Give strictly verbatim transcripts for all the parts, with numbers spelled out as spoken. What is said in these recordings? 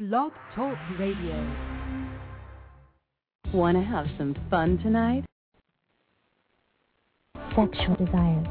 Blog Talk Radio. Want to have some fun tonight? Sexual desires.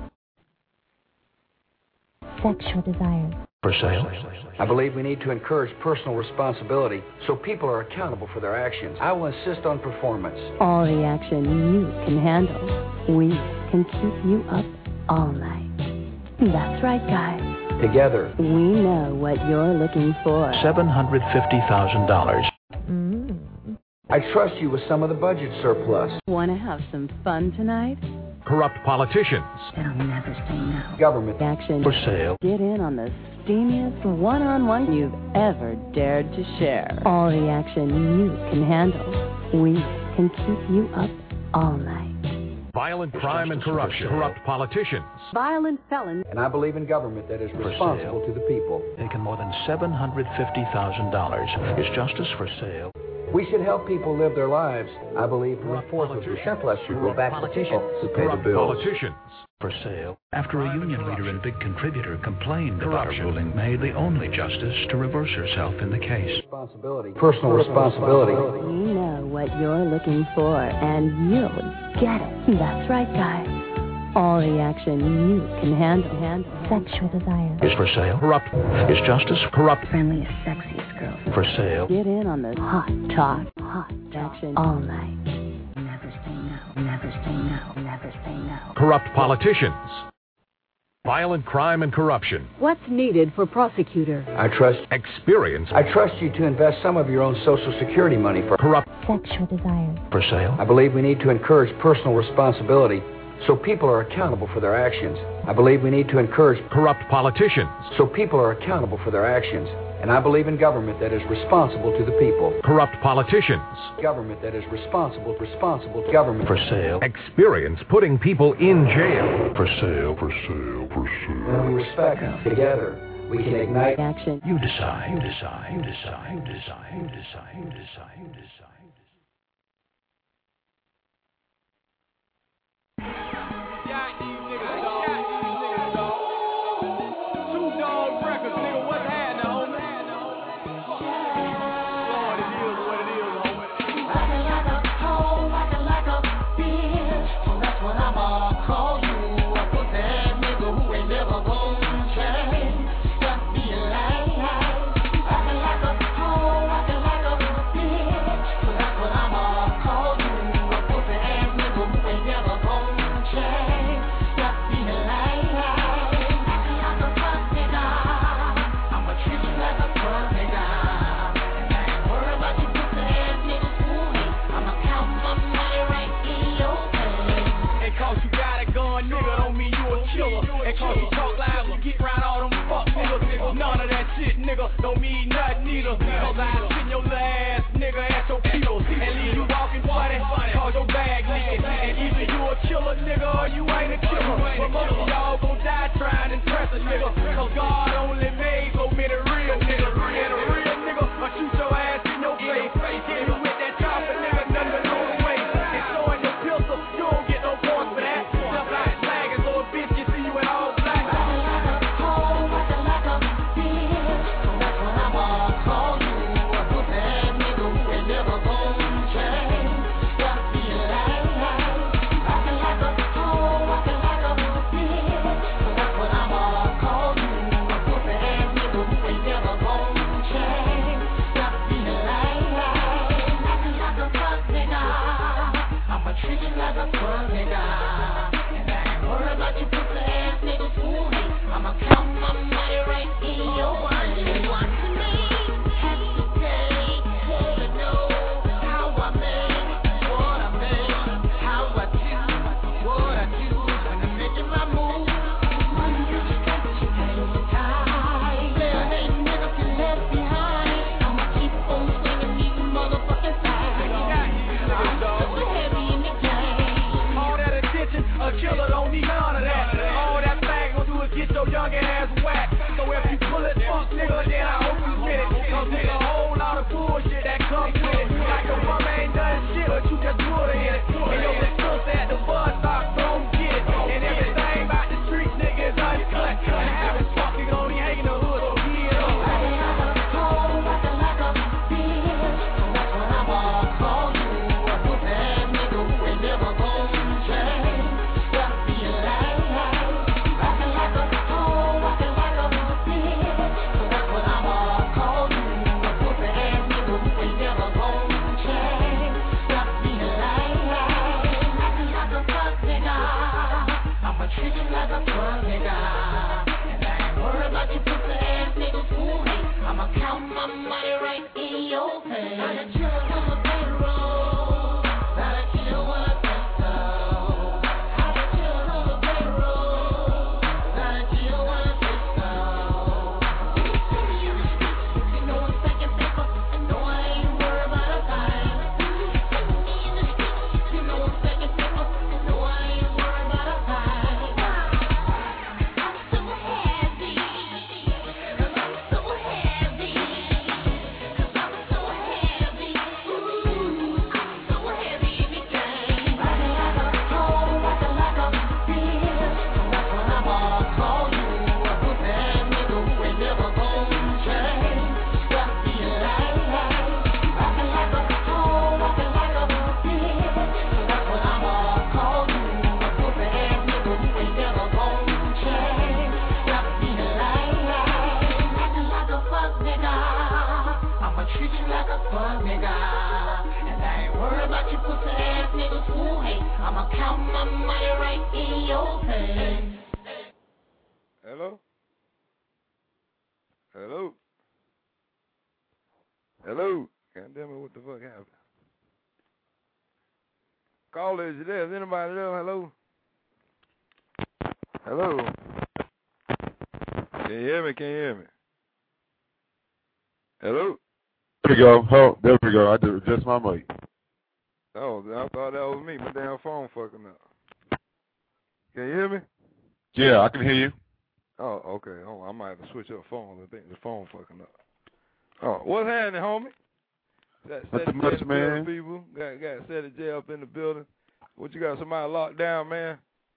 Sexual desires. For sale? I believe we need to encourage personal responsibility so people are accountable for their actions. I will insist on performance. All the action you can handle. We can keep you up all night. That's right, guys. Together, we know what you're looking for. seven hundred fifty thousand dollars. Mm. I trust you with some of the budget surplus. Want to have some fun tonight? Corrupt politicians. They'll never say no. Government action. For sale. Get in on the steamiest one-on-one you've ever dared to share. All the action you can handle. We can keep you up all night. Violent crime and corruption. Corrupt politicians. Violent felons. And I believe in government that is responsible to the people. Taking more than seven hundred fifty thousand dollars. Is justice for sale? We should help people live their lives. I believe three-fourths of the surplus should go back to people who pay the bills. Politicians. For sale. After a union leader and big contributor complained about a ruling made the only justice to reverse herself in the case. Responsibility. Personal responsibility. We know what you're looking for, and you'll get it. That's right, guys. All the action you can handle. handle. Sexual desire. Is for sale. Corrupt. Is justice corrupt? Friendliest, sexiest girl. For sale. Get in on the hot talk, hot action all night. Never say no. Never say no. Never say no. Corrupt politicians. Violent crime and corruption. What's needed for prosecutor? I trust experience. I trust you to invest some of your own Social Security money for corrupt sexual desire. For sale. I believe we need to encourage personal responsibility so people are accountable for their actions. I believe we need to encourage corrupt politicians so people are accountable for their actions. And I believe in government that is responsible to the people. Corrupt politicians. Government that is responsible, responsible to government. For sale. Experience putting people in jail. For sale, for sale, for sale. When we respect them together, we can ignite action. You decide, you decide, you decide, you decide, you decide, you decide, you decide. Don't mean nothing either. Cause I send your last nigga at your pills and leave you walking funny. Cause your bag leaking. And either you a killer nigga or you ain't a killer. But most of y'all gon' die trying to impress a nigga. Cause God only made so many real niggas. And a real nigga will shoot your ass in your face. Hit you with that chopper, nigga, nothing but no way. And showing your pistol, you don't get no points for that. Stuff like flagging, so a bitch can see you in all black. Call you my money right in your hand. Gotta chill on the payroll. Gotta chill when I think so. Gotta chill on the payroll. Gotta chill when I think so. You know I'm stacking paper. I know I ain't worried about a dime. You know I'm stacking paper. I know I ain't worried about a dime. I'm so happy. I'm so happy. Cause I'm so happy. Ooh, I'm so happy in the game. Rockin' like a home, rockin' like a bitch. That's what I'm all call you. A good bad nigga who ain't never gonna change. Stuck to your life. Rockin' like a home, rockin' like a bitch. That's what I'm all call you. A good bad nigga who ain't never gonna change. Stuck to your life. Acting like a fuck nigga. I'ma treat you like a fuck nigga. And I ain't worried about you pussy ass niggas who hate. I'ma count my money right in your hand. Hello? Hello? Hello? God damn it, what the fuck happened? Caller, is you there? Is anybody there? Hello? Hello? Can you hear me? Can you hear me? Hello? There we go. Oh, there we go. I did adjust my mic. Oh, I thought that was me. My damn phone fucking up. Can you hear me? Yeah, I can hear you. Oh, okay. Oh, I might have to switch up phone. I think the phone fucking up. Oh, what's happening, homie? Got Not set too of much, jail man. People got got set of jail up in the building. What you got? Somebody locked down, man?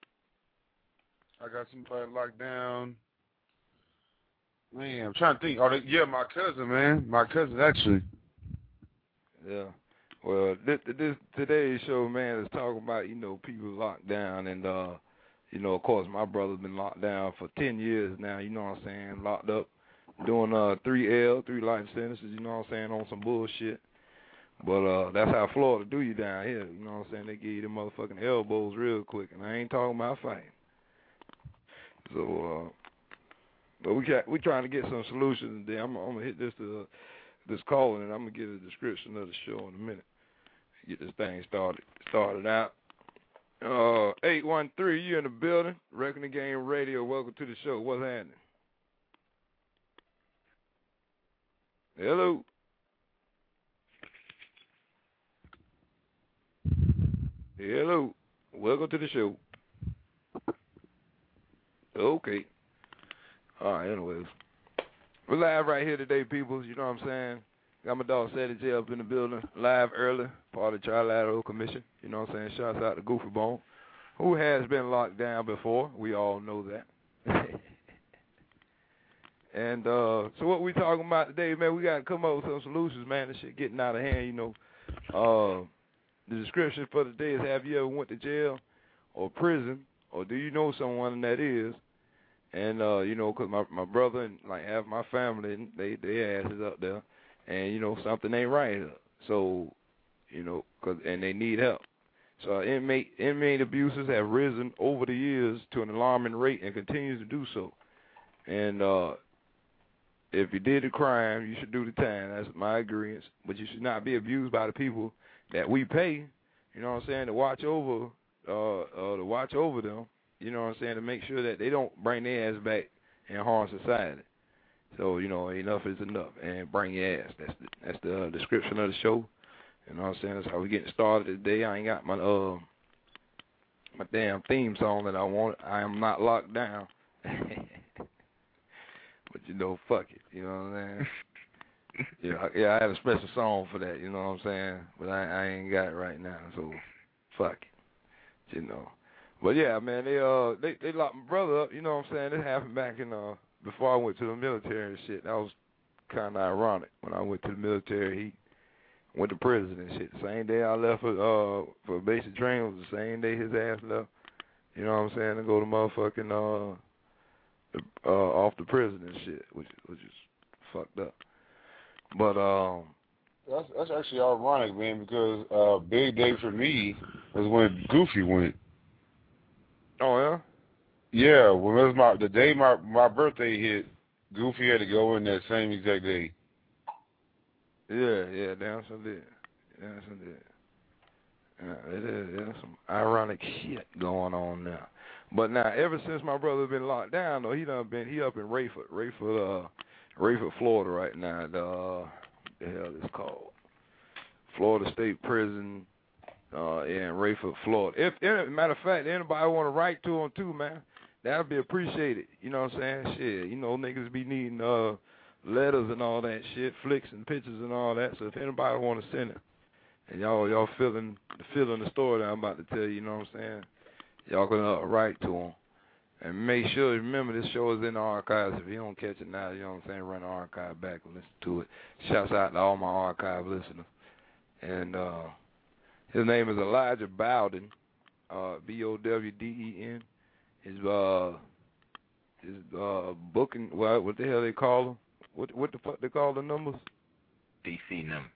I got somebody locked down. Man, I'm trying to think. Oh, they, yeah, my cousin, man. My cousin, actually. Yeah. Well, this, this today's show, man, is talking about, you know, people locked down. And, uh, you know, of course, my brother's been locked down for ten years now, you know what I'm saying, locked up, doing uh three L, three life sentences, you know what I'm saying, on some bullshit. But uh, that's how Florida do you down here, you know what I'm saying, they give you them motherfucking elbows real quick. And I ain't talking about fighting. So, uh, but we got, we trying to get some solutions today. I'm, I'm going to hit this to, uh, this call, and I'm going to give a description of the show in a minute. Get this thing started started out. Uh, eight one three, you in the building. Wrecking the Game Radio. Welcome to the show. What's happening? Hello. Hello. Welcome to the show. Okay. All right, anyways. We're live right here today, people. You know what I'm saying? Got my dog Sadie J up in the building, live early, part of the Trilateral Commission. You know what I'm saying? Shouts out to Goofy Bone, who has been locked down before. We all know that. And uh, so what we talking about today, man, we got to come up with some solutions, man. This shit getting out of hand, you know. Uh, the description for today is, have you ever went to jail or prison, or do you know someone that is? And, uh, you know, because my, my brother and, like, half my family, they, they asses up there. And, you know, something ain't right here. So, you know, cause, and they need help. So inmate, inmate abuses have risen over the years to an alarming rate and continues to do so. And uh, if you did a crime, you should do the time. That's my agreement. But you should not be abused by the people that we pay, you know what I'm saying, to watch over, uh, uh, to watch over them, you know what I'm saying, to make sure that they don't bring their ass back and harm society. So, you know, enough is enough, and bring your ass. That's the, that's the uh, description of the show. You know what I'm saying? That's how we getting started today. I ain't got my uh my damn theme song that I want. I am not locked down. But, you know, fuck it. You know what I'm saying? yeah, yeah, I had a special song for that, you know what I'm saying? But I, I ain't got it right now, so fuck it. You know. But, yeah, man, they uh they, they locked my brother up, you know what I'm saying? It happened back in uh before I went to the military and shit. That was kind of ironic. When I went to the military, he went to prison and shit. The same day I left for uh for basic training was the same day his ass left. You know what I'm saying? To go to motherfucking uh, uh off the prison and shit, which which is fucked up. But um, that's that's actually ironic, man, because uh, big day for me was when Goofy went. Oh yeah. Yeah, when it was my the day my my birthday hit, Goofy had to go in that same exact day. Yeah, yeah, damn some did. Damn some did. Yeah, it is, there's some ironic shit going on now. But now, ever since my brother's been locked down, though, he done been, he up in Rayford, Rayford, uh, Rayford, Florida right now. The, uh, what the hell is it called? Florida State Prison, uh, in Rayford, Florida. If, if matter of fact, anybody want to write to him too, man, that'll be appreciated. You know what I'm saying? Shit, you know, niggas be needing, uh, letters and all that shit, flicks and pictures and all that. So if anybody want to send it, and y'all y'all feeling feeling the story that I'm about to tell you, you know what I'm saying? Y'all can uh, write to them. And make sure, remember, this show is in the archives. If you don't catch it now, you know what I'm saying, run the archive back and listen to it. Shouts out to all my archive listeners. And uh, his name is Elijah Bowden, uh, B O W D E N. His, uh, his uh, booking, well, what the hell they call them? What, what the fuck they call the numbers? D C number.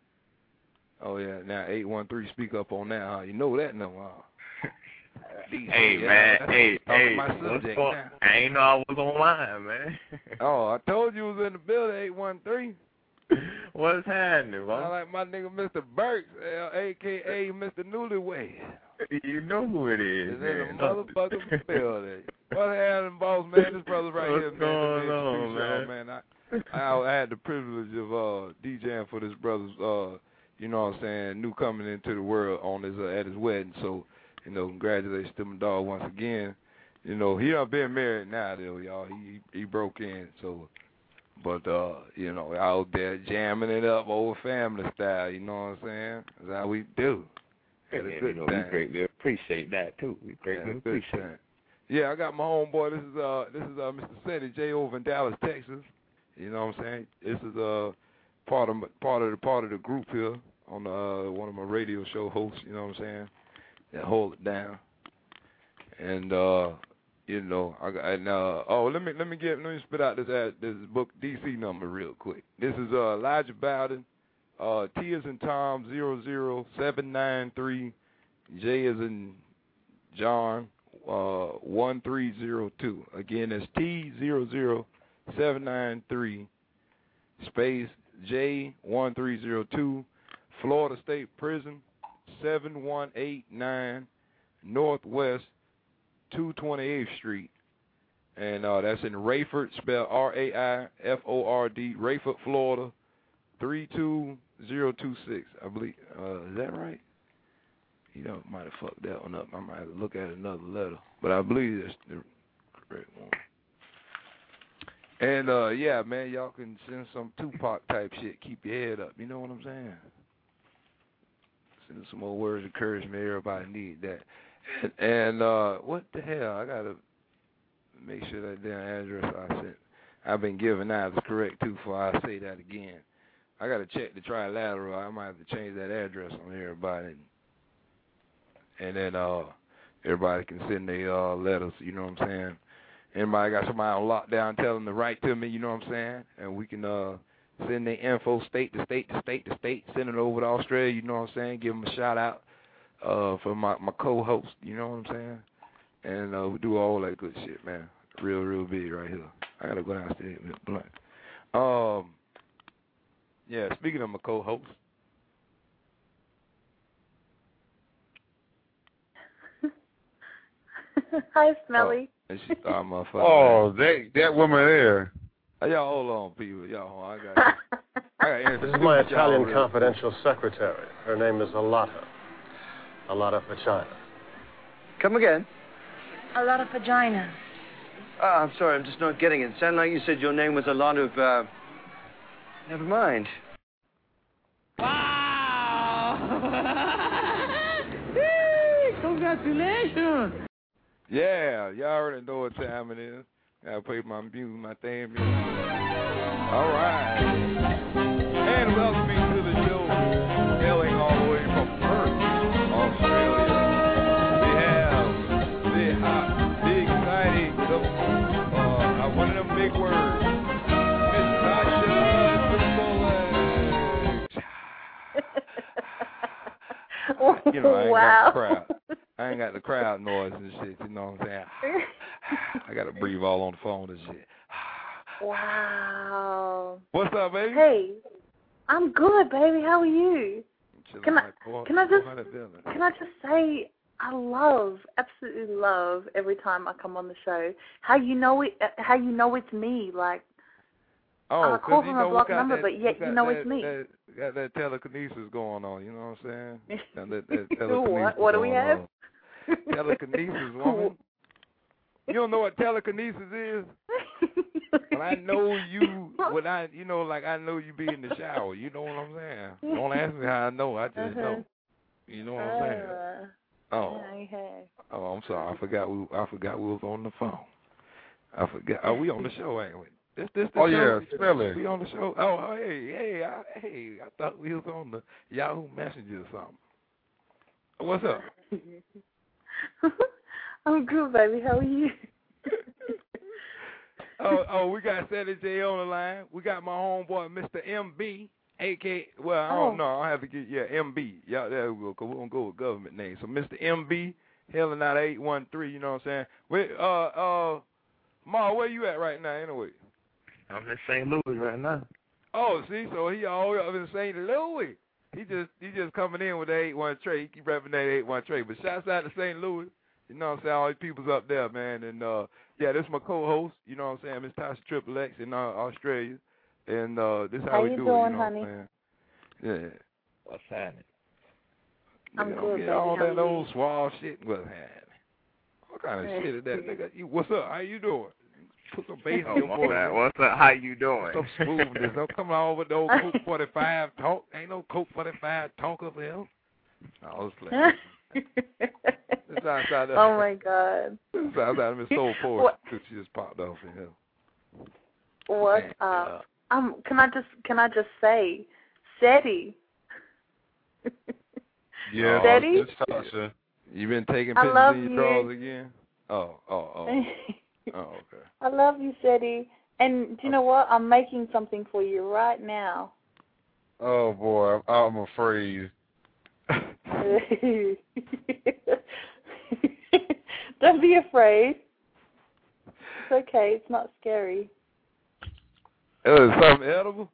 Oh, yeah, now eight one three, speak up on that, huh? You know that number, huh? Hey, yeah, man, that's hey, hey, my subject now. I ain't know I was online, man. Oh, I told you was in the building, eight one three. What's happening, man? I like my nigga Mister Burks, a k a. Mister Newlywed. You know who it is, Is man. in the motherfucking building. What's happening, boss, man? This brother right What's here, man. going on, man? man. I, I, I had the privilege of uh, DJing for this brother's, uh, you know what I'm saying, new coming into the world on his uh, at his wedding. So, you know, congratulations to my dog once again. You know, he done been married now, though, y'all. He he broke in, so, but, uh, you know, out there jamming it up old family style, you know what I'm saying? That's how we do. Hey, man, you know, we greatly appreciate that, too. We greatly yeah, appreciate it. Yeah, I got my homeboy. This is, uh, this is uh, Mister Seti J over in Dallas, Texas. You know what I'm saying? This is uh, part of part of the part of the group here on uh, one of my radio show hosts. You know what I'm saying? That hold it down. And uh, you know, I got and, uh, oh, let me let me get let me spit out this ad, this book D C number real quick. This is uh, Elijah Bowden. Uh, T is in Tom zero zero seven nine three. J is in John uh, one three zero two. Again, that's T zero zero. seven nine three space J one three zero two, Florida State Prison, seven one eight nine Northwest two twenty-eighth Street. And uh, that's in Rayford, spelled R A I F O R D, Rayford, Florida, three two zero two six, I believe. Uh, is that right? You know, might have fucked that one up. I might have to look at another letter. But I believe that's the correct one. And, uh, yeah, man, y'all can send some Tupac type shit. Keep your head up. You know what I'm saying? Send some more words of encouragement. Everybody need that. And, and uh, what the hell? I got to make sure that damn address I sent, I've been giving out is correct, too, before I say that again. I got to check the trilateral. I might have to change that address on everybody. And then uh, everybody can send their uh, letters, you know what I'm saying? Anybody got somebody on lockdown, tell them to write to me, you know what I'm saying? And we can uh, send their info state to state to state to state, send it over to Australia, you know what I'm saying? Give them a shout out uh, for my, my co-host, you know what I'm saying? And uh, we do all that good shit, man. Real, real big right here. I got to go downstairs and get blunt. Um, yeah, speaking of my co-host. Hi, Smelly. Oh, and she thought I'm a fucking Oh, that that woman there. Hey, y'all hold on, people. Y'all hold on. I got I got This is my Italian confidential secretary. Her name is Alata. Alata Pachina. Come again? A lot of vagina. Oh, I'm sorry, I'm just not getting it. It sounded like you said your name was a lot of, uh... Never mind. Wow! Congratulations! Yeah, y'all already know what time it is. Gotta play my music, my theme music. All right. And welcome to the show, hailing all the way from Perth, Australia. We have the hot, the exciting, the, uh, one of them big words, Miss Tasha Bullock. You know, I ain't Wow. got the crowd. I ain't got the crowd noise and shit, you know what I'm saying? I got to breathe all on the phone and shit. Wow. What's up, baby? Hey. I'm good, baby. How are you? Can I, can I just can I just say I love, absolutely love every time I come on the show. How you know it? How you know it's me? Like oh, I call from you know, a block got number, that, but yet you know that, it's me. That, got that telekinesis going on. You know what I'm saying? That, that, that telekinesis what? What do we have? On. Telekinesis, woman. You don't know what telekinesis is? When I know you, when I, you know, like I know you be in the shower. You know what I'm saying? Don't ask me how I know. I just uh-huh. know. You know what I'm saying? Uh, Oh, oh, I'm sorry. I forgot we, I forgot we was on the phone. I forgot. Oh, we on the show, ain't we? This, this, the oh show. yeah, Smelly. We on the show. Oh, hey, hey, I, hey! I thought we was on the Yahoo Messenger or something. What's up? I'm good, baby. How are you? oh, oh, we got Sally J on the line. We got my homeboy, Mister M B, A K. Well, I don't oh. know. I have to get yeah, M B. Yeah, there we go. Cause we don't go with government names. So Mister M B, hailing out eight one three. You know what I'm saying? Wait, uh, uh, Ma, where you at right now? Anyway, I'm in Saint Louis right now. Oh, see, so he all the way up in Saint Louis. He just he just coming in with the eight one tray. He keep repping that eight one tray. But shouts out to Saint Louis. You know what I'm saying? All these people's up there, man. And, uh, yeah, this is my co-host. You know what I'm saying? Miss Tasha Triple X in uh, Australia. And uh, this is how, how we you do doing, it. You know honey? what I'm saying? Yeah. What's happening? I'm nigga, good, get baby. all how that are old you? suave shit. What's happening? What kind of shit is that, nigga? You, what's up? How you doing? Put some bass in your oh, voice. man. What's up? How you doing? Some smoothness. Don't come on with no Coke forty-five talk. Ain't no Coke forty-five talk up here. I was playing. This outside of, oh my God! This outside of Miss Soul Poetry. She just popped off in here. What? Uh, um, can I just can I just say, SETI. Yeah, SETI. it's Tasha. You been taking I pictures love in your you. drawers again? Oh, oh, oh. Oh, okay. I love you, SETI. And do you know what? I'm making something for you right now. Oh boy, I'm, I'm afraid. Don't be afraid. It's okay. It's not scary. Oh, is something edible?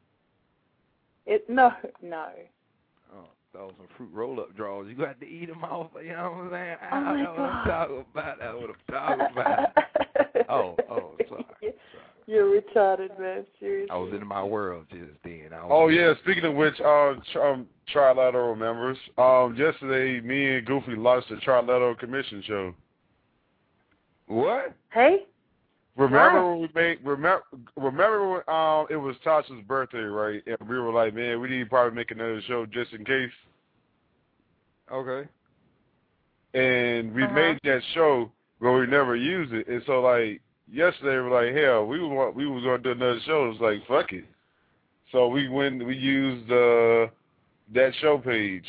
It no, no. Oh, those some fruit roll-up drawers. You got to eat them off. You know what I'm saying? Oh I my know what God. I'm talking about. That's what I'm talking about. oh, oh, sorry. sorry. You're retarded, man. Seriously. I was in my world just then. I was Oh yeah, speaking of which, uh, tr- um, Trilateral members. Um, yesterday, me and Goofy launched the Trilateral Commission show. What? Hey. Remember Why? when we made? Remember, remember when um it was Tasha's birthday, right? And we were like, man, we need to probably make another show just in case. Okay. And we Uh-huh. made that show, but we never used it. And so like yesterday, we were like, hell, we was we was gonna do another show. It was like, fuck it. So we went, we used uh that show page.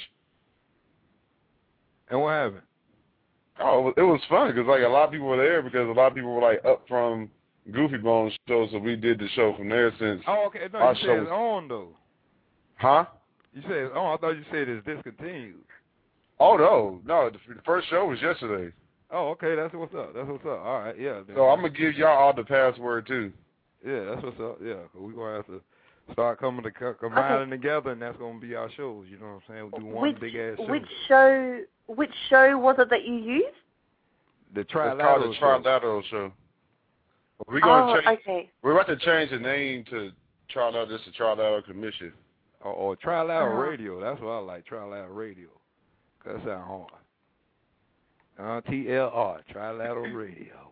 And what happened? Oh, it was fun because like a lot of people were there because a lot of people were like up from Goofy Bones show, so we did the show from there since. Oh, okay. No, our you show said it's was... on though. Huh? You said it's on. I thought you said it's discontinued. Oh no, no. The, the first show was yesterday. Oh, okay. That's what's up. That's what's up. All right. Yeah. Then. So I'm gonna give y'all all the password too. Yeah, that's what's up. Yeah, cause we're gonna have to start coming to co- combining okay. together, and that's gonna be our shows. You know what I'm saying? We'll do one which, big ass show. Which show? Which show was it that you used? The Trilateral. It's called the Trilateral show. We're gonna oh, change. okay. We're about to change the name to Trilateral. This is Trilateral Commission. Or, or Trilateral uh-huh. Radio. That's what I like. Trilateral Radio. Cause that sound hard. Uh, T L R. Trilateral Radio.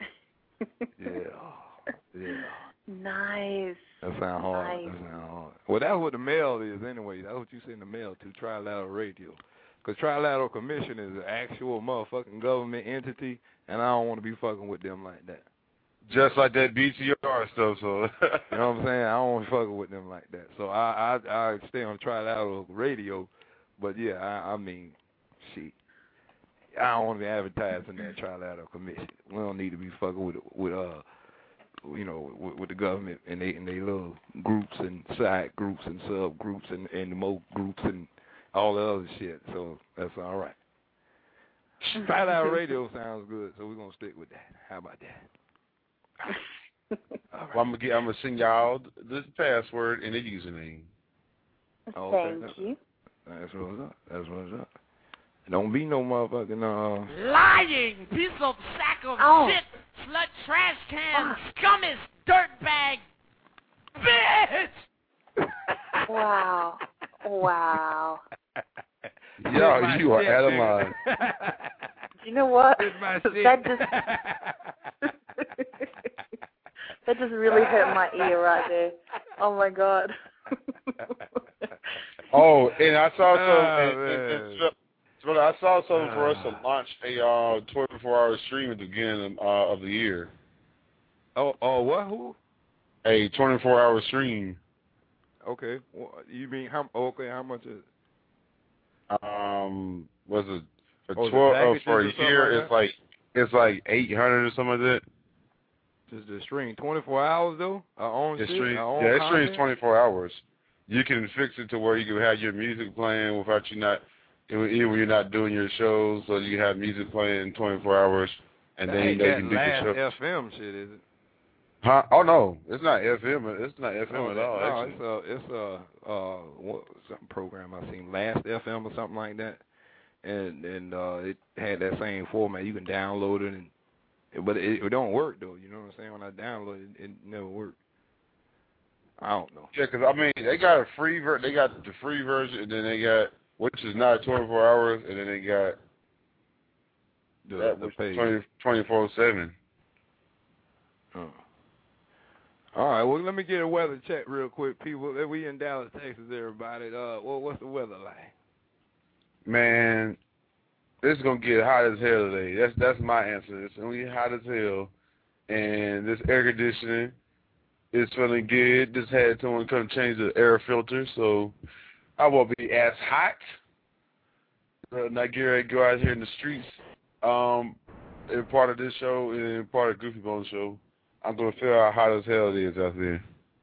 Yeah. Yeah. Nice. That sound hard. Nice. That sound hard. Well, that's what the mail is anyway. That's what you send the mail to, Trilateral Radio. Because Trilateral Commission is an actual motherfucking government entity, and I don't want to be fucking with them like that. Just like that B T R stuff, so. You know what I'm saying? I don't want to fuck with them like that. So I I, I stay on Trilateral Radio, but yeah, I, I mean, shit. I don't want to be advertising that Trilateral Commission. We don't need to be fucking with with uh, you know, with, with the government and they and they little groups and side groups and subgroups and and more groups and all the other shit. So that's all right. Trilateral Radio sounds good, so we're gonna stick with that. How about that? Right. Well, I'm gonna get, I'm gonna send y'all this password and the username. Okay, Thank that's, you. That's what's up. That's what's up. Don't be no motherfucking uh. Lying piece of sack of Oh. shit, slut, trash can, scummy, dirtbag, bitch. Wow. Wow. Yo, you are out of line. You know what? My That just that just really hurt my ear right there. Oh my God. Oh, and I saw some. Oh, and, and, and, so, so I saw something for us to launch a uh, twenty-four hour stream at the beginning uh, of the year. Oh, oh, what? Who? A twenty-four hour stream. Okay. Well, you mean how? Okay, how much is it? Um, was it a Oh, is it twelve uh, packages for or a something year? like It's like it's like eight hundred or something like that. Just the stream, twenty-four hours though. Our own It shit, stream, our own yeah, it content? streams twenty-four hours. You can fix it to where you can have your music playing without you not, even when you're not doing your shows, so you have music playing twenty-four hours, and That then you ain't know you that can do the last show. F M shit, is it? Huh? Oh no, it's not F M. It's not F M Oh, at all. no, actually. it's a it's a uh what some program I seen, Last F M or something like that, and and uh it had that same format. You can download it, and but it, it don't work though. You know what I'm saying? When I download it, it never worked. I don't know. Yeah, because I mean they got a free ver- they got the free version, and then they got which is not twenty-four hours, and then they got The, that the which page. is twenty-four seven. Oh. All right, well, let me get a weather check real quick, people. We in Dallas, Texas, everybody. Uh, well, what's the weather like? Man, it's gonna get hot as hell today. That's that's my answer. It's gonna get hot as hell, and this air conditioning is feeling good. Just had someone come change the air filter, so I won't be as hot. Uh, not get ready to go out here in the streets. Um, in part of this show and in part of Goofy Bone show, I'm gonna feel how hot as hell it is out there.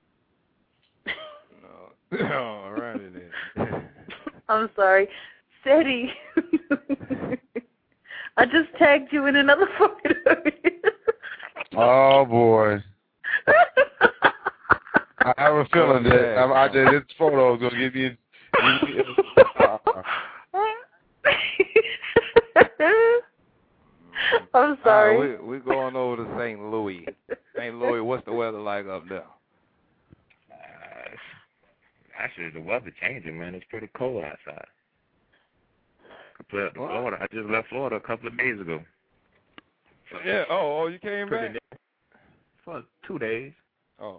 All right, then. I'm sorry. Seti. I just tagged you in another photo. Oh boy. I have a feeling that I'm out there. This photo is gonna give you. Give you uh, I'm sorry. All right, we, we're going over to Saint Louis. Saint Louis, what's the weather like up there? Uh, actually, the weather changing, man. It's pretty cold outside. Compared to What? Florida, I just left Florida a couple of days ago. So Yeah. Oh, oh, you came pretty back? nice. For two days. Oh.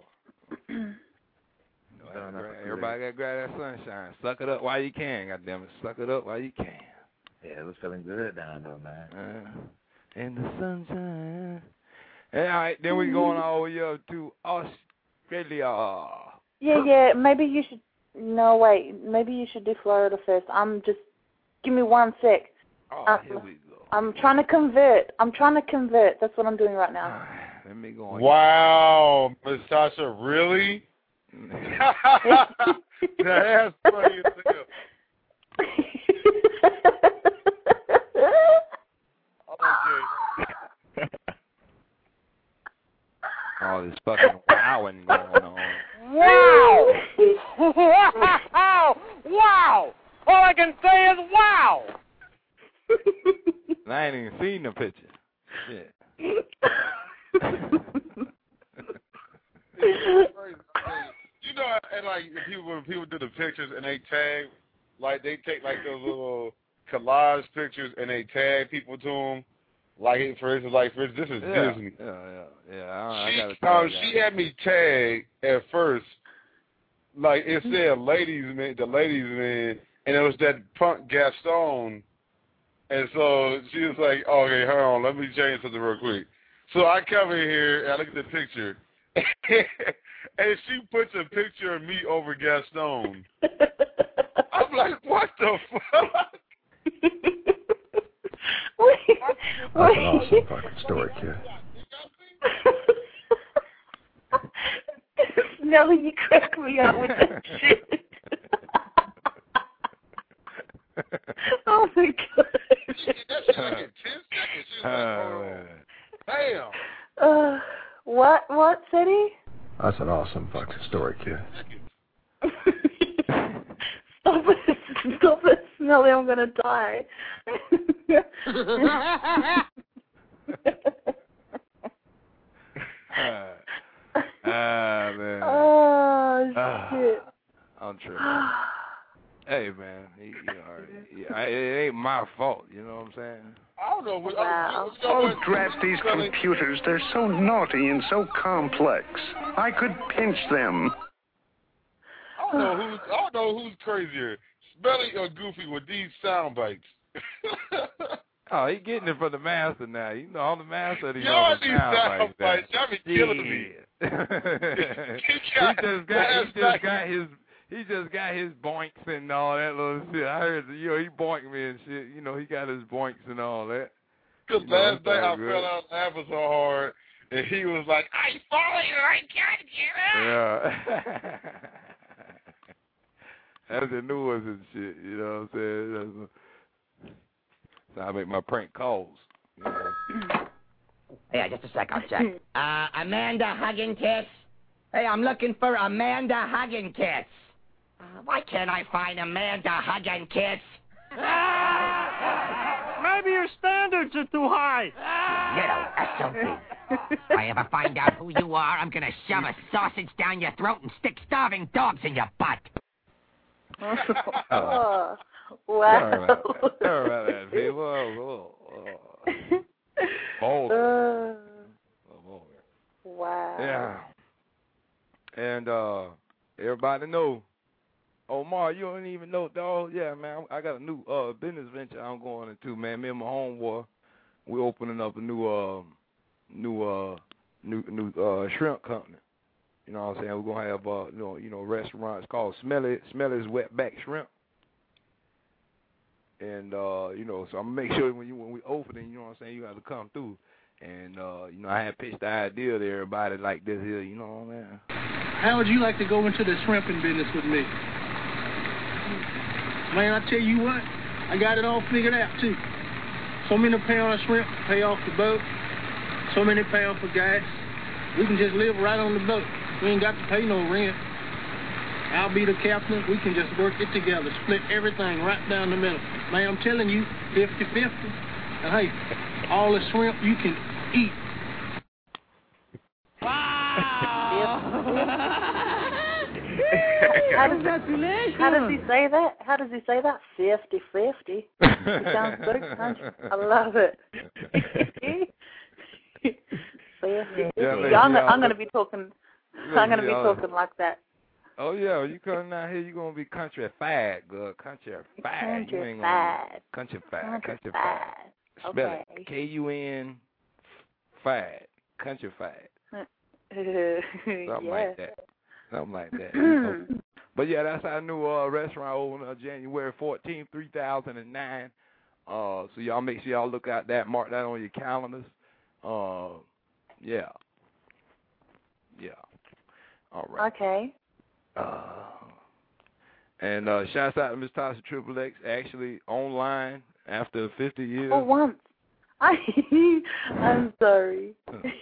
Uh, not for two Everybody got to grab that sunshine. Suck it up while you can, goddamn it. Suck it up while you can. Yeah, it was feeling good down there, man. Uh, in the sunshine. Hey, all right, then we're going all the way up to Australia. Yeah, yeah. Maybe you should. No, wait. Maybe you should do Florida first. I'm just. Give me one sec. Oh, uh, here we go. I'm trying to convert. I'm trying to convert. That's what I'm doing right now. Let me go on. wow, Miss Tasha, really? That's funny as hell. Okay. All this fucking wowing going on. Wow! Wow! All I can say is wow! I ain't even seen the picture. Shit. You know, and like people when people do the pictures and they tag, like they take like those little collage pictures and they tag people to them. Like for instance, like for instance, this is Yeah, Disney. yeah, yeah, yeah. I, She, I gotta um, she had me tagged at first, like it said "ladies man," the ladies man, and it was that punk Gaston. And so she was like, oh, "Okay, hold on, let me change something real quick." So I come in here and I look at the picture, and she puts a picture of me over Gaston. I'm like, "What the fuck?" Wait, That's an awesome fucking story, kid. Nelly, you crack me up with that shit. Oh my god. That's like in ten seconds. She was like, "Oh, damn." Uh, what? What city? That's an awesome fucking story, kid. Stop it. Stop it, Smelly. I'm going to die. Ah, ah, man. Oh, ah, shit. I'm tripping. Hey, man. He, you know, I, it ain't my fault. You know what I'm saying? I don't know. What, Wow. Oh, drat these computers. They're so naughty and so complex. I could pinch them. I don't know who's, I don't know who's crazier, Smelly or Goofy with these sound bites. Oh, he getting it from the master now. You know, I'm the master of these Y'all other these sound sound bites. bites. Y'all be killing me. he just got, he just got his, he just got his boinks and all that little shit. I heard, you know, he boinked me and shit. You know, he got his boinks and all that. Because you know, last night I good. fell out laughing so hard, and he was like, "I follow you, I got you." Yeah. That's the new ones and shit. You know what I'm saying? That's a, so I make my prank calls. You know? Yeah, just a sec, I'll check. Uh, Amanda Hugginkiss? Hey, I'm looking for Amanda Hugginkiss. Uh, why can't I find Amanda Hugginkiss? Maybe your standards are too high. Little S O B. If I ever find out who you are, I'm gonna shove a sausage down your throat and stick starving dogs in your butt. Oh, wow. Sorry about that. Sorry about that, people. Whoa, whoa, whoa. Bold. Uh, wow. Yeah. And uh, everybody know. Omar, you don't even know, dog. Yeah, man, I got a new uh business venture I'm going into, man. Me and my homeboy, we're opening up a new uh new uh new new uh shrimp company. You know what I'm saying? We're gonna have uh you know you know restaurants called Smelly Smelly's Wetback Shrimp. And uh, you know, so I'm gonna make sure when you when we open it, you know what I'm saying, you have to come through. And uh, you know, I had pitched the idea to everybody like this here, you know what I mean? How would you like to go into the shrimping business with me? Man, I tell you what, I got it all figured out too. So many pounds of shrimp to pay off the boat, so many pounds for gas. We can just live right on the boat. We ain't got to pay no rent. I'll be the captain. We can just work it together, split everything right down the middle. Man, I'm telling you, fifty fifty. And hey, all the shrimp you can eat. How does, how does he say that? How does he say that? fifty fifty. It sounds good, don't you? I love it. fifty fifty. Yeah, I'm, yeah, I'm going to be talking. I'm going to be talking like that. Oh yeah, you coming out here, you gonna be country fad, good country fad. You Country ain't fad. gonna country fad, Country country fad. fad. Spell Okay. it, K U N fad, country fad. Something yeah. like that. Something like that. You know. But yeah, that's our new uh, restaurant opening uh, January fourteenth, two thousand nine. Uh, so y'all make sure y'all look out that, mark that on your calendars. Uh, yeah. Yeah. All right. Okay. Uh, and uh, shouts out to Miss Tasha Triple X, actually online after fifty years. For once. I, I'm sorry.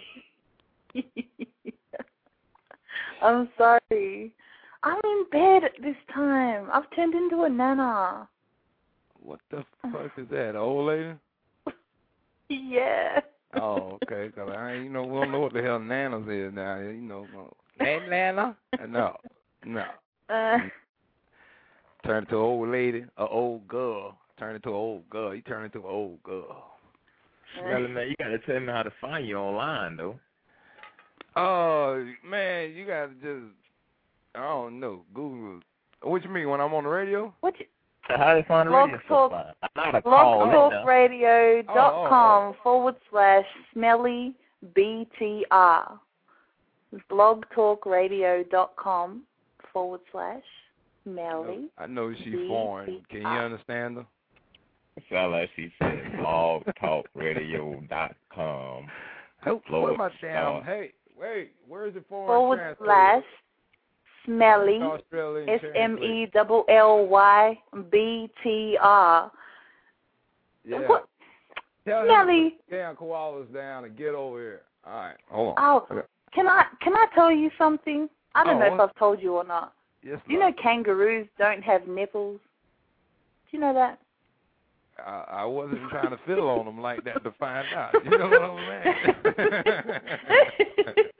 I'm sorry. I'm in bed at this time. I've turned into a nana. What the fuck is that, an old lady? Yeah. Oh, okay. Cause I, you know, we don't know what the hell nanas is now. You know, Nan- nana? No, no. Uh, Turn into an old lady, an old girl. Turn into an old girl. You turn into an old girl. Smelly man, you gotta tell me how to find you online though. Oh man, you gotta just I don't know, Google. What you mean when I'm on the radio? What you? How do you find the Blog radio? Talk, So I'm not a call blogtalkradio dot com oh, oh, oh. forward slash smelly B T R. blogtalkradio dot com forward slash smelly. I know she B T R. foreign. Can you understand her? Sound like she said blog talk radio dot com. Oh, what am I down? Hey, wait, where is it foreign? Forward slash smelly S M E L L Y B T R. Yeah. What? Tell Smelly. Damn koalas down and get over here. All right, hold on. Oh, Okay. can I can I tell you something? I don't Oh, know if what? I've told you or not. Yes, Do you know kangaroos don't have nipples? Do you know that? I, I wasn't trying to fiddle on them like that to find out. You know what I'm saying?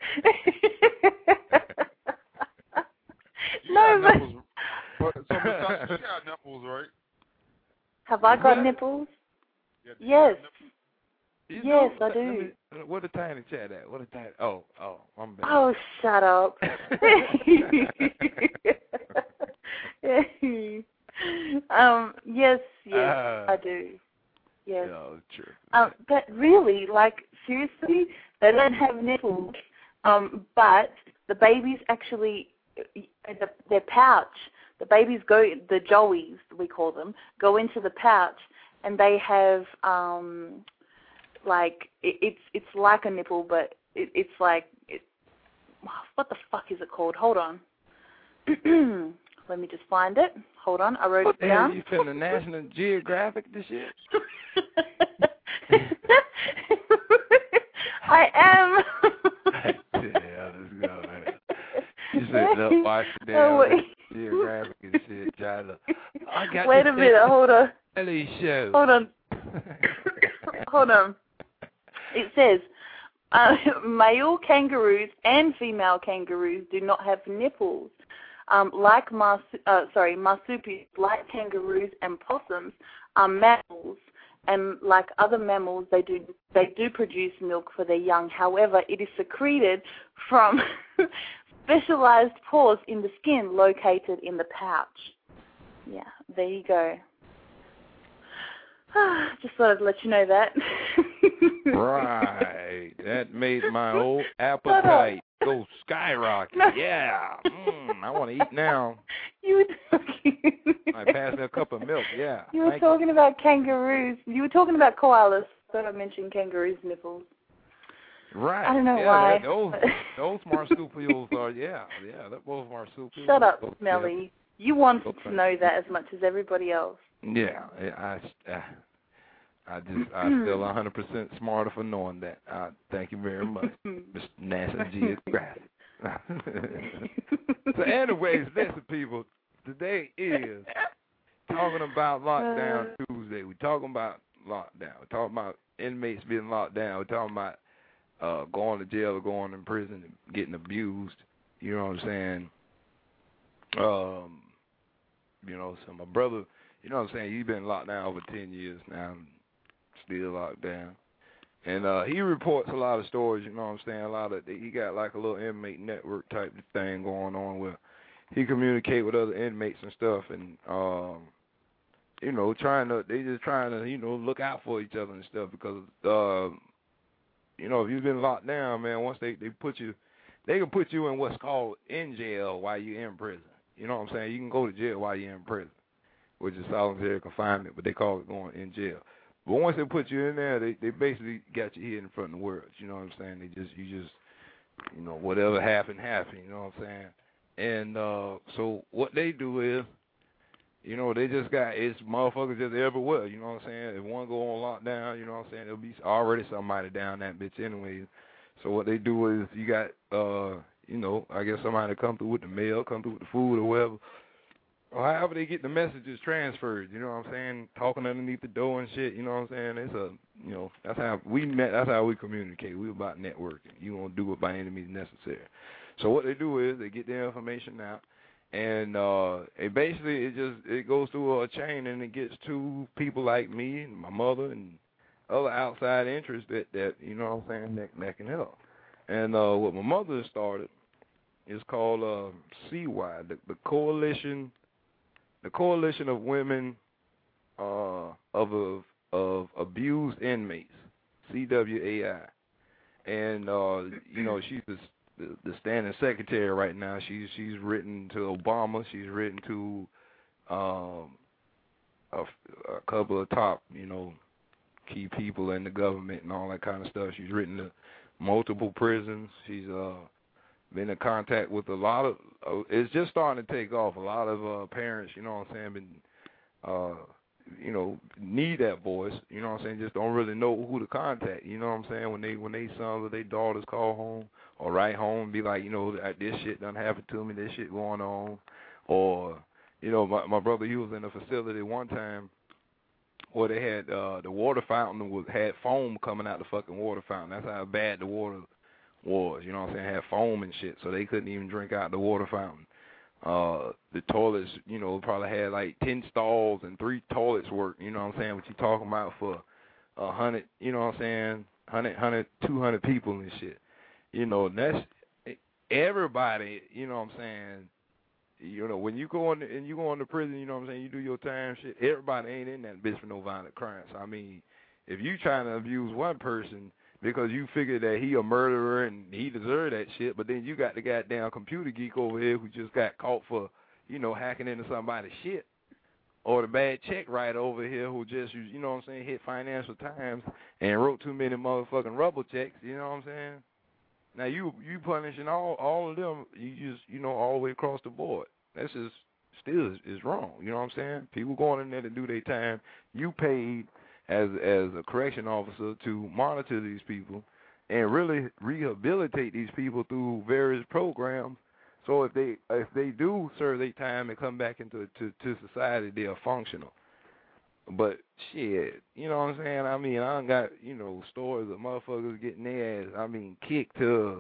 No, but... Nipples. But sometimes you got nipples, right? Have I got nipples? Yes. You yes, do? I do. Me, what a tiny chat at? What a tiny... Oh, oh, I'm bad. Oh, shut up. um, yes, yes, uh, I do. Yes. No, true. Um, but really, like, seriously, they don't have nipples, um, but the babies actually, the, their pouch, the babies go, the joeys, we call them, go into the pouch, and they have, um, like, it, it's it's like a nipple, but it, it's like, it, what the fuck is it called? Hold on. Let me just find it. Hold on, I wrote what it down. What the hell, you finna National Geographic this shit? I am. Yeah, let's go, man. You said up, watch the Oh, damn wait. Geographic and shit, trying to... I got Wait a minute, hold on. Ellie show. Hold on. Hold on. It says, uh, male kangaroos and female kangaroos do not have nipples. Um, like mars- uh, sorry, marsupials, like kangaroos and possums, are mammals, and like other mammals, they do they do produce milk for their young. However, it is secreted from specialized pores in the skin located in the pouch. Yeah, there you go. Just thought I'd let you know that. Right. That made my whole appetite go skyrocket. No. Yeah. Mm, I want to eat now. You were talking. I passed me a cup of milk. Yeah. You were Thank talking about kangaroos. You were talking about koalas. Thought I mentioned kangaroos' nipples. Right. I don't know yeah, why. That, those those marsupials are yeah yeah that those marsupials. Shut up, those, Melly. You wanted Okay. to know that as much as everybody else. Yeah. I I, I just I feel one hundred percent smarter for knowing that. Uh, thank you very much, Mister National Geographic. So, anyways, listen, people. Today is talking about Lockdown Tuesday. We're talking about lockdown. We're talking about inmates being locked down. We're talking about uh, going to jail or going in prison and getting abused. You know what I'm saying? Um, you know, so my brother, you know what I'm saying, he's been locked down over ten years now, still locked down. And uh, he reports a lot of stories, you know what I'm saying, a lot of, he got like a little inmate network type of thing going on where he communicate with other inmates and stuff, and, um, you know, trying to, they just trying to, you know, look out for each other and stuff because, uh, you know, if you've been locked down, man, once they, they put you, they can put you in what's called in jail while you're in prison. You know what I'm saying? You can go to jail while you're in prison, which is solitary confinement, but they call it going in jail. But once they put you in there, they, they basically got you here in front of the world. You know what I'm saying? They just, you just, you know, whatever happened, happened. You know what I'm saying? And uh, so what they do is, you know, they just got, it's motherfuckers just everywhere. You know what I'm saying? If one go on lockdown, you know what I'm saying, there'll be already somebody down that bitch anyway. So what they do is you got, uh, you know, I guess somebody come through with the mail, come through with the food or whatever. Or however they get the messages transferred, you know what I'm saying? Talking underneath the door and shit, you know what I'm saying? It's a, you know, that's how we met, that's how we communicate. We about networking. You won't do it by any means necessary. So what they do is they get their information out, and uh, it basically, it just, it goes through a chain, and it gets to people like me and my mother and other outside interests that, that you know what I'm saying, that, that can help. And uh, what my mother started is called uh, C Y, the, the Coalition The Coalition of Women uh, of, of of Abused Inmates, C W A I, and uh, you know she's the, the, the standing secretary right now. She's she's written to Obama. She's written to um, a, a couple of top you know key people in the government and all that kind of stuff. She's written to multiple prisons. She's uh, been in contact with a lot of, uh, it's just starting to take off. A lot of uh, parents, you know what I'm saying, been, uh, you know, need that voice, you know what I'm saying, just don't really know who to contact, you know what I'm saying, when they, when they sons or their daughters call home or write home and be like, you know, this shit done happened to me, this shit going on, Or, you know, my my brother, he was in a facility one time where they had uh, the water fountain was had foam coming out the fucking water fountain. That's how bad the water was. You know what I'm saying? It had foam and shit, so they couldn't even drink out the water fountain. Uh, the toilets, you know, probably had like ten stalls and three toilets work. You know what I'm saying? What you talking about for a hundred? You know what I'm saying? Hundred, hundred, two hundred people and shit. You know, that's everybody. You know what I'm saying? You know, when you go on and you go into prison, you know what I'm saying, you do your time, shit, everybody ain't in that bitch for no violent crimes. I mean, if you trying to abuse one person because you figure that he a murderer and he deserve that shit, but then you got the goddamn computer geek over here who just got caught for, you know, hacking into somebody's shit, or the bad check writer over here who just, you know what I'm saying, hit Financial Times and wrote too many motherfucking rubber checks, you know what I'm saying? Now you you punishing all all of them, you just, you know, all the way across the board. That's just still is, is wrong. You know what I'm saying? People going in there to do their time. You paid as as a correction officer to monitor these people and really rehabilitate these people through various programs. So if they if they do serve their time and come back into to, to society, they are functional. But shit, you know what I'm saying? I mean, I done got, you know, stories of motherfuckers getting their ass, I mean, kicked to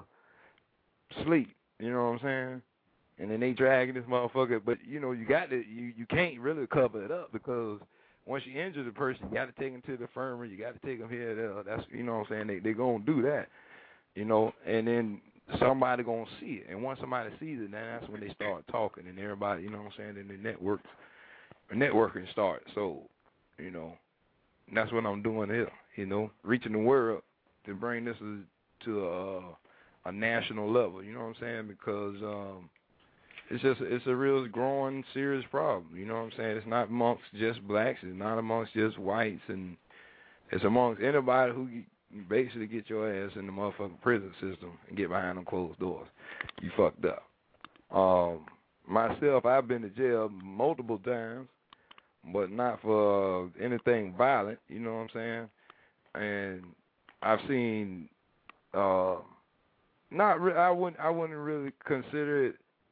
sleep. You know what I'm saying? And then they dragging this motherfucker. But, you know, you got to, you, you can't really cover it up because once you injure the person, you got to take them to the infirmary. You got to take them here, there. That's, you know what I'm saying? They they going to do that, you know, and then somebody going to see it. And once somebody sees it, then that's when they start talking and everybody, you know what I'm saying, then the networks, networking starts. So, you know, that's what I'm doing here, you know, reaching the world to bring this to a, a national level, you know what I'm saying, because um, it's just, it's a real growing, serious problem, you know what I'm saying. It's not amongst just blacks, it's not amongst just whites, and it's amongst anybody who basically get your ass in the motherfucking prison system and get behind them closed doors. You fucked up. Um, myself, I've been to jail multiple times, but not for anything violent, you know what I'm saying? And I've seen, uh, not re- I wouldn't, I wouldn't really consider it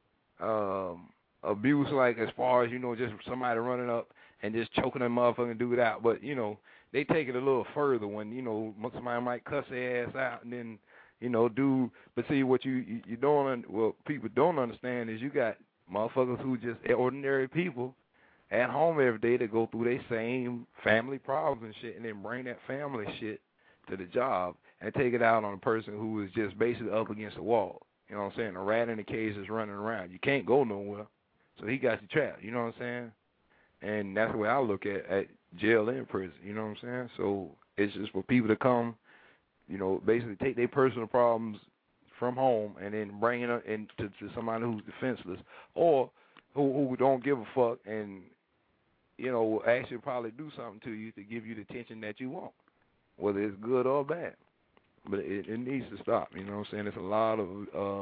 um, abuse, like as far as, you know, just somebody running up and just choking that motherfucking dude out. But, you know, they take it a little further when, you know, somebody might cuss their ass out and then, you know, do. But see, what you, you, you don't, well, people don't understand is you got motherfuckers who just ordinary people at home every day to go through their same family problems and shit, and then bring that family shit to the job and take it out on a person who is just basically up against the wall. You know what I'm saying? A rat in the cage is running around. You can't go nowhere, so he got you trapped. You know what I'm saying? And that's the way I look at, at jail and prison. You know what I'm saying? So it's just for people to come, you know, basically take their personal problems from home and then bring it into to somebody who's defenseless or who, who don't give a fuck and, you know, will actually probably do something to you to give you the attention that you want, whether it's good or bad. But it, it needs to stop, you know what I'm saying? There's a lot of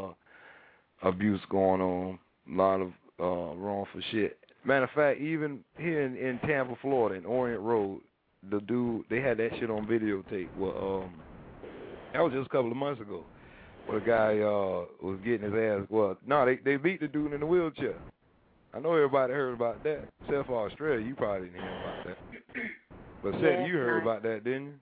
uh, abuse going on, a lot of uh, wrongful shit. Matter of fact, even here in, in Tampa, Florida, in Orient Road, the dude, they had that shit on videotape. Well, um, that was just a couple of months ago, where the guy uh, was getting his ass, well, no, they, they beat the dude in the wheelchair. I know everybody heard about that. Except for Australia, you probably didn't hear about that. But Seth, yeah, you heard nice. about that, didn't you?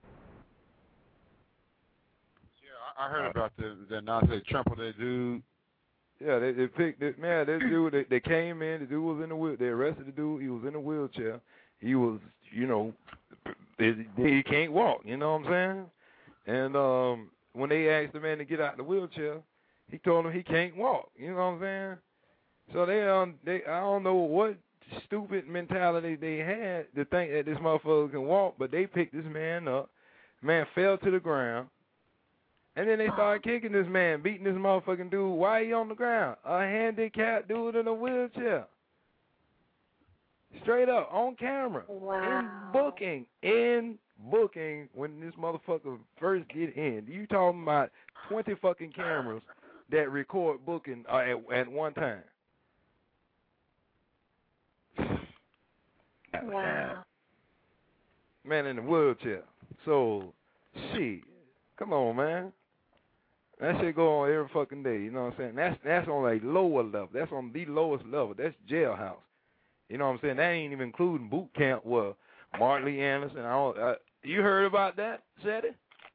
Yeah, I heard about the the Nazi trampled that dude. Yeah, they they picked it. Man, that dude, they, they came in. The dude was in the wheel. They arrested the dude. He was in a wheelchair. He was, you know, he can't walk. You know what I'm saying? And um, when they asked the man to get out of the wheelchair, he told them he can't walk. You know what I'm saying? So they um they I don't know what stupid mentality they had to think that this motherfucker can walk, but they picked this man up. Man fell to the ground, and then they started kicking this man, beating this motherfucking dude. Why he on the ground? A handicapped dude in a wheelchair. Straight up on camera. Wow. In booking, in booking when this motherfucker first get in. You talking about twenty fucking cameras that record booking uh, at, at one time. Wow. Man in the wheelchair. So, shit. Come on, man. That shit go on every fucking day. You know what I'm saying? That's that's on a lower level. That's on the lowest level. That's jailhouse. You know what I'm saying? That ain't even including boot camp. Well, Mark Lee Anderson. I don't. Uh, you heard about that, Shetty?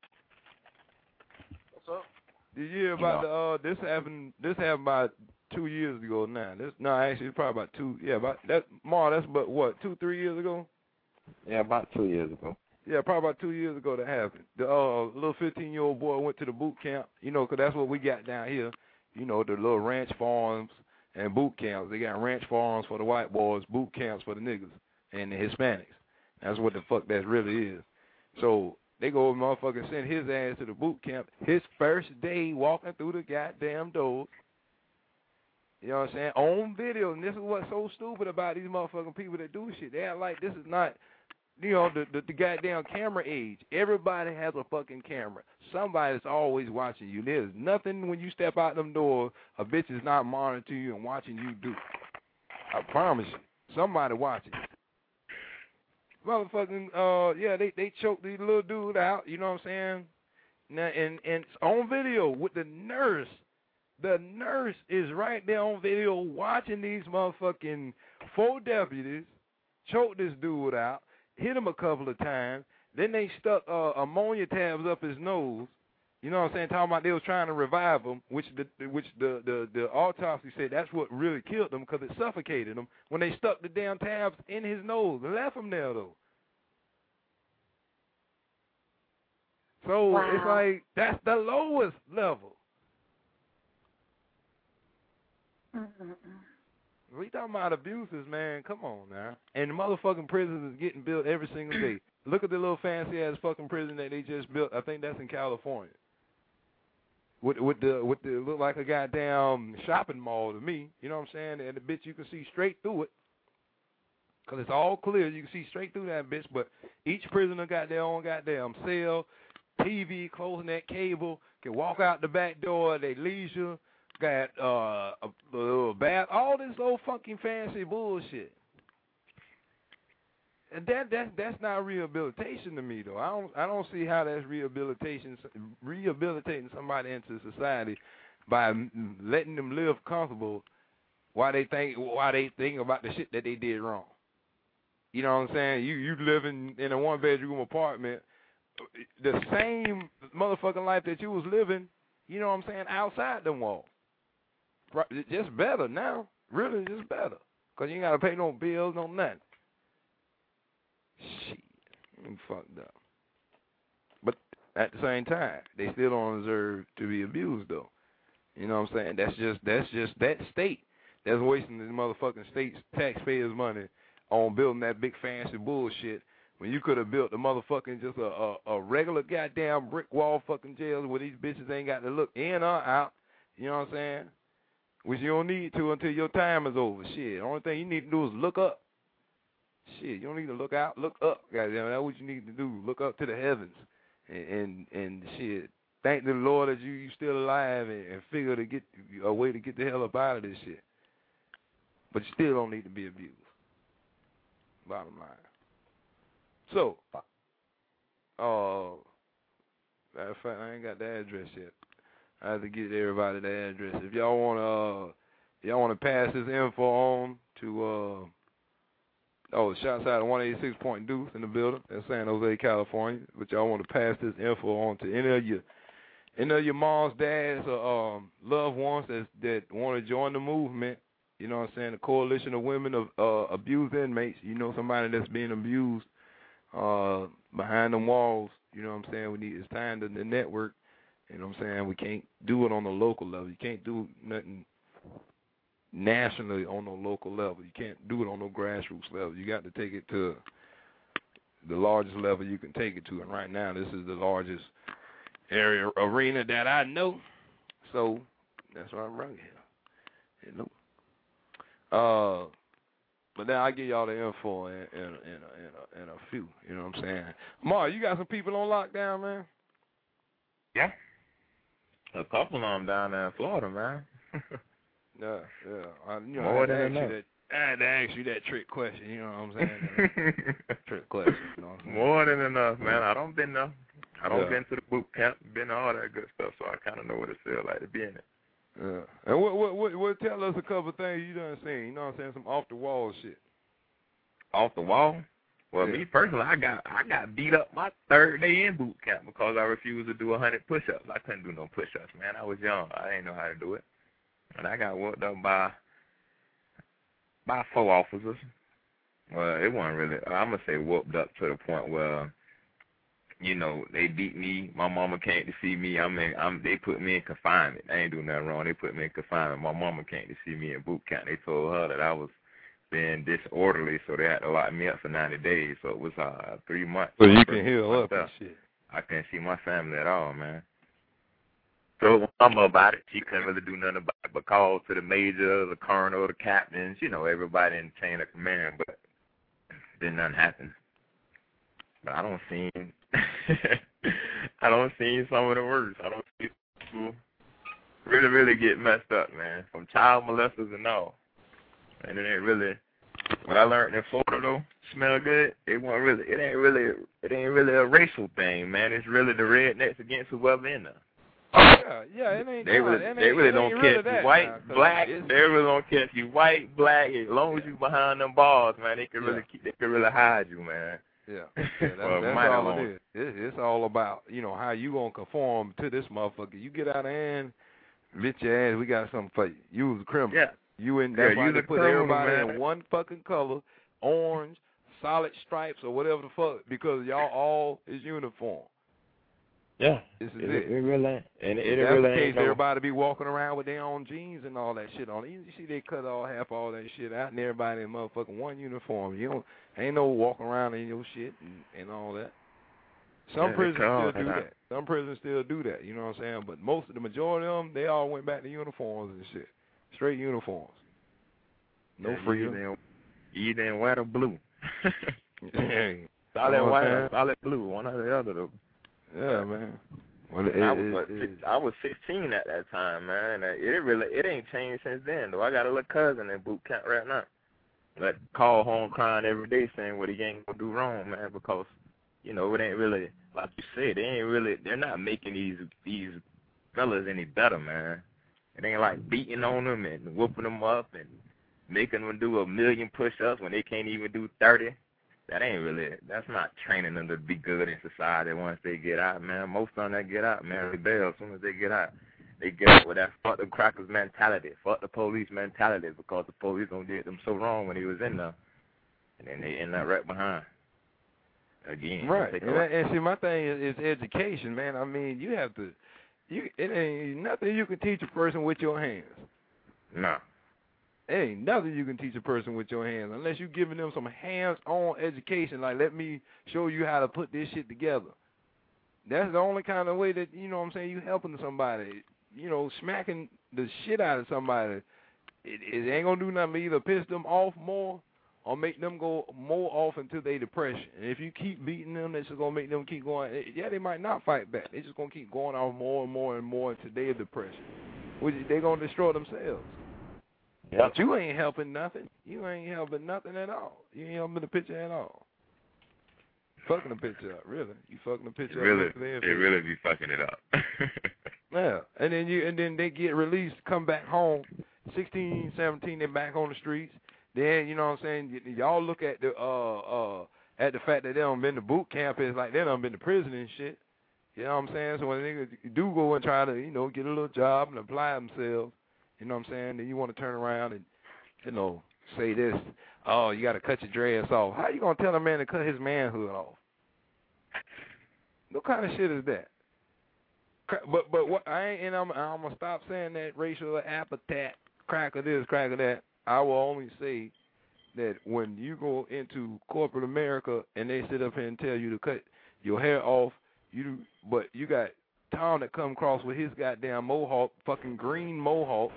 What's up? Did you hear about the? Uh, this happened. This happened about two years ago now. This no, actually, it's probably about two. Yeah, about that. Mar, that's about what, two, three years ago? Yeah, about two years ago. Yeah, probably about two years ago that happened. The uh, little fifteen-year-old boy went to the boot camp, you know, 'cause that's what we got down here. You know, the little ranch farms and boot camps. They got ranch farms for the white boys, boot camps for the niggas and the Hispanics. That's what the fuck that really is. So they go and motherfucking send his ass to the boot camp. His first day walking through the goddamn doors. You know what I'm saying? On video. And this is what's so stupid about these motherfucking people that do shit. They act like this is not, you know, the, the, the goddamn camera age. Everybody has a fucking camera. Somebody's always watching you. There's nothing when you step out them doors, a bitch is not monitoring you and watching you do. I promise you. Somebody watching you. Motherfucking, uh, yeah, they, they choked the little dude out, you know what I'm saying? Now, and, and on video with the nurse. The nurse is right there on video watching these motherfucking four deputies choke this dude out, hit him a couple of times. Then they stuck uh, ammonia tabs up his nose. You know what I'm saying? Talking about they was trying to revive him, which the which the, the, the autopsy said that's what really killed him because it suffocated him when they stuck the damn tabs in his nose and left him there, though. So wow. It's like that's the lowest level. Mm-mm-mm. We talking about abuses, man. Come on now. And the motherfucking prisons is getting built every single day. Look at the little fancy ass fucking prison that they just built. I think that's in California. With with the with the look like a goddamn shopping mall to me. You know what I'm saying? And the bitch you can see straight through it. Cause it's all clear. You can see straight through that bitch. But each prisoner got their own goddamn cell, T V, closing that cable, can walk out the back door at their leisure. Got uh, a little bath, all this old fucking fancy bullshit. And that that that's not rehabilitation to me though. I don't I don't see how that's rehabilitation rehabilitating somebody into society by letting them live comfortable while they think while they think about the shit that they did wrong. You know what I'm saying? You you living in a one bedroom apartment, the same motherfucking life that you was living. You know what I'm saying? Outside them walls. Just better now. Really, just better. Because you ain't got to pay no bills, no nothing. Shit. I'm fucked up. But at the same time, they still don't deserve to be abused, though. You know what I'm saying? That's just that's just that state that's wasting this motherfucking state's taxpayers' money on building that big fancy bullshit when you could have built a motherfucking just a, a, a regular goddamn brick wall fucking jail where these bitches ain't got to look in or out. You know what I'm saying? Which you don't need to until your time is over. Shit, the only thing you need to do is look up. Shit, you don't need to look out, look up. Goddamn, that's what you need to do. Look up to the heavens, and and, and shit. Thank the Lord that you you still alive and, and figure to get a way to get the hell up out of this shit. But you still don't need to be abused. Bottom line. So, uh, matter of fact, I ain't got the address yet. I have to get everybody the address. If y'all wanna, uh, y'all wanna pass this info on to, uh, oh, shouts out to one eighty-six Point Deuce in the building in San Jose, California. But y'all wanna pass this info on to any of your, any of your moms, dads, or um, loved ones that that want to join the movement. You know what I'm saying? The Coalition of Women of uh, Abused Inmates. You know somebody that's being abused uh, behind them walls. You know what I'm saying? We need it's time to the network. You know what I'm saying? We can't do it on the local level. You can't do nothing nationally on the local level. You can't do it on no grassroots level. You got to take it to the largest level you can take it to. And right now, this is the largest area arena that I know. So that's why I'm right here. You know. Uh, but now I give y'all the info in in in a, in a, in a few. You know what I'm saying? Mar, you got some people on lockdown, man? Yeah. A couple of them down there in Florida, man. yeah, yeah. I, you know, More I, had than to enough. that, I had to ask you that trick question, you know what I'm saying? Trick question, you know what I'm saying? More than enough, man. I don't been there. I don't Yeah. been to the boot camp, been to all that good stuff, so I kind of know what it feels like to be in it. Yeah. And what, what, what, what, tell us a couple of things you done seen. You know what I'm saying? Some off the wall shit. Off the wall? Well, Yeah. me personally, I got I got beat up my third day in boot camp because I refused to do one hundred push-ups. I couldn't do no push-ups, man. I was young. I didn't know how to do it. And I got whooped up by by four officers. Well, it wasn't really, I'm going to say whooped up to the point where, you know, they beat me. My mama came to see me. I mean, I'm, they put me in confinement. I ain't doing nothing wrong. They put me in confinement. My mama came to see me in boot camp. They told her that I was being disorderly, so they had to lock me up for ninety days. So it was uh, three months. So you can heal up and shit. I couldn't see my family at all, man. So when I'm about it, she couldn't really do nothing about it but call to the major, the colonel, the captains, you know, everybody in the chain of command, but then nothing happened. But I don't see I don't see some of the worst. I don't see people really, really get messed up, man, from child molesters and all. And it ain't really, what I learned in Florida, though, smell good, it wasn't really, it ain't really, it ain't really a racial thing, man. It's really the rednecks against whoever in there. Yeah, yeah, it ain't. They really, it ain't, they really it don't ain't care really if you that white, now, black. it's- They really don't care if you white, black. As long as you behind them bars, man, they can really, Yeah. keep, they can really hide you, man. Yeah, yeah that's, Well, that's mighty all long. it is. It, it's all about, you know, how you gonna conform to this motherfucker. You get out of hand, bitch your ass, we got something for you. You was a criminal. Yeah. You in, Yeah, that's why you they the put criminal, everybody man. in one fucking color, orange, solid stripes or whatever the fuck, because y'all all is uniform. Yeah. This is it, it. it really, and If it, it that's really the case, ain't no, everybody be walking around with their own jeans and all that shit on. You see they cut all half all that shit out and everybody in motherfucking one uniform. You don't, ain't no walking around in your shit and, and all that. Some Yeah, they prisons cut all still do that out. that. Some prisons still do that, you know what I'm saying? But most of the majority of them, they all went back to uniforms and shit. Straight uniforms. No yeah, freedom. You either, you either in white or blue. Hey, solid you know what white I'm or saying? solid blue, one or the other, though. Yeah, man. Well, it, I it, was what, it, six, I was sixteen at that time, man. And it really it ain't changed since then, though. I got a little cousin in boot camp right now. That call home crying every day saying what he ain't gonna do wrong, man, because you know it ain't really like you said. They ain't really they're not making these these fellas any better, man. It ain't like beating on them and whooping them up and making them do a million push-ups when they can't even do thirty. That ain't really, that's not training them to be good in society once they get out, man. Most of them that get out, man, rebel as soon as they get out. They get out with that fuck the crackers mentality, fuck the police mentality, because the police don't did them so wrong when he was in there. And then they end up right behind. Again. Right. Take And, a- and see, my thing is, is education, man. I mean, you have to, you it ain't nothing you can teach a person with your hands. No. There ain't nothing you can teach a person with your hands unless you're giving them some hands-on education. Like, let me show you how to put this shit together. That's the only kind of way that, you know what I'm saying, you helping somebody. You know, smacking the shit out of somebody, it, it ain't going to do nothing but either piss them off more or make them go more off into their depression. And if you keep beating them, that's just going to make them keep going. Yeah, they might not fight back. They're just going to keep going off more and more and more into their depression, which they're going to destroy themselves. Yep. But you ain't helping nothing. You ain't helping nothing at all. You ain't helping the picture at all. Fucking the picture up, really. You fucking the It picture really, up. Really, it really be fucking it up. Yeah, and then you and then they get released, come back home, sixteen, seventeen, they're back on the streets. Then, you know what I'm saying, y- y'all look at the uh uh at the fact that they done been to boot camp, it's like they done been to prison and shit. You know what I'm saying? So when niggas do go and try to, you know, get a little job and apply themselves, you know what I'm saying, then you want to turn around and, you know, say this, oh, you got to cut your dreads off. How you going to tell a man to cut his manhood off? What kind of shit is that? Cra- But but what I ain't, and I'm I'm gonna stop saying that racial epithet, crack of this, crack of that. I will only say that when you go into corporate America and they sit up here and tell you to cut your hair off, you but you got Tom that come across with his goddamn mohawk, fucking green mohawk,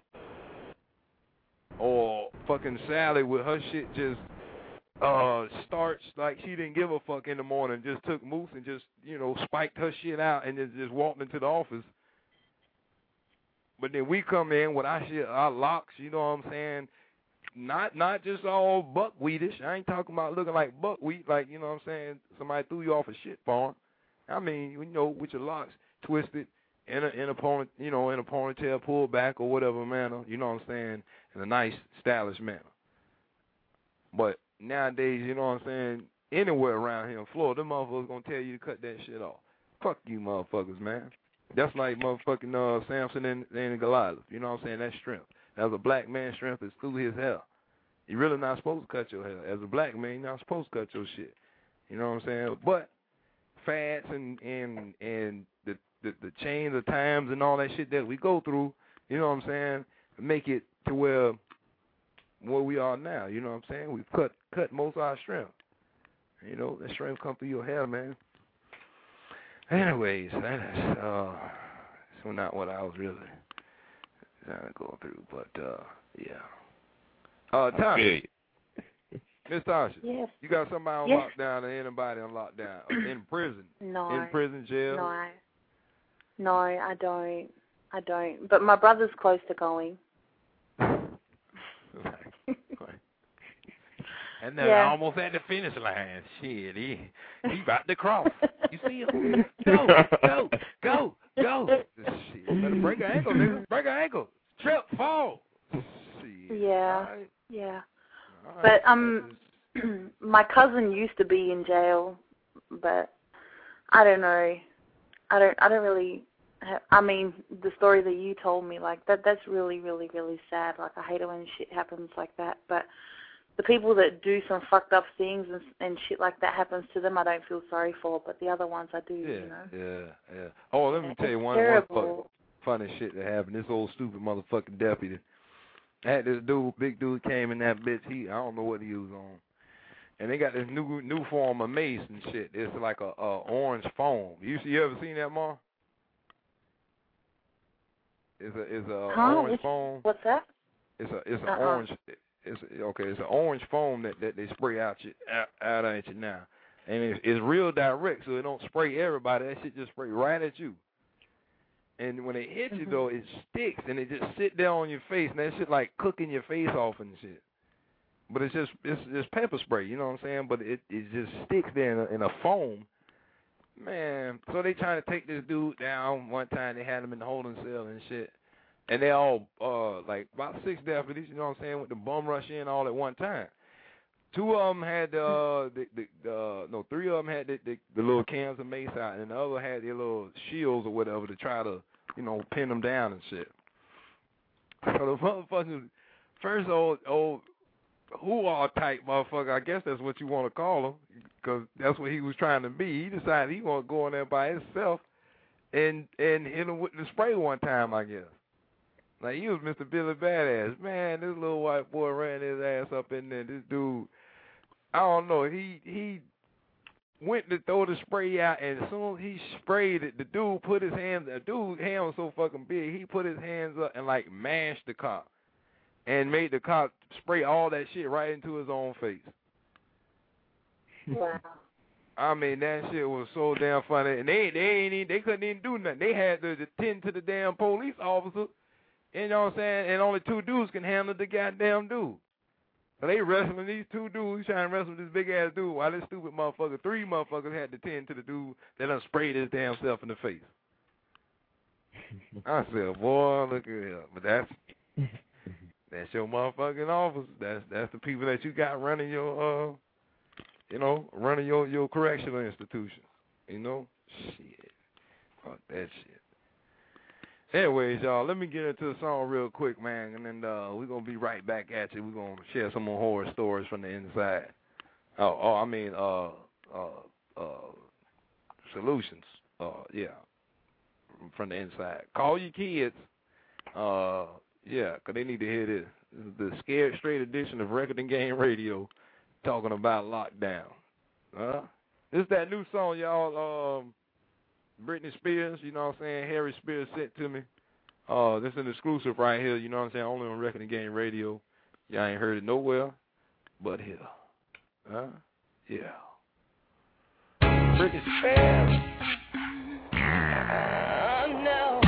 or fucking Sally with her shit just uh starched like she didn't give a fuck in the morning, just took mousse and just, you know, spiked her shit out and just, just walked into the office. But then we come in with our shit, our locks, you know what I'm saying? Not not just all buckwheatish. I ain't talking about looking like buckwheat, like, you know what I'm saying, somebody threw you off a shit farm. I mean, you know, with your locks twisted in a in a pony, you know, in a ponytail, pulled back or whatever manner. You know what I'm saying? In a nice, stylish manner. But nowadays, you know what I'm saying? Anywhere around here in Florida, them motherfuckers gonna tell you to cut that shit off. Fuck you, motherfuckers, man. That's like motherfucking uh, Samson and, and Goliath. You know what I'm saying? That's strength. As a black man's strength is through his hair. You're really not supposed to cut your hair. As a black man, you're not supposed to cut your shit. You know what I'm saying? But fads and and and the, the the change of times and all that shit that we go through, you know what I'm saying, make it to where where we are now. You know what I'm saying? We've cut cut most of our strength. You know, that strength come through your hair, man. Anyways, that's uh, so not what I was really trying to go through, but uh, yeah. Uh, Tasha, okay. Miss Tasha, yes. You got somebody on yes. lockdown or anybody on lockdown in prison? No. In prison, jail? No. No, I don't. I don't. But my brother's close to going. And then yeah. I almost at the finish line. Shit, he he about to cross. You see him? Go, go, go, go. Shit, better break her ankle, nigga. Break her ankle. Trip, fall. Shit. Yeah, right. yeah. Right. But um, my cousin used to be in jail, but I don't know. I don't. I don't really. Have, I mean, the story that you told me, like that. That's really, really, really sad. Like I hate it when shit happens like that. But the people that do some fucked up things and, and shit like that happens to them, I don't feel sorry for. But the other ones, I do. Yeah, you know. yeah, yeah. Oh, let me tell you one, one fucking funny shit that happened. This old stupid motherfucking deputy. I had this dude, big dude, came in that bitch. He, I don't know what he was on, and they got this new new form of mace and shit. It's like a, a orange foam. You see, you ever seen that, Ma? It's a it's a huh? orange What's, foam. What's that? It's a it's an uh-uh. orange. It's okay. It's an orange foam that, that they spray out you out, out at you now, and it's, it's real direct, so it don't spray everybody. That shit just spray right at you. And when it hits you, though, it sticks, and it just sit there on your face, and that shit like cooking your face off and shit. But it's just it's just pepper spray, you know what I'm saying? But it it just sticks there in a, in a foam. Man, so they trying to take this dude down. One time they had him in the holding cell and shit. And they all, uh, like, about six deputies, you know what I'm saying, with the bum rush in all at one time. Two of them had, uh, the, the, uh, no, three of them had the, the, the little cans of mace out, and the other had their little shields or whatever to try to, you know, pin them down and shit. So the motherfucker, first old, old, hoo-ah type motherfucker, I guess that's what you want to call him, because that's what he was trying to be. He decided he want to go in there by himself and, and hit him with the spray one time, I guess. Like, he was Mister Billy Badass. Man, this little white boy ran his ass up in there. This dude, I don't know, he he went to throw the spray out, and as soon as he sprayed it, the dude put his hands, the dude's hand was so fucking big, he put his hands up and, like, mashed the cop and made the cop spray all that shit right into his own face. Wow. I mean, that shit was so damn funny. And they, they, ain't even, they couldn't even do nothing. They had to attend to the damn police officer. You know what I'm saying? And only two dudes can handle the goddamn dude. So they wrestling these two dudes, trying to wrestle this big-ass dude, while this stupid motherfucker, three motherfuckers had to tend to the dude that done sprayed his damn self in the face. I said, boy, look at here. But that's that's your motherfucking office. That's that's the people that you got running your, uh, you know, running your, your correctional institution. You know? Shit. Fuck that shit. Anyways, y'all, let me get into the song real quick, man, and then uh, we're going to be right back at you. We're going to share some more horror stories from the inside. Oh, oh I mean, uh, uh, uh, solutions, uh, yeah, from the inside. Call your kids, uh, yeah, because they need to hear this. This is the Scared Straight edition of Record and Game Radio talking about lockdown. Uh, this is that new song, y'all, um, Britney Spears, you know what I'm saying, Harry Spears sent to me. Uh, this is an exclusive right here, you know what I'm saying, only on Record and Game Radio. Y'all ain't heard it nowhere but here. Huh? Yeah. Britney Spears. Oh, no.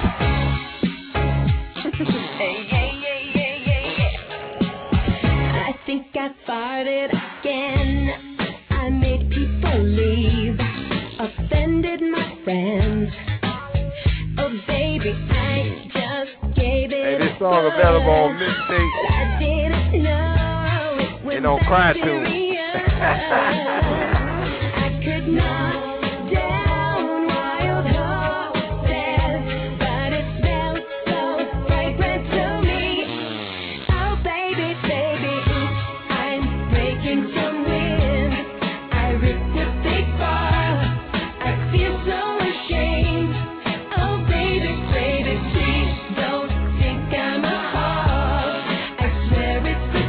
Hey, yeah, yeah, yeah, yeah, yeah. I think I farted again. I made people leave. Offended song available on mixtape and on Cry Tune. I could not down wild horses, but it felt so fragrant to me. Oh baby, baby, oops, I'm breaking some wind. I ripped a big bar. I feel so ashamed. Oh baby, baby, please don't think I'm a hog. I swear it's the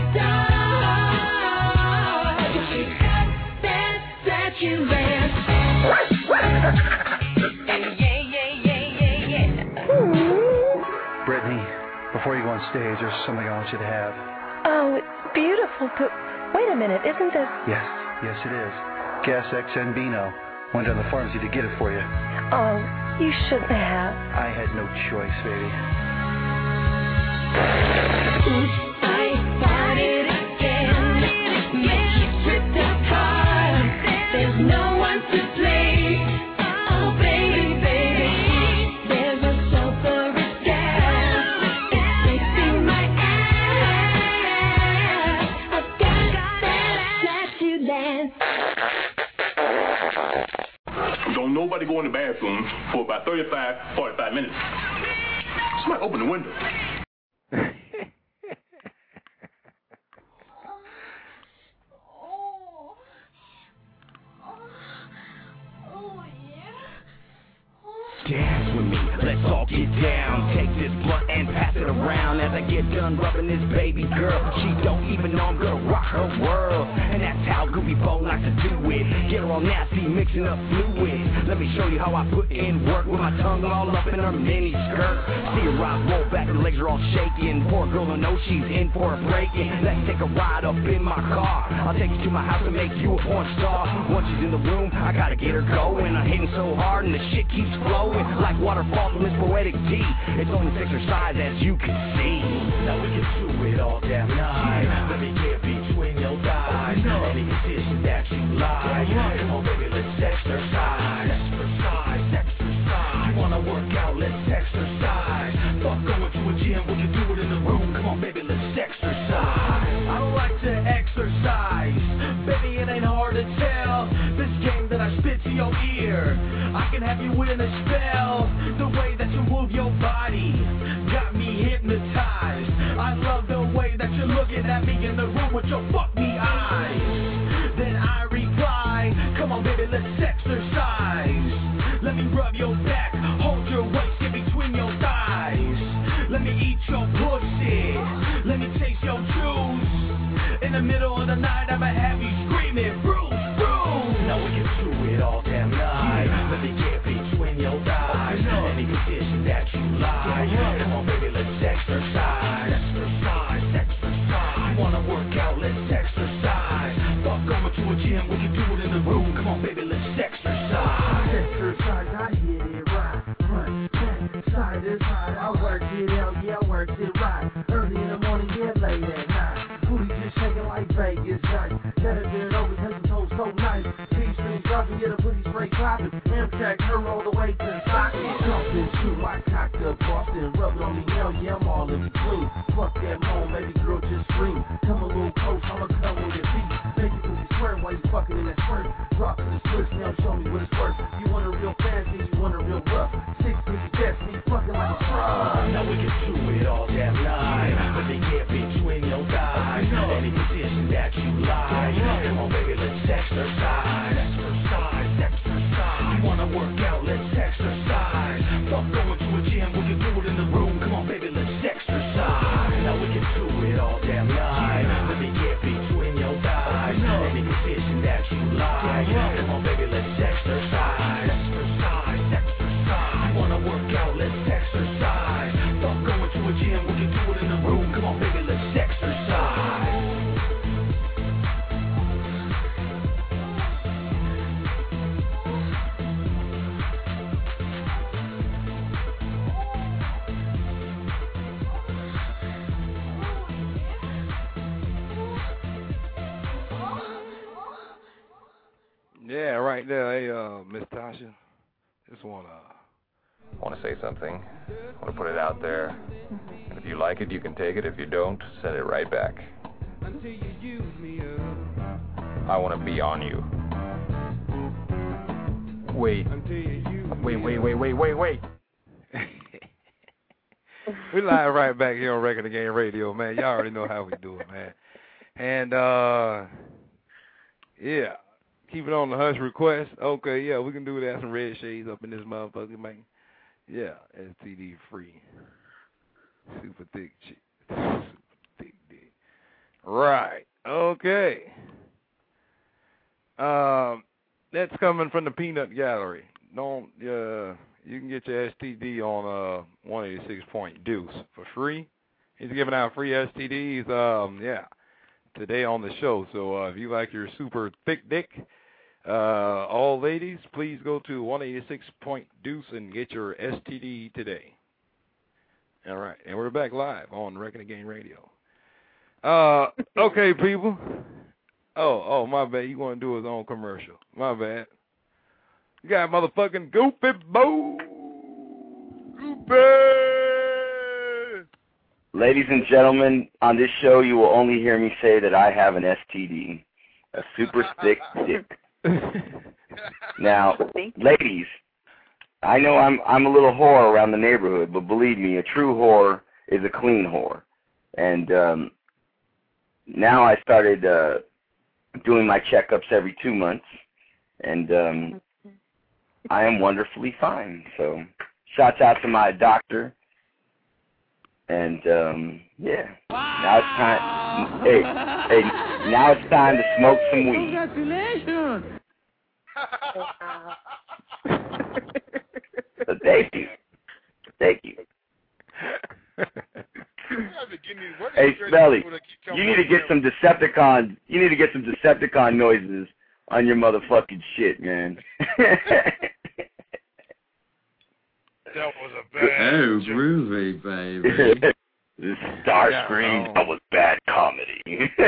dog. She got that succulent. Yeah, yeah, yeah, yeah, yeah. Brittany, before you go on stage, there's something I want you to have. Oh, it's beautiful, but wait a minute, isn't this... Yes, yes it is. Gas X N Bino. Went down to the pharmacy to get it for you. Oh, you shouldn't have. I had no choice, baby. Oops, I farted again. Make you tripped apart. There's no one to blame. Oh baby, baby, there's a sulfurous gas. It's tasting my ass. I've got that flatulence. Don't nobody go in the bathroom for about thirty-five, forty-five minutes. Somebody open the window. Dance with me, let's all get down. Take this blunt and pass it around. As I get done rubbing this baby girl, she don't even know I'm gonna rock her world. And that's how Groovy Bo likes to do it. Get her all nasty, mixing up fluid. Let me show you how I put in work with my tongue all up in her mini skirt. See her rise, roll back, her legs are all shaking. Poor girl don't know she's in for a break-in. Let's take a ride up in my car. I'll take you to my house and make you a porn star. Once she's in the room, I gotta get her going. I'm hitting so hard and the shit keeps flowing like waterfalls from this poetic D. It's only exercise as you can see. Now we can do it all damn night. Let me get between your thighs. Any position that you like. Come on baby, let's exercise. Exercise, exercise. You wanna work out, let's exercise. Fuck going to a gym, we can do it in the room. Come on baby, let's exercise. I like to exercise. Baby, it ain't hard to tell. This game that I spit to your ear, I can have you in a spell. The way that you move your body got me hypnotized. I love the way that you're looking at me in the room with your fuck me eyes. Then I reply, come on baby, let's exercise. Let me rub your back, hold your waist in between your thighs. Let me eat your pussy, let me taste your juice. In the middle of the night, I'ma have you screaming, Bruce, Bruce. Now we can do it all damn night. Let me get between your thighs. Any position that you like. Come on, baby, let's exercise. Exercise, exercise. You wanna work out, let's exercise. Fuck going to a gym, we can do it in the room. Come on, baby, let's exercise. Exercise, I hit it right. Front, back, side to side. I work it out, yeah, I work it right. Early in the morning, yeah, late at night. Booty just shaking like Vegas nights. Gotta get it over cause the toes so nice. P-strings dropping, get a booty spray popping. Amtrak, her all the way to the socket. Jumping, shoot, I cocked up, Boston, rub it on me, hell yeah, I'm all in between. Fuck that moan, baby girl, just scream. Come a little close, I'ma come with your feet. Make it pussy squirt while you fucking in that squirt. Drop to the switch, now show me what it's worth. You want a real fancy, you want a real rough. Six fifty best, me fucking like a scrub. Now we can do it all damn night. Let me get between your thighs. Any position that you like. Come on, baby, let's exercise. Exercise, exercise. You wanna work out, let's exercise. Fuck going to a gym, we can do it in the room. Come on, baby, let's exercise. Now we can do it all damn night. Let me get between your thighs. Any position that you like. Come on, baby, let's exercise. Exercise, exercise. You wanna work out, let's exercise. Fuck going to a gym, we can do it in the room. Come on, baby, let's exercise. Yeah, right there. Hey, uh, Miss Tasha, just wanna I want to say something. I want to put it out there. Mm-hmm. And if you like it, you can take it. If you don't, send it right back. I want to be on you. Wait. Wait, wait, wait, wait, wait, wait. We live right back here on Record the Game Radio, man. Y'all already know how we do it, man. And, uh, yeah, keep it on the hush request. Okay, yeah, we can do that. Some red shades up in this motherfucker, man. Yeah, S T D free. Super thick shit. Super thick dick. Right. Okay. Um, that's coming from the Peanut Gallery. Don't, uh, you can get your S T D on uh one eighty-six point Deuce for free. He's giving out free S T Ds, um, yeah, today on the show. So uh, if you like your super thick dick, uh, all ladies, please go to one eighty-six point Deuce and get your S T D today. All right, and we're back live on Record the Game Radio. Uh, okay, people. Oh, oh, my bad. You want to do his own commercial. My bad. You got motherfucking Goofy Bo. Goofy. Ladies and gentlemen, on this show you will only hear me say that I have an S T D, a super thick dick. Now, ladies, I know I'm I'm a little whore around the neighborhood, but believe me, a true whore is a clean whore. And um, now I started uh, doing my checkups every two months, and um, I am wonderfully fine. So, shouts out to my doctor. And um, yeah, now it's time. Hey, hey, now it's time to smoke some weed. Congratulations. So thank you, thank you. Hey, Smelly, you need to get some Decepticon. You need to get some Decepticon noises on your motherfucking shit, man. That was a bad. Oh, groovy, baby. This Starscream, that was bad comedy.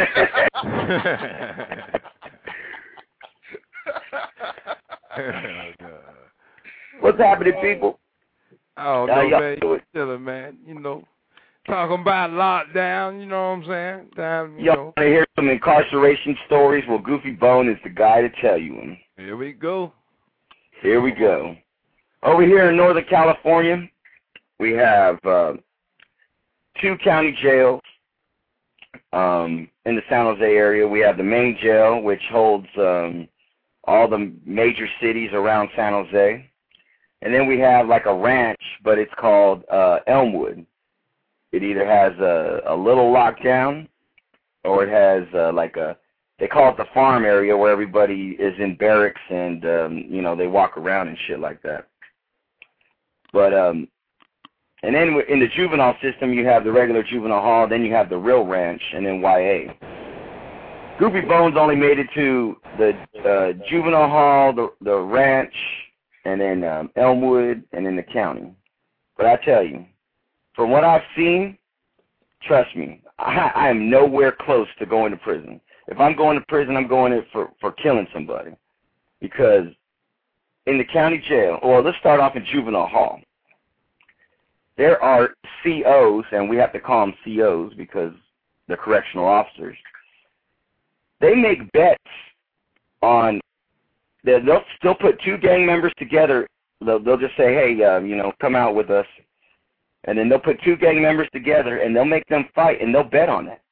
What's happening, people? Oh, How no, y'all man. doing? Chilling, man. You know, talking about lockdown, you know what I'm saying? Time, you Y'all know. want to hear some incarceration stories? Well, Goofy Bone is the guy to tell you them. Here we go. Here we go. Over here in Northern California, we have uh, two county jails. Um, in the San Jose area, we have the main jail, which holds um, all the major cities around San Jose. And then we have like a ranch, but it's called uh, Elmwood. It either has a, a little lockdown, or it has uh, like a, they call it the farm area, where everybody is in barracks and, um, you know, they walk around and shit like that. But, um, and then in the juvenile system, you have the regular juvenile hall, then you have the real ranch, and then Y A. Goofy Bones only made it to the uh, juvenile hall, the, the ranch, and then um, Elmwood, and then the county. But I tell you, from what I've seen, trust me, I, I am nowhere close to going to prison. If I'm going to prison, I'm going in for, for killing somebody. Because in the county jail, or let's start off in juvenile hall, there are C Os, and we have to call them C Os because they're correctional officers. They make bets on, they'll still put two gang members together. They'll, they'll just say, hey, uh, you know, come out with us. And then they'll put two gang members together, and they'll make them fight, and they'll bet on that.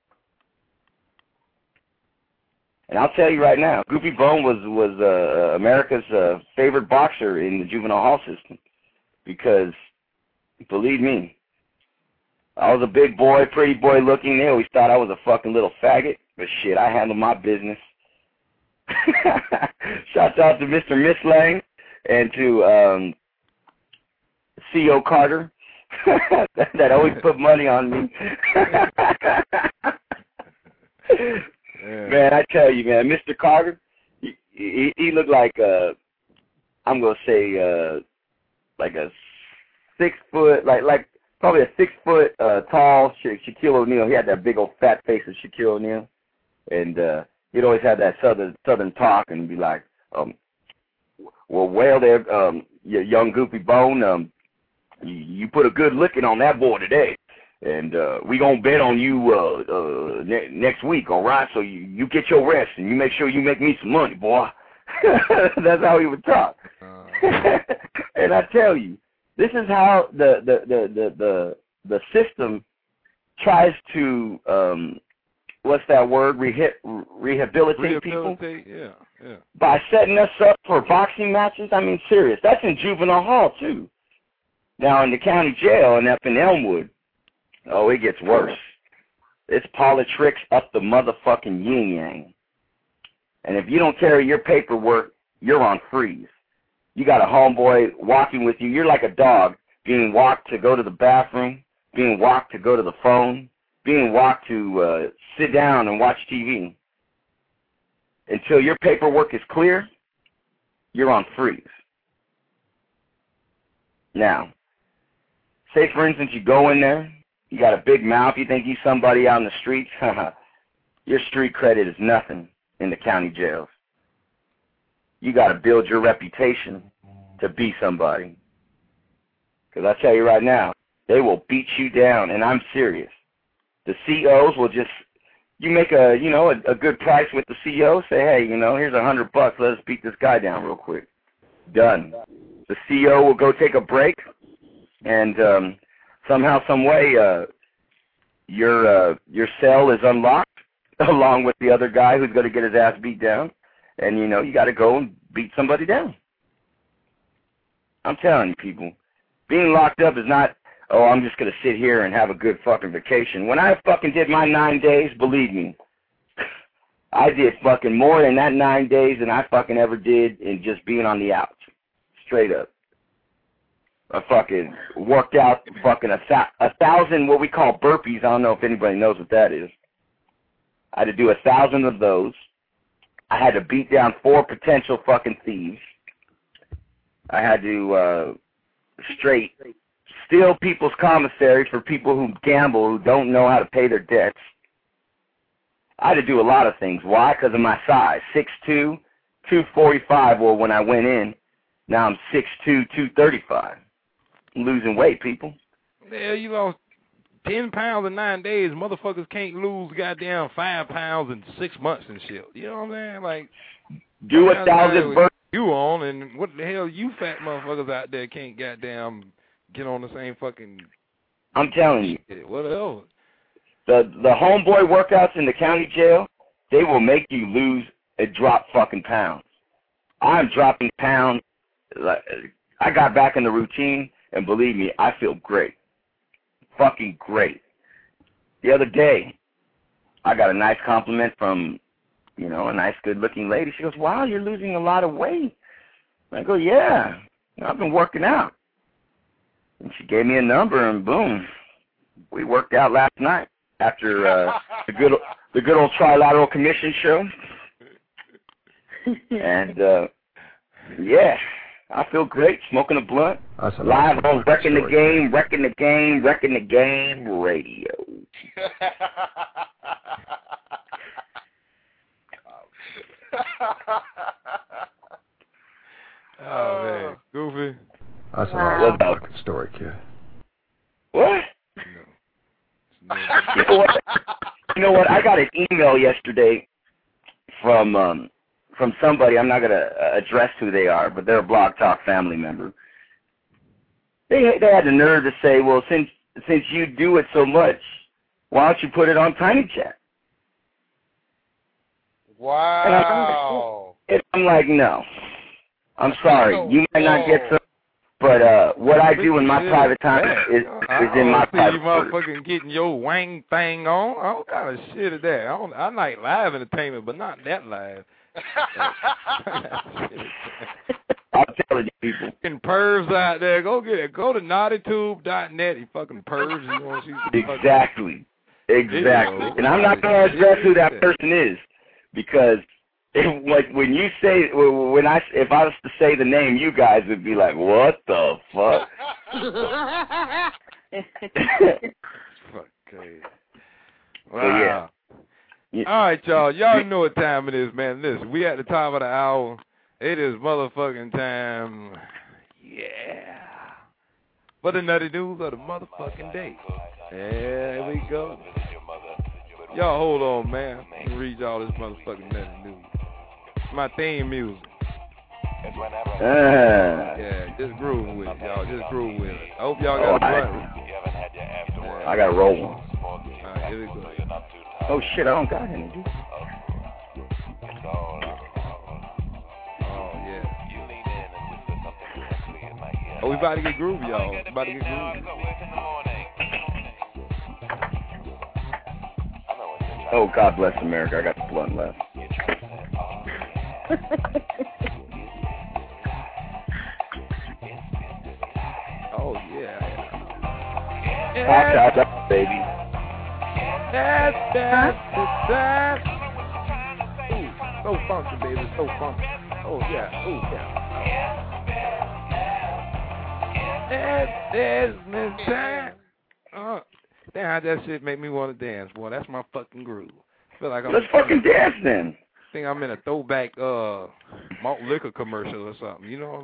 And I'll tell you right now, Goofy Bone was was uh, America's uh, favorite boxer in the juvenile hall system, because, believe me, I was a big boy, pretty boy looking. They always thought I was a fucking little faggot, but shit, I handled my business. Shouts out to Mister Mislang and to um, C O Carter that, that always put money on me. Yeah. Man, I tell you, man, Mister Carter, he, he, he looked like, uh, I'm going to say, uh, like a six foot, like like probably a six foot uh, tall Sha- Shaquille O'Neal. He had that big old fat face of Shaquille O'Neal. And uh, he'd always have that southern southern talk and be like, um, Well, well, there, um, your young goofy bone, um, you, you put a good licking on that boy today, and uh, we gonna bet on you uh, uh, ne- next week, all right? So you, you get your rest, and you make sure you make me some money, boy. That's how he would talk. Uh. And I tell you, this is how the the the the the, the system tries to um, what's that word? Reha- rehabilitate, rehabilitate people. Yeah, yeah. By setting us up for boxing matches. I mean, serious. That's in juvenile hall too. Now in the county jail and up in Elmwood, oh, it gets worse. It's politics up the motherfucking yin yang. And if you don't carry your paperwork, you're on freeze. You got a homeboy walking with you. You're like a dog being walked to go to the bathroom, being walked to go to the phone, being walked to uh, sit down and watch T V. Until your paperwork is clear, you're on freeze. Now, say, for instance, you go in there, you got a big mouth, you think you're somebody out in the streets. Your street credit is nothing in the county jails. You got to build your reputation to be somebody. Because I tell you right now, they will beat you down, and I'm serious. The C Os will just, you make a, you know, a, a good price with the C O, say, hey, you know, here's a hundred bucks, let us beat this guy down real quick. Done. The C O will go take a break, and um, somehow, some way, uh, your uh, your cell is unlocked, along with the other guy who's going to get his ass beat down, and, you know, you got to go and beat somebody down. I'm telling you, people, being locked up is not, oh, I'm just going to sit here and have a good fucking vacation. When I fucking did my nine days, believe me, I did fucking more in that nine days than I fucking ever did in just being on the outs. Straight up. I fucking worked out fucking a, a thousand what we call burpees. I don't know if anybody knows what that is. I had to do a thousand of those. I had to beat down four potential fucking thieves. I had to uh, straight steal people's commissary for people who gamble, who don't know how to pay their debts. I had to do a lot of things. Why? Because of my size. six two, two forty-five, well, when I went in, now I'm six two, two thirty-five. I'm losing weight, people. Yeah, you lost ten pounds in nine days. Motherfuckers can't lose goddamn five pounds in six months and shit. You know what I'm saying? Like, do a thousand burpees. You on, and what the hell you fat motherfuckers out there can't goddamn get on the same fucking... I'm telling you. Whatever. The, the homeboy workouts in the county jail, they will make you lose and drop fucking pounds. I'm dropping pounds. Like, I got back in the routine, and believe me, I feel great. Fucking great. The other day, I got a nice compliment from, you know, a nice, good-looking lady. She goes, wow, you're losing a lot of weight. I go, yeah, I've been working out. And she gave me a number, and boom, we worked out last night after uh, the good the good old Trilateral Commission show. And, uh, yeah, I feel great smoking a blunt. Live on Wrecking the Game, Wrecking the Game, Wrecking the Game radio. Oh, man. Goofy. That's a wow. lot of fucking story, kid. What? No. You know what? You know what? I got an email yesterday from um, from somebody. I'm not going to uh, address who they are, but they're a Blog Talk family member. They they had the nerve to say, well, since since you do it so much, why don't you put it on Tiny Chat? Wow. And I'm like, no. I'm sorry. You might not get some, but uh, what I do in my private time is, is in my private you motherfucking getting your wang thing on. All kind of shit is that. I, don't, I like live entertainment, but not that live. I'm telling you, people. Fucking pervs out there, go get it. Go to naughty tube dot net. You fucking pervs. You want to see some exactly. Exactly. And I'm not going to address who that person is because... If, like when you say when I if I was to say the name, you guys would be like, "What the fuck?" Okay. Wow. Yeah. All right, y'all. Y'all know what time it is, man. Listen, we at the top of the hour, It is motherfucking time. Yeah. For the nutty news of the motherfucking day. There we go. Y'all hold on, man. Let me read y'all this motherfucking nutty news. My theme music. Uh, Yeah, just groove with it, y'all. Just groove with it. I hope y'all got oh, a blunt. I, I gotta roll one. Alright, here we go. Oh shit, I don't got any, dude. Oh, yeah. Oh, we about to get groovy, y'all. We about to get groovy. Oh, God bless America. I got the blunt left. Oh, yeah. Pop shots up, baby. That's, that's, that's. Ooh, so funky, baby. So funky. Oh, yeah. Oh, yeah. That's, that's Miss Time. Uh, damn, that shit make me want to dance, boy. That's my fucking groove. Feel like I'm Let's fucking dance then. I think I'm in a throwback uh malt liquor commercial or something. You know what I'm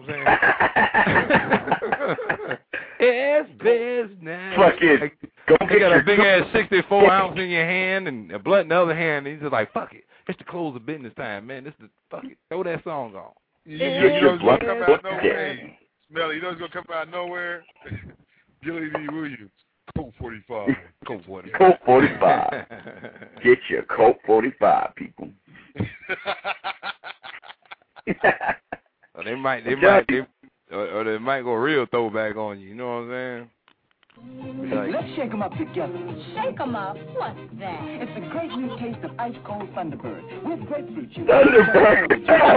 saying? It's business. Fuck it. Like, Go you get got your a big ass sixty-four ounce in your hand and a blunt in the other hand. And he's just like, fuck it. It's the close of business time, man. This is the fuck it. Throw that song on. You, you, you know it's gonna come out of nowhere. Hey, Smelly, you know it's gonna come out of nowhere. Gilly D. Williams, Colt forty-five. Colt forty-five. Colt forty-five. Get your Colt forty-five, people. Or they might, they might, they, or, or they might go real throwback on you. You know what I'm saying? Like, let's shake 'em up together. Shake 'em up? What's that? It's a great new taste of ice cold Thunderbird with grapefruit juice. Thunderbird.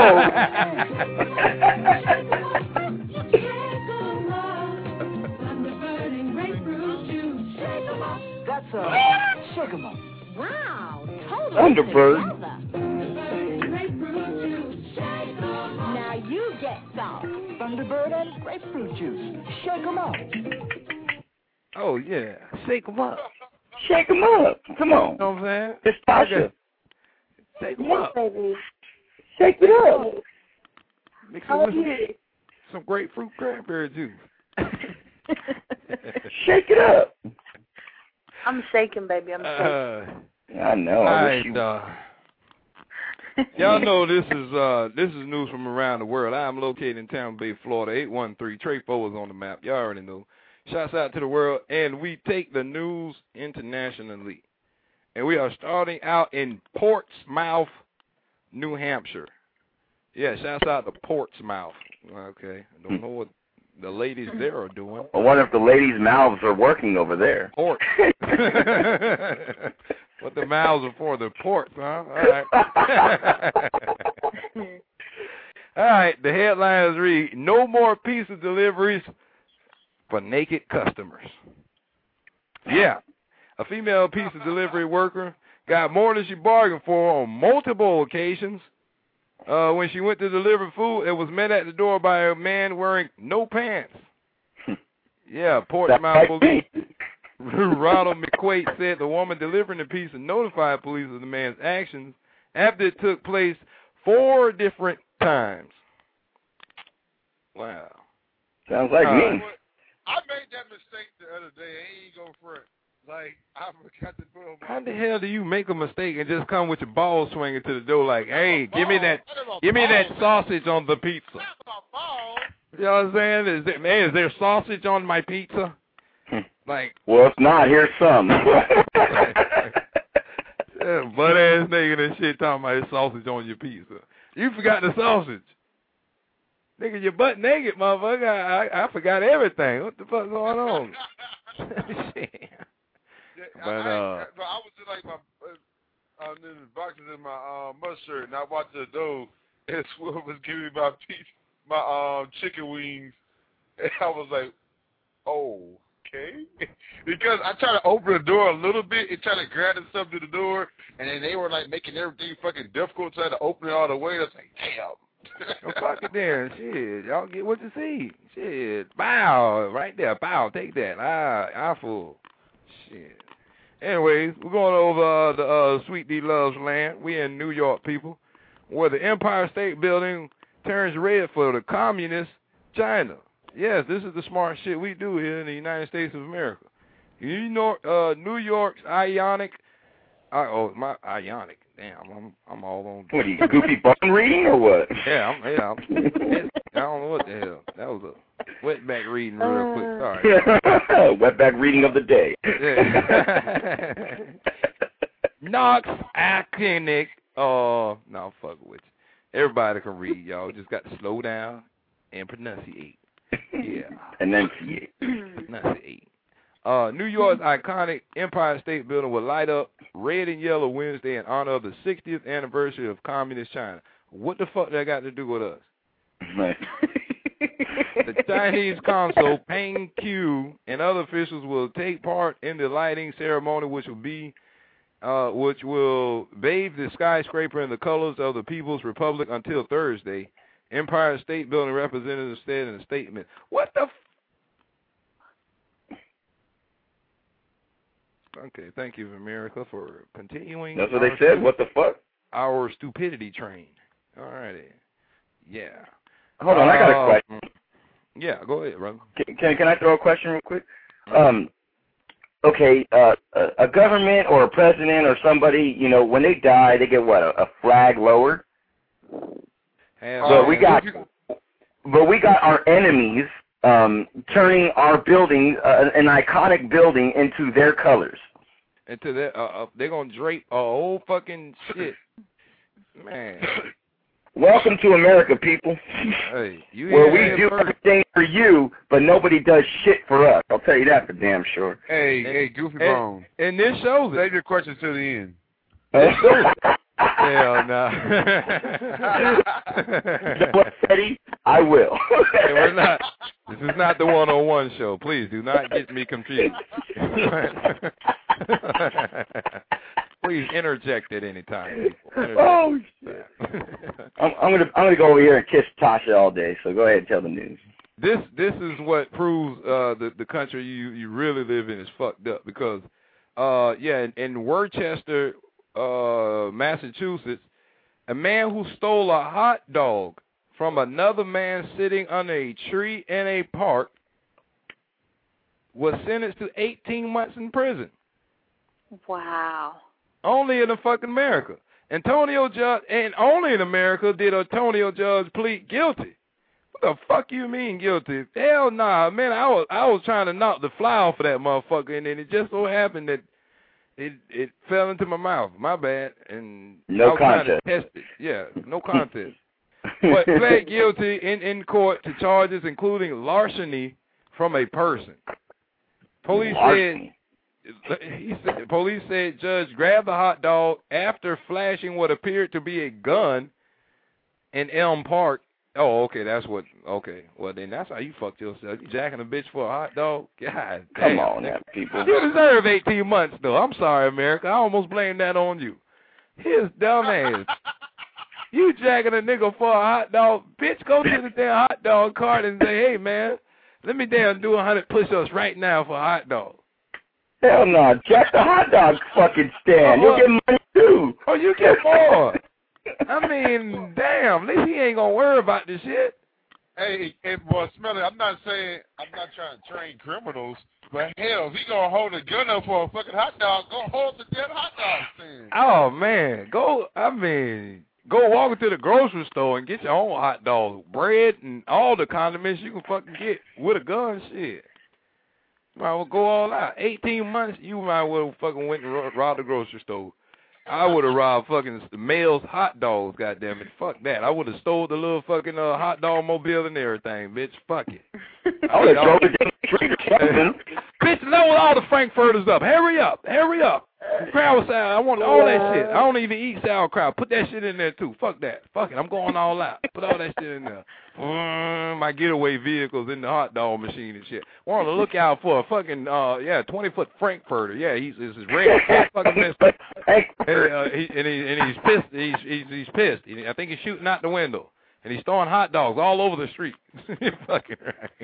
Thunderbird and grapefruit juice. Shake 'em up. That's a shake 'em up. Wow, totally Thunderbird. together. Thunderbird and grapefruit juice. Shake 'em up. Now you get some. Thunderbird and grapefruit juice. Shake 'em up. oh yeah, shake 'em up. Shake 'em up. Come on. You know what I'm saying? It's Tasha. Shake 'em up. Baby. Shake it up. Mix it How with are some, you? some grapefruit cranberry juice. Shake it up. I'm shaking, baby. I'm shaking. Uh, I know. all I right, wish you... uh, y'all know this is uh this is news from around the world. I'm located in Tampa Bay, Florida. eight one three. Trey Foe is on the map. Y'all already know. Shouts out to the world, and we take the news internationally. And we are starting out in Portsmouth, New Hampshire. Yeah, shouts out to Portsmouth. Okay, I don't know what the ladies there are doing. I wonder if the ladies' mouths are working over there. Port. What the mouths are for, the ports, huh? All right. All right, the headlines read, no more pizza deliveries for naked customers. Yeah, a female pizza delivery worker got more than she bargained for on multiple occasions. Uh, when she went to deliver food, it was met at the door by a man wearing no pants. Yeah, Portsmouth police. Ronald McQuaid said the woman delivering the pizza notified police of the man's actions after it took place four different times. Wow. Sounds like uh, me. I made that mistake the other day. I ain't go for it. Like, I forgot to put on my... How the hell do you make a mistake and just come with your balls swinging to the door like, hey, give me that, give me that sausage on the pizza? You know what I'm saying? Is there, man, is there sausage on my pizza? Like, well, if not, here's some. Butt ass nigga and shit talking about sausage on your pizza. You forgot the sausage. Nigga, you're butt naked, motherfucker. I, I, I forgot everything. What the fuck going on? Shit. But, uh, I, I, I was just like my, uh, uh, in the boxes in my uh, mud shirt, and I watched the dough, and Swift was giving me my pizza, my um, chicken wings, and I was like, oh. Okay, because I tried to open the door a little bit and try to grab something to the door, and then they were like making everything fucking difficult, trying to open it all the way. I was like, damn. Well, fuck it there. Shit, y'all get what you see. Shit, bow right there. Bow, take that. Ah, I fool. Shit. Anyways, we're going over uh, the uh, Sweet D Loves land. We in New York, people, where the Empire State Building turns red for the communist China. Yes, this is the smart shit we do here in the United States of America. You know, uh, New York's Ionic. Uh, oh, my Ionic. Damn, I'm I'm all on. What are you, goofy bum reading or what? Yeah, I'm, yeah. I'm, I don't know what the hell. That was a wetback reading real quick. Sorry. Wetback reading of the day. Yeah. Knox Actinic. Oh, no, fuck with you. Everybody can read, y'all. Just got to slow down and pronunciate. Yeah. Enunciate. Enunciate. Uh, New York's iconic Empire State Building will light up red and yellow Wednesday in honor of the sixtieth anniversary of Communist China. What the fuck that got to do with us? Right. The Chinese consul Peng Qiu and other officials will take part in the lighting ceremony, which will be, uh, which will bathe the skyscraper in the colors of the People's Republic until Thursday. Empire State Building representatives said in a statement. What the? F Okay, thank you, America, for continuing. That's what they said. What the fuck? Our stupidity train. All righty. Yeah. Hold on, uh, I got a question. Yeah, go ahead, brother. Can, can can I throw a question real quick? Um, okay, uh, a, a government or a president or somebody, you know, when they die, they get what? A, a flag lowered. And, but uh, we got, but we got our enemies um, turning our building, uh, an iconic building, into their colors. Into their, uh, uh, they're gonna drape a whole fucking shit, man. Welcome to America, people. Hey, you where we do first. everything for you, but nobody does shit for us. I'll tell you that for damn sure. Hey, and, hey, Goofy and, Bone. And this shows it. Save your questions to the end. Hell no. What, Eddie? I will. Hey, we're not. This is not the one-on-one show. Please do not get me confused. Please interject at any time. Interject. Oh shit! I'm, I'm gonna I'm gonna go over here and kiss Tasha all day. So go ahead and tell the news. This this is what proves uh, the the country you you really live in is fucked up because uh yeah in, in Worcester, uh, Massachusetts, a man who stole a hot dog from another man sitting under a tree in a park was sentenced to eighteen months in prison. Wow. Only in the fucking America. Antonio Judge, and only in America did Antonio Judge plead guilty. What the fuck you mean guilty? Hell nah, man. I was I was trying to knock the fly off of that motherfucker, and then it just so happened that it it fell into my mouth. My bad. And no I was contest. trying to test it. Yeah, no contest. But pled guilty in in court to charges including larceny from a person. Police larceny. said. He said, police said Judge grabbed the hot dog after flashing what appeared to be a gun in Elm Park. Oh, okay, that's what, okay. Well, then that's how you fucked yourself. You jacking a bitch for a hot dog? God damn. Come on now, people. You deserve eighteen months, though. I'm sorry, America. I almost blame that on you. His dumb ass. You jacking a nigga for a hot dog. Bitch, go to the damn hot dog cart and say, hey, man, let me damn do one hundred push-ups right now for a hot dog. Hell no, jack the hot dog fucking stand. Oh, You'll get money too. Oh, you get more. I mean, damn, at least he ain't gonna worry about this shit. Hey, hey, boy, Smelly, I'm not saying, I'm not trying to train criminals, but hell, if he gonna hold a gun up for a fucking hot dog, go hold the damn hot dog stand. Oh, man, go, I mean, go walk into the grocery store and get your own hot dog, bread, and all the condiments you can fucking get with a gun, shit. You might well go all out. eighteen months, you might well fucking went and robbed the grocery store. I would have robbed fucking Mel's hot dogs, goddamn it. Fuck that. I would have stole the little fucking uh, hot dog mobile and everything, bitch. Fuck it. I would have thrown it down the street or something. Bitch, load all the frankfurters up. Hurry up. Hurry up. Crowd salad. I want all that shit. I don't even eat sauerkraut. Put that shit in there, too. Fuck that. Fuck it. I'm going all out. Put all that shit in there. Mm, my getaway vehicles in the hot dog machine and shit. Want to look out for a fucking, uh, yeah, twenty-foot frankfurter. Yeah, he's, he's red. fucking messed up. And, uh, he, and, he, and he's pissed. He's, he's, he's pissed. He, I think he's shooting out the window. And he's throwing hot dogs all over the street. Fucking right.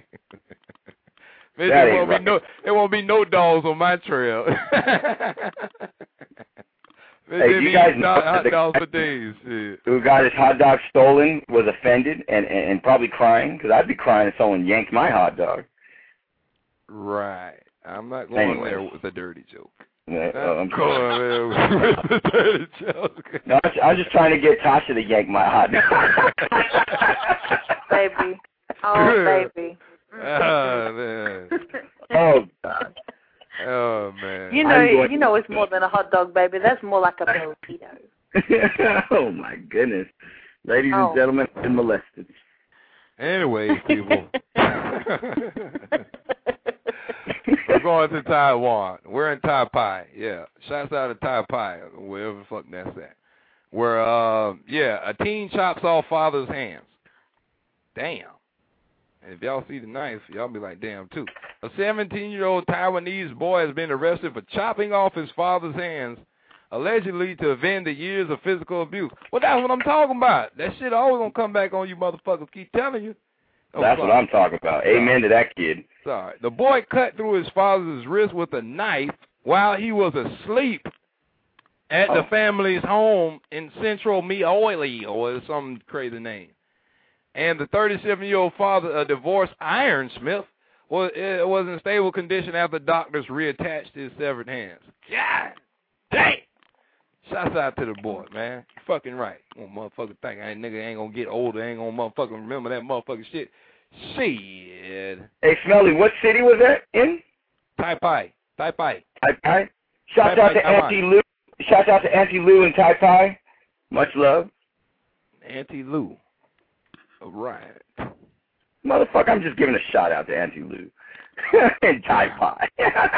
Bitch, there won't right. be no, there won't be no dogs on my trail. Hey, do you guys know hot that dogs the for days? Shit. who got his hot dog stolen was offended and, and, and probably crying? Because I'd be crying if someone yanked my hot dog. Right. I'm not going Anyway. there with a dirty joke. Yeah, Not uh, I'm going there with, with the dirty joke. No, I'm just- I'm just trying to get Tasha to yank my hot dog. Baby. Oh, baby. Oh, man. Oh, God. Oh, man. You know, you know it's more than a hot dog, baby. That's more like a burrito. Oh, my goodness. Ladies Oh. and gentlemen, been molested. Anyway, people. We're going to Taiwan. We're in Taipei. Yeah. Shouts out to Taipei, wherever the fuck that's at. Where, uh, yeah, a teen chops off father's hands. Damn. And if y'all see the knife, y'all be like, damn, too. A seventeen-year-old Taiwanese boy has been arrested for chopping off his father's hands, allegedly to avenge the years of physical abuse. Well, that's what I'm talking about. That shit always gonna come back on you motherfuckers. Keep telling you. Oh, That's sorry. what I'm talking about. Amen to that kid. Sorry. The boy cut through his father's wrist with a knife while he was asleep at the Oh. family's home in Central Mioli, or some crazy name. And the thirty-seven-year-old father, a divorced ironsmith, was, uh, was in stable condition after doctors reattached his severed hands. God dang! Shouts out to the boy, man. You fucking right. Oh, motherfucker think I ain't nigga ain't gonna get older, ain't gonna motherfucking remember that motherfucking shit. Shit. Hey, Smelly, what city was that in? Taipei. Taipei. Taipei? Shout Taipei, out to Taiwan. Auntie Lou. Shout out to Auntie Lou in Taipei. Much love. Auntie Lou. All right. Motherfucker, I'm just giving a shout out to Auntie Lou in Taipei.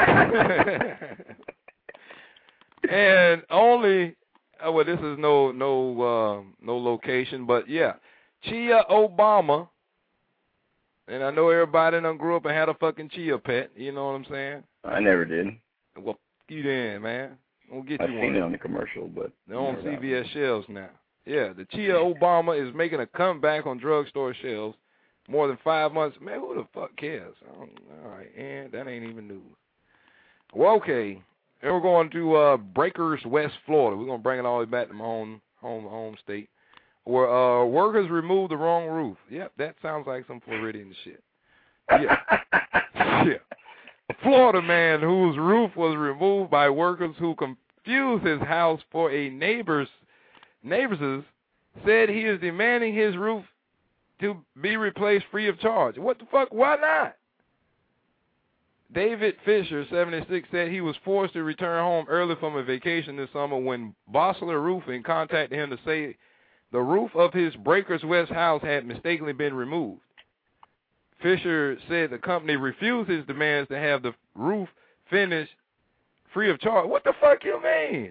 And only, oh, well, this is no no um, no location, but yeah, Chia Obama. And I know everybody done grew up and had a fucking chia pet. You know what I'm saying? I never did. Well, f- you then, man. We'll get I've you seen one. it on the commercial, but They're on never C got V S shelves now. Yeah, the Chia Obama is making a comeback on drugstore shelves. More than five months. Man, who the fuck cares? I don't, all right, and that ain't even news. Well, okay. Then we're going to uh, Breakers, West Florida. We're going to bring it all the way back to my home, home, home state, where uh, workers removed the wrong roof. Yep, that sounds like some Floridian shit. Yeah. Yeah. A Florida man whose roof was removed by workers who confused his house for a neighbor's neighbor's said he is demanding his roof to be replaced free of charge. What the fuck? Why not? David Fisher, seventy-six, said he was forced to return home early from a vacation this summer when Bossler Roofing contacted him to say the roof of his Breakers West house had mistakenly been removed. Fisher said the company refused his demands to have the roof finished free of charge. What the fuck you mean?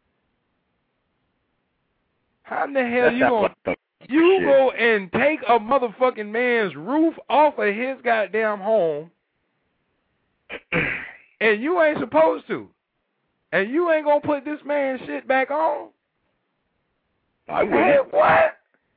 How in the hell That's you not gonna what you shit. go and take a motherfucking man's roof off of his goddamn home and you ain't supposed to. And you ain't gonna put this man's shit back on? I would. Hey, what?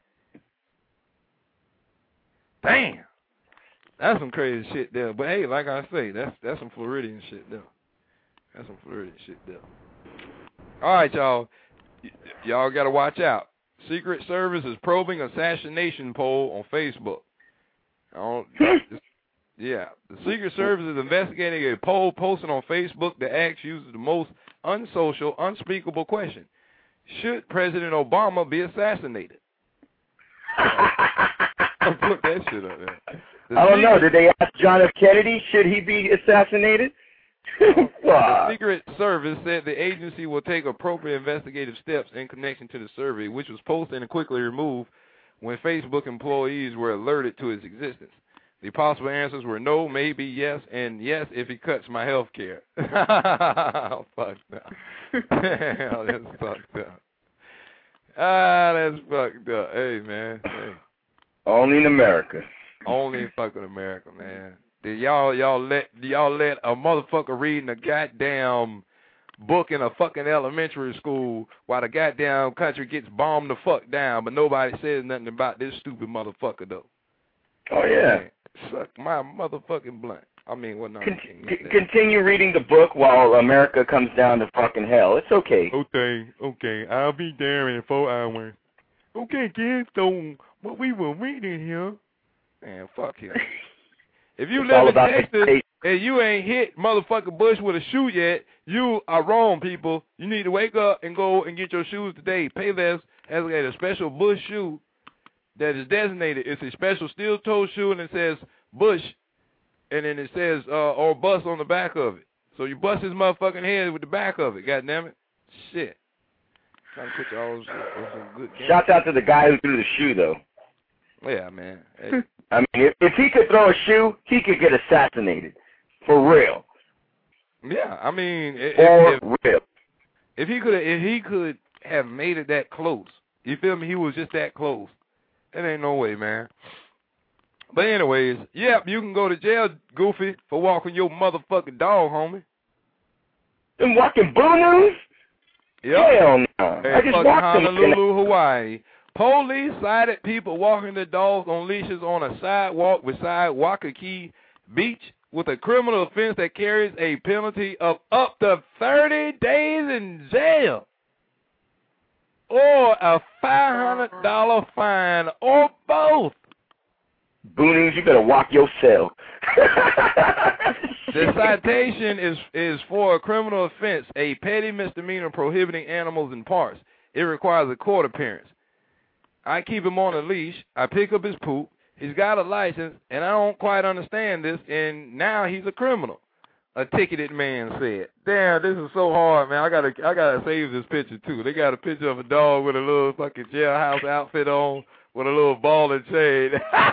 Damn. That's some crazy shit there. But hey, like I say, that's that's some Floridian shit there. That's some Floridian shit there. All right, y'all. Y- y'all got to watch out. Secret Service is probing assassination poll on Facebook. I don't, yeah, the Secret Service is investigating a poll posted on Facebook that asks users the most unsocial, unspeakable question: should President Obama be assassinated? I'll put that shit up there. The I don't know. Secret- Did they ask John F. Kennedy, should he be assassinated? The Fuck. Secret Service said the agency will take appropriate investigative steps in connection to the survey, which was posted and quickly removed when Facebook employees were alerted to its existence. The possible answers were no, maybe, yes, and yes if he cuts my health care. Oh, fucked up. Hell, that's fucked up. Ah, that's fucked up. Hey, man. Hey. Only in America. Only in fucking America, man. Did y'all y'all let y'all let a motherfucker reading a goddamn book in a fucking elementary school while the goddamn country gets bombed the fuck down, but nobody says nothing about this stupid motherfucker though. Oh, yeah. Man, suck my motherfucking blunt. I mean, what? No, Con- c- continue reading the book while America comes down to fucking hell. It's okay. Okay, okay. I'll be there in four hours. Okay, kids. So what we were reading here. Man, fuck him. If you It's live all in about Texas the and you ain't hit motherfucking Bush with a shoe yet, you are wrong, people. You need to wake up and go and get your shoes today. Payless has got a special Bush shoe that is designated. It's a special steel-toe shoe, and it says Bush, and then it says uh, or bus on the back of it. So you bust his motherfucking head with the back of it. God damn it. Shit. Trying to put you all on some good games. Shouts out to the guy who threw the shoe, though. Yeah, man. Hey. I mean, if, if he could throw a shoe, he could get assassinated. For real. Yeah, I mean, if, For if, real. If he could, if he could have made it that close, you feel me? He was just that close. That ain't no way, man. But anyways, yep, you can go to jail, Goofy, for walking your motherfucking dog, homie. And walking Boo News? Yep. Hell no. Hey, I just fucking walked them. Honolulu, Hawaii. Police cited people walking their dogs on leashes on a sidewalk beside Waikiki Beach with a criminal offense that carries a penalty of up to thirty days in jail or a five hundred dollars fine or both. Boo News, you better walk yourself. The citation is is for a criminal offense, a petty misdemeanor prohibiting animals in parks. It requires a court appearance. I keep him on a leash. I pick up his poop. He's got a license, and I don't quite understand this, and now he's a criminal. A ticketed man said. Damn, this is so hard, man. I gotta I gotta save this picture too. They got a picture of a dog with a little fucking jailhouse outfit on with a little ball and chain.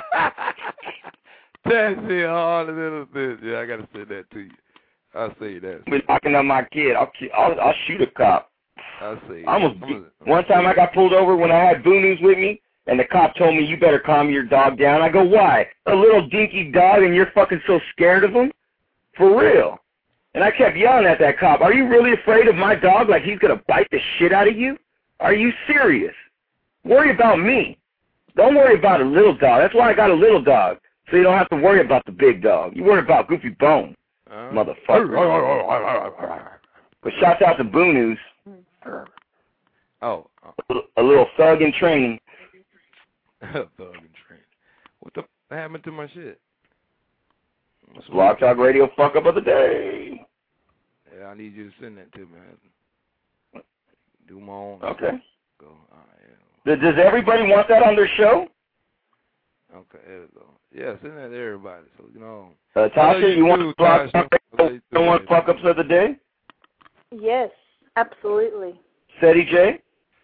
That's it, hard as little bit. Yeah, I gotta say that to you. I'll say that. Been locking up my kid. I'll, I'll, I'll shoot a cop. I'll say I almost, one time I got pulled over when I had Boo News with me, and the cop told me, you better calm your dog down. I go, why? A little dinky dog and you're fucking so scared of him? For real. And I kept yelling at that cop, are you really afraid of my dog like he's going to bite the shit out of you? Are you serious? Worry about me. Don't worry about a little dog. That's why I got a little dog, so you don't have to worry about the big dog. You worry about Goofy Bone, uh, motherfucker. But shouts out to Boo News. Oh. A, a little thug in training. Thug in training. What the f happened to my shit? Blog Talk Radio fuck up of the day. Yeah, I need you to send that to me. Do my own. Okay. Go. All right, yeah. Does everybody want that on their show? Okay, there we go. Yeah, send that to everybody. So, you know. Uh, Tasha, you, you want to Blog Talk Radio? You want fuck ups of the day? Yes, absolutely. Ceddy J?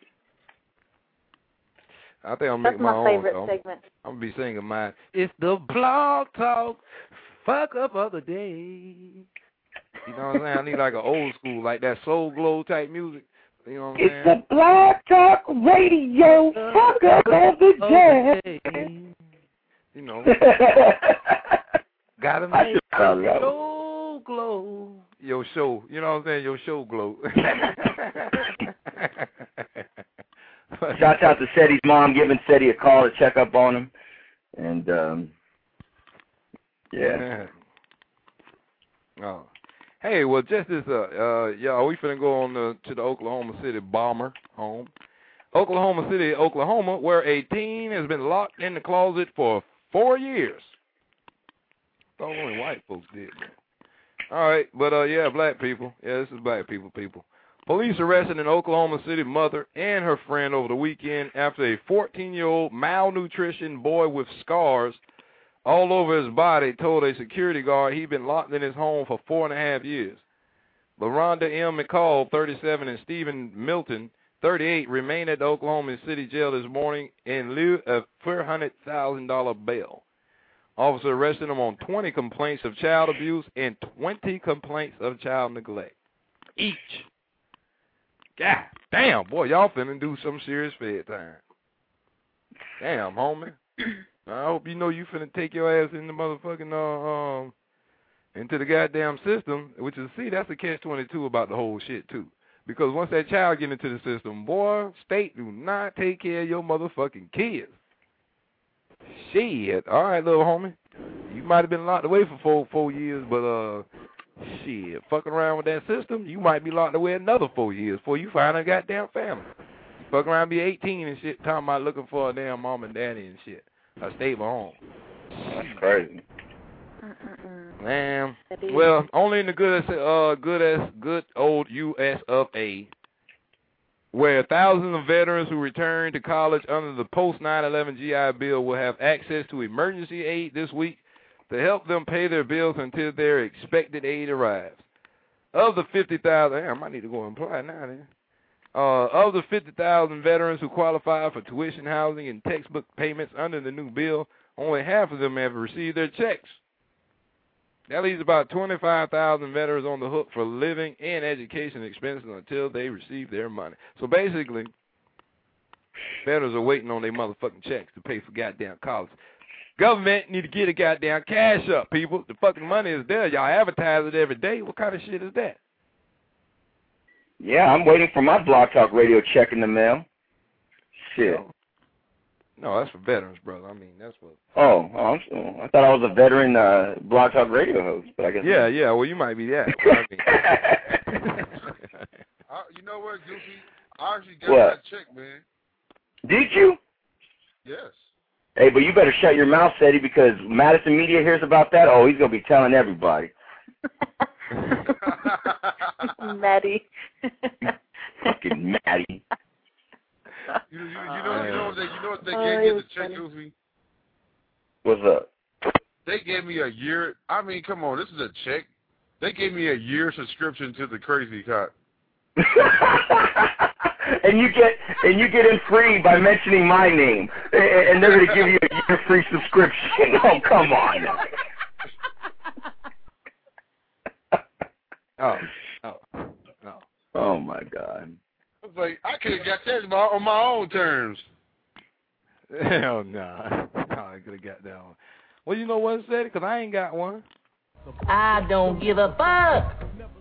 I think I'm That's making my, my own. favorite so I'm, segment. I'm going to be singing mine. It's the Blog Talk fuck up of the day. You know what I'm saying? I need like an old school, like that Soul Glow type music. You know what I'm it's saying? It's the Blog Talk Radio fuck up of the day. You know. Gotta make your show glow. Your show. You know what I'm saying? Your show glow. Shouts out to Ceddy's mom, giving Ceddy a call to check up on him. And, um, yeah. Oh. Hey, well, just as, uh, uh, y'all, we finna go on the, to the Oklahoma City bomber home. Oklahoma City, Oklahoma, where a teen has been locked in the closet for four years. Thought only white folks did, man. All right, but, uh, yeah, black people. Yeah, this is black people, people. Police arrested an Oklahoma City mother and her friend over the weekend after a fourteen-year-old malnutrition boy with scars all over his body told a security guard he'd been locked in his home for four and a half years. LaRonda M. McCall, thirty-seven, and Stephen Milton, thirty-eight, remain at the Oklahoma City jail this morning in lieu of four hundred thousand dollars bail. Officer arrested them on twenty complaints of child abuse and twenty complaints of child neglect each. God damn, boy, y'all finna do some serious fed time. Damn, homie. I hope you know you finna take your ass in the motherfucking, uh, um, into the goddamn system, which is, see, that's a catch twenty-two about the whole shit, too. Because once that child get into the system, boy, state do not take care of your motherfucking kids. Shit. All right, little homie. You might have been locked away for four four years, but uh, shit, fucking around with that system, you might be locked away another four years before you find a goddamn family. Fuck around, be eighteen and shit, talking about looking for a damn mom and daddy and shit, a stable home. That's crazy. Man, well, only in the good, uh, good as good old U S of A, where thousands of veterans who return to college under the post nine eleven G I Bill will have access to emergency aid this week to help them pay their bills until their expected aid arrives. Of the fifty thousand, damn, I need to go and apply now then. Uh, of the fifty thousand veterans who qualify for tuition, housing, and textbook payments under the new bill, only half of them have received their checks. That leaves about twenty-five thousand veterans on the hook for living and education expenses until they receive their money. So basically, veterans are waiting on their motherfucking checks to pay for goddamn college. Government need to get a goddamn cash up, people. The fucking money is there. Y'all advertise it every day. What kind of shit is that? Yeah, I'm waiting for my Blog Talk Radio check in the mail. Shit. No, that's for veterans, brother. I mean, that's what. Oh, oh I'm so, I thought I was a veteran uh, Blog Talk Radio host, but I guess. Yeah, yeah. Well, you might be that. I mean. I, you know what, Goofy? I actually got What? that check, man. Did you? Yes. Hey, but you better shut your mouth, Seti, because Madison Media hears about that. Oh, he's gonna be telling everybody. Maddie. Fucking Maddie. You, you, you know, you know what they, you know what they Oh, gave it Uh, me was the check, funny. Goofy? What's up? They gave me a year. I mean, come on, this is a check. They gave me a year subscription to the Crazy Cop. and you get and you get in free by mentioning my name, and, and they're gonna give you a year free subscription. Oh, come on. Oh, oh, oh. Oh my God. I was like, I could have got that on my own terms. Hell nah. No, I could have got that one. Well, you know what, Seti? Because I ain't got one. I don't give a fuck.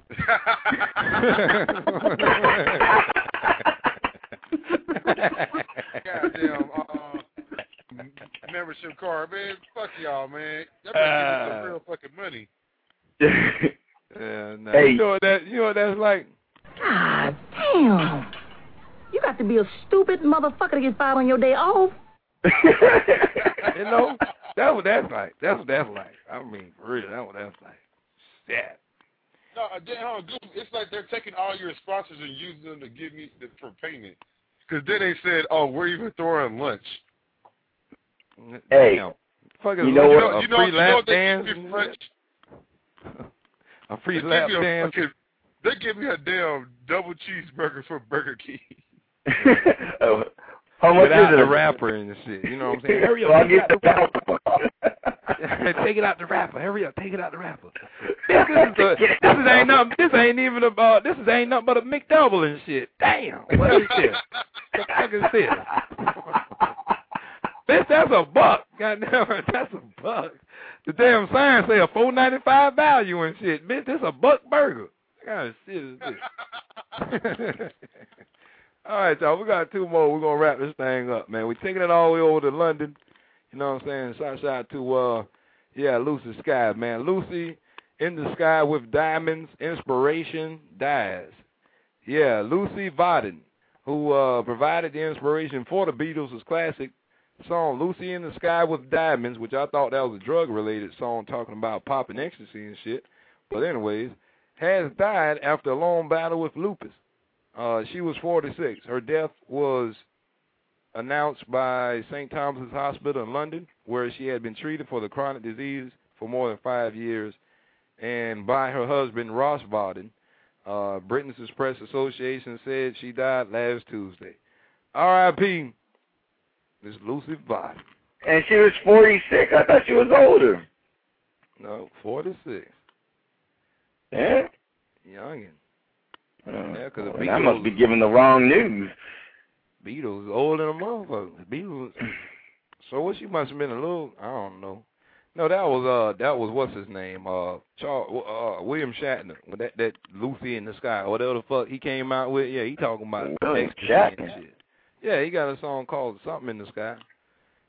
Goddamn uh, membership card, man. Fuck y'all, man. Y'all better give me some real fucking money. Yeah, nah. Hey. You know what that? You know what that's like? God damn. You got to be a stupid motherfucker to get fired on your day off. You know, that's what that's like. That's what that's like. I mean, for real, that's what that's like. Yeah. No, uh, they, uh, it's like they're taking all your sponsors and using them to give me the, for payment. Because then they said, oh, we're even throwing lunch. Hey, Damn. Fuck you know you what? know, a You know, free you know lap what they dance. give me for lunch? A free They lap give me a dance. fucking, they give me a damn double cheeseburger from Burger King. Oh, how much Without is it? the wrapper and shit. You know what I'm saying? Hurry up. Well, Take it out I'll the wrapper. get Take it out the wrapper. Hurry up. Take it out the wrapper. This, this, is, a, this is ain't nothing. This ain't even about. This is ain't nothing but a McDouble and shit. Damn. What is this? What the fuck is this? Bitch, that's a buck. Goddamn, that's a buck. The damn sign say a four ninety five value and shit. Bitch, this a buck burger. What kind of shit is this? All right, y'all. We got two more. We're gonna wrap this thing up, man. We're taking it all the way over to London. You know what I'm saying? Shout out to uh, yeah, Lucy Sky, man. Lucy in the Sky with Diamonds, Inspiration Dies. Yeah, Lucy Vodden, who uh provided the inspiration for the Beatles' classic song Lucy in the Sky with Diamonds, which I thought that was a drug-related song talking about popping ecstasy and shit. But anyways, has died after a long battle with lupus. Uh, she was forty-six. Her death was announced by Saint Thomas's Hospital in London, where she had been treated for the chronic disease for more than five years, and by her husband, Ross Vodden. Uh, Britain's Press Association said she died last Tuesday. R I P Miss Lucy Vodden. And she was forty-six. I thought she was older. No, forty-six. Yeah? Youngin. Uh, Yeah, 'cause the well, I Beatles- must be giving the wrong news. Beatles older than a motherfucker. Beatles. So what? She must have been a little. I don't know. No, that was uh, that was what's his name? Uh, Charles, uh, William Shatner. With that that Lucy in the Sky, or whatever the fuck he came out with. Yeah, he talking about William ecstasy Shatner. and shit. Yeah, he got a song called Something in the Sky.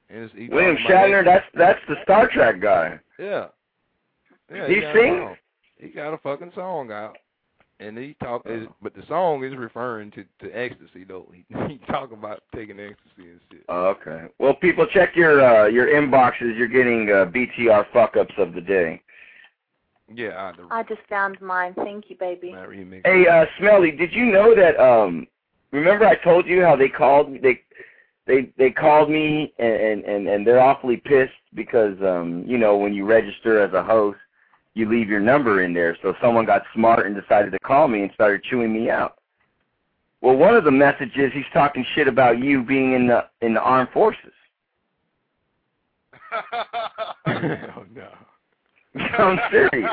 And it's, he William talking about Shatner, that's that's the Star Trek guy. Yeah. Yeah, he he got a sings? song. He got a fucking song out. And he talk, is, but the song is referring to, to ecstasy, though. He, he talk about taking ecstasy and shit. Oh, okay. Well, people, check your uh, your inboxes. You're getting uh, B T R fuck-ups of the day. Yeah, I just found mine. Thank you, baby. Hey, uh, Smelly, did you know that, um, remember I told you how they called me, they, they, they called me, and, and, and they're awfully pissed because, um, you know, when you register as a host, you leave your number in there. So someone got smart and decided to call me and started chewing me out. Well, one of the messages, he's talking shit about you being in the in the armed forces. Oh, no. I'm serious.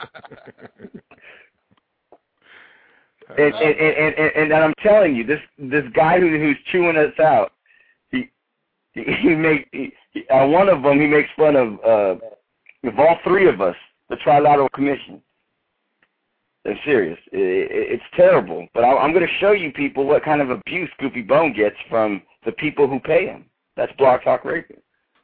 and, and, and, and, and I'm telling you, this this guy who, who's chewing us out, he he, he make he, he, uh, one of them he makes fun of uh, of all three of us. The Trilateral Commission. I'm serious. It, it, it's terrible. But I, I'm going to show you people what kind of abuse Goofy Bone gets from the people who pay him. That's Blog Talk Radio.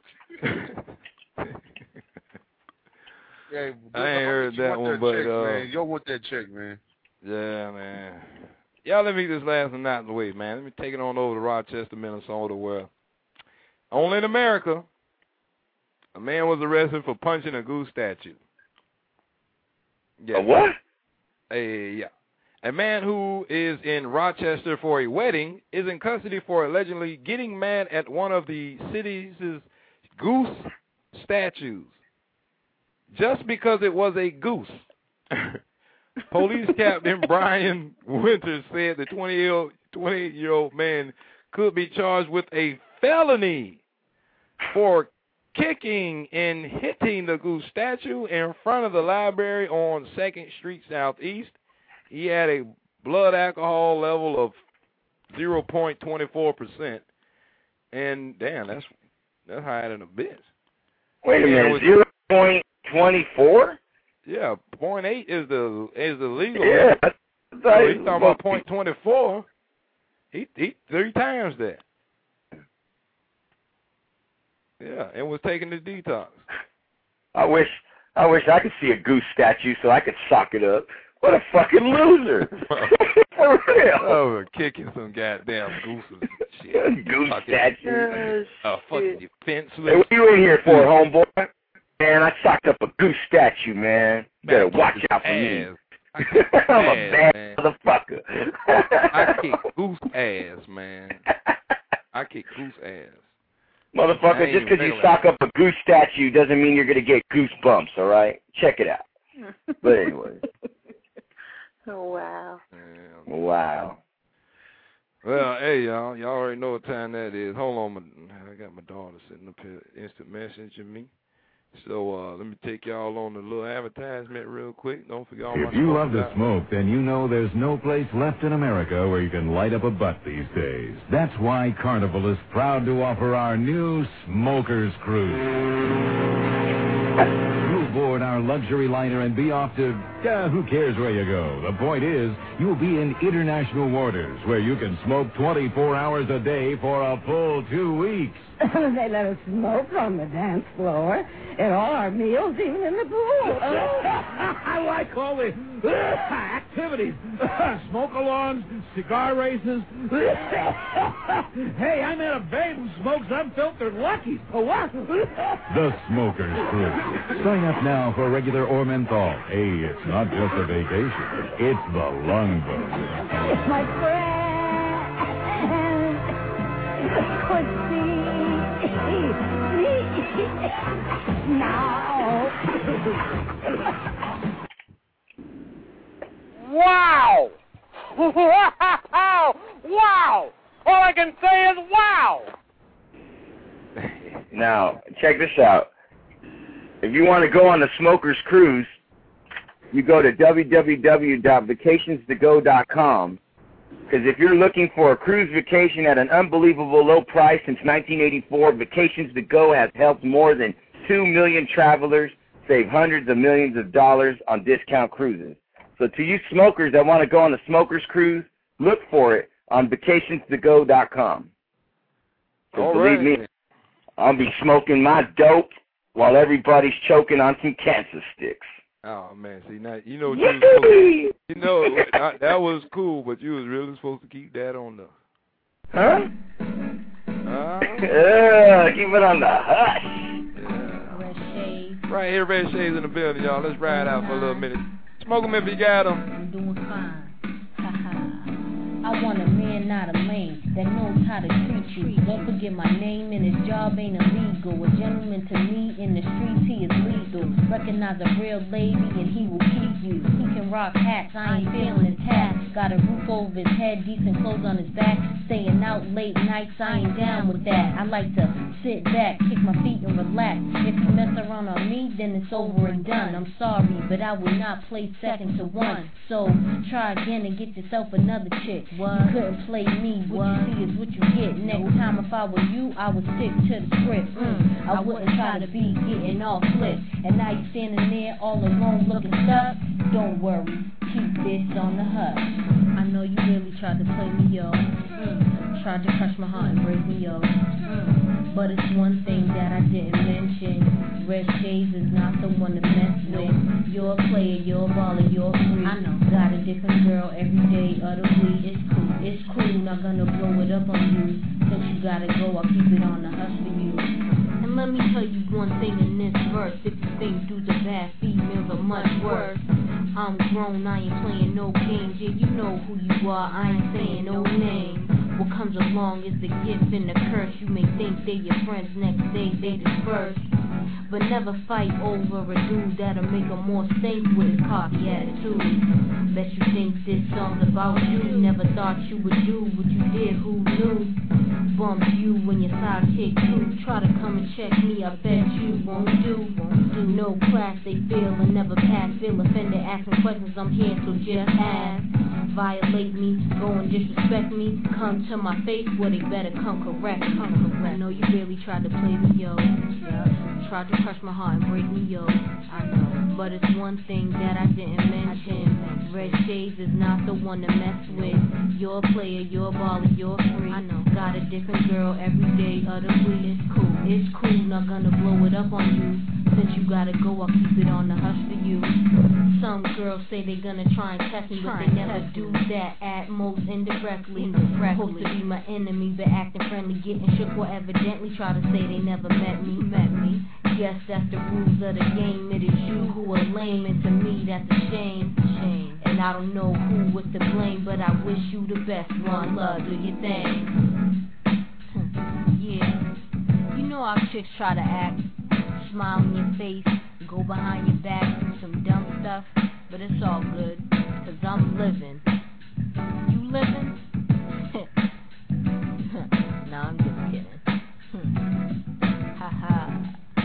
Yeah, I ain't heard that one, that but check, uh, man. Y'all want that check, man. Yeah, man. Y'all let me get this last one out of the way, man. Let me take it on over to Rochester, Minnesota, where only in America, a man was arrested for punching a goose statue. Yeah. A what? A, yeah. A man who is in Rochester for a wedding is in custody for allegedly getting mad at one of the city's goose statues just because it was a goose. Police Captain Brian Winters said the twenty-eight-year-old man could be charged with a felony for kicking and hitting the goose statue in front of the library on second Street Southeast. He had a blood alcohol level of zero point two four percent. And, damn, that's that's higher than a bitch. Wait a minute, zero point two four? Yeah, point eight is the is the legal. Yeah. So he's talking about point two four. He, he three times that. Yeah, and was taking the detox. I wish I wish I could see a goose statue so I could sock it up. What a fucking loser. For real. Oh, kicking some goddamn gooses and shit. Goose fucking, statue. Uh, fucking defenseless. Hey, what you in here for, homeboy? Man, I socked up a goose statue, man. You better watch out for me. I'm a bad man. Motherfucker. I kick goose ass, man. I kick goose ass. Motherfucker, just because you sock up a goose statue doesn't mean you're going to get goosebumps, all right? Check it out. But anyway. Oh, wow. Yeah. Wow. Well, hey, y'all. Y'all already know what time that is. Hold on. My, I got my daughter sitting up here instant messaging me. So uh, let me take y'all on a little advertisement real quick. Don't forget all my If you love to out. smoke, then you know there's no place left in America where you can light up a butt these days. That's why Carnival is proud to offer our new Smokers Cruise. You'll board our luxury liner and be off to, uh, who cares where you go. The point is, you'll be in international waters where you can smoke twenty-four hours a day for a full two weeks. They let us smoke on the dance floor, at all our meals, even in the pool. I like all the activities. Smoke-alongs, cigar races. Hey, I met a babe who smokes unfiltered Luckies. A what? The Smokers Cruise. Sign up now for regular or menthol. Hey, it's not just a vacation. It's the lung boat. It's my friend. Could see. Now. Wow! Wow! Wow! All I can say is wow! Now, check this out. If you want to go on the Smokers Cruise, you go to w w w dot vacations to go dot com. Because if you're looking for a cruise vacation at an unbelievable low price since nineteen eighty-four, Vacations to Go has helped more than two million travelers save hundreds of millions of dollars on discount cruises. So to you smokers that want to go on the Smokers Cruise, look for it on vacations to go dot com. So believe me, I'll be smoking my dope while everybody's choking on some cancer sticks. Oh man, see now you know what you was supposed to, you know I, that was cool, but you was really supposed to keep that on the Huh? Uh, yeah, keep it on the hush. Yeah. Right here, Red Shades in the building, y'all. Let's ride out for a little minute. Smoke 'em if you got 'em. I'm doing fine. I want a man, not a lame, that knows how to treat you. Don't forget my name and his job ain't illegal. A gentleman to me in the streets, he is lethal. Recognize a real lady and he will keep you. He can rock hats, I ain't feeling his hat. Got a roof over his head, decent clothes on his back. Staying out late nights, I ain't down with that. I like to sit back, kick my feet and relax. If you mess around on me, then it's over and done. I'm sorry, but I will not play second to one. So try again and get yourself another chick. What? You couldn't play me, what, what you see is what you get. Next time if I were you, I would stick to the script. mm. I wouldn't try to be getting all flipped. And now you standing there all alone looking stuck. Don't worry, keep this on the hush. I know you really tried to play me, yo. mm. Tried to crush my heart and break me, yo. mm. But it's one thing that I didn't mention. Red Shades is not the one to mess with. You're a player, you're a baller, you're free. I know. Got a different girl every day of the week. It's cool, it's cool, not gonna blow it up on you. Since you gotta go, I'll keep it on the hush for you. And let me tell you one thing in this verse. If you think dudes are bad, females are much worse. I'm grown, I ain't playing no games. Yeah, you know who you are, I ain't saying no names. What comes along is the gift and the curse. You may think they your friends, next day they disperse. But never fight over a dude that'll make a more stink with his cocky attitude. Bet you think this song's about you. Never thought you would do what you did, who knew? Bump you when your sidekick too. Try to come and check me, I bet you won't do. Won't do. No class they feel and never pass. Feel offended, asking questions, I'm here, so just ask. Violate me, go and disrespect me. Come to my face, well they better come correct. Come correct. I know you really tried to play me, yo. Yeah. Tried to crush my heart and break me, yo. I know. But it's one thing that I didn't mention. Red Shades is not the one to mess with. You're a player, you're a baller, you're free. I know. Got a different girl every day of the week. It's cool, it's cool, not gonna blow it up on you. Since you gotta go, I'll keep it on the hush for you. Some girls say they gonna try and test me, but they never do that, at most indirectly. Supposed to be my enemy, but acting friendly, getting shook, or evidently try to say they never met me. Met me. Guess that's the rules of the game. It is you who are lame, and to me that's a shame. Shame. And I don't know who was to blame, but I wish you the best. One love, do your thing. Yeah. You know how chicks try to act. Smile in your face, go behind your back, do some dumb stuff, but it's all good, cause I'm living. You living? Nah, I'm just kidding. Ha ha.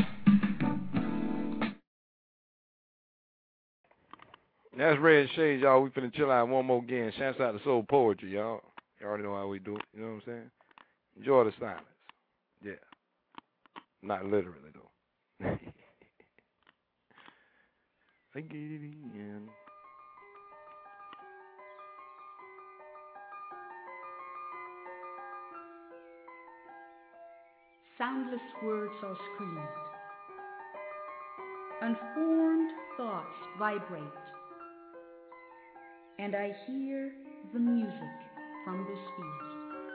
That's Red Shades, y'all. We finna chill out one more again. Shouts out to Soul Poetry, y'all. You already know how we do it, you know what I'm saying? Enjoy the silence. Yeah. Not literally, though. I get it in. Soundless words are screamed. Unformed thoughts vibrate. And I hear the music from the speed.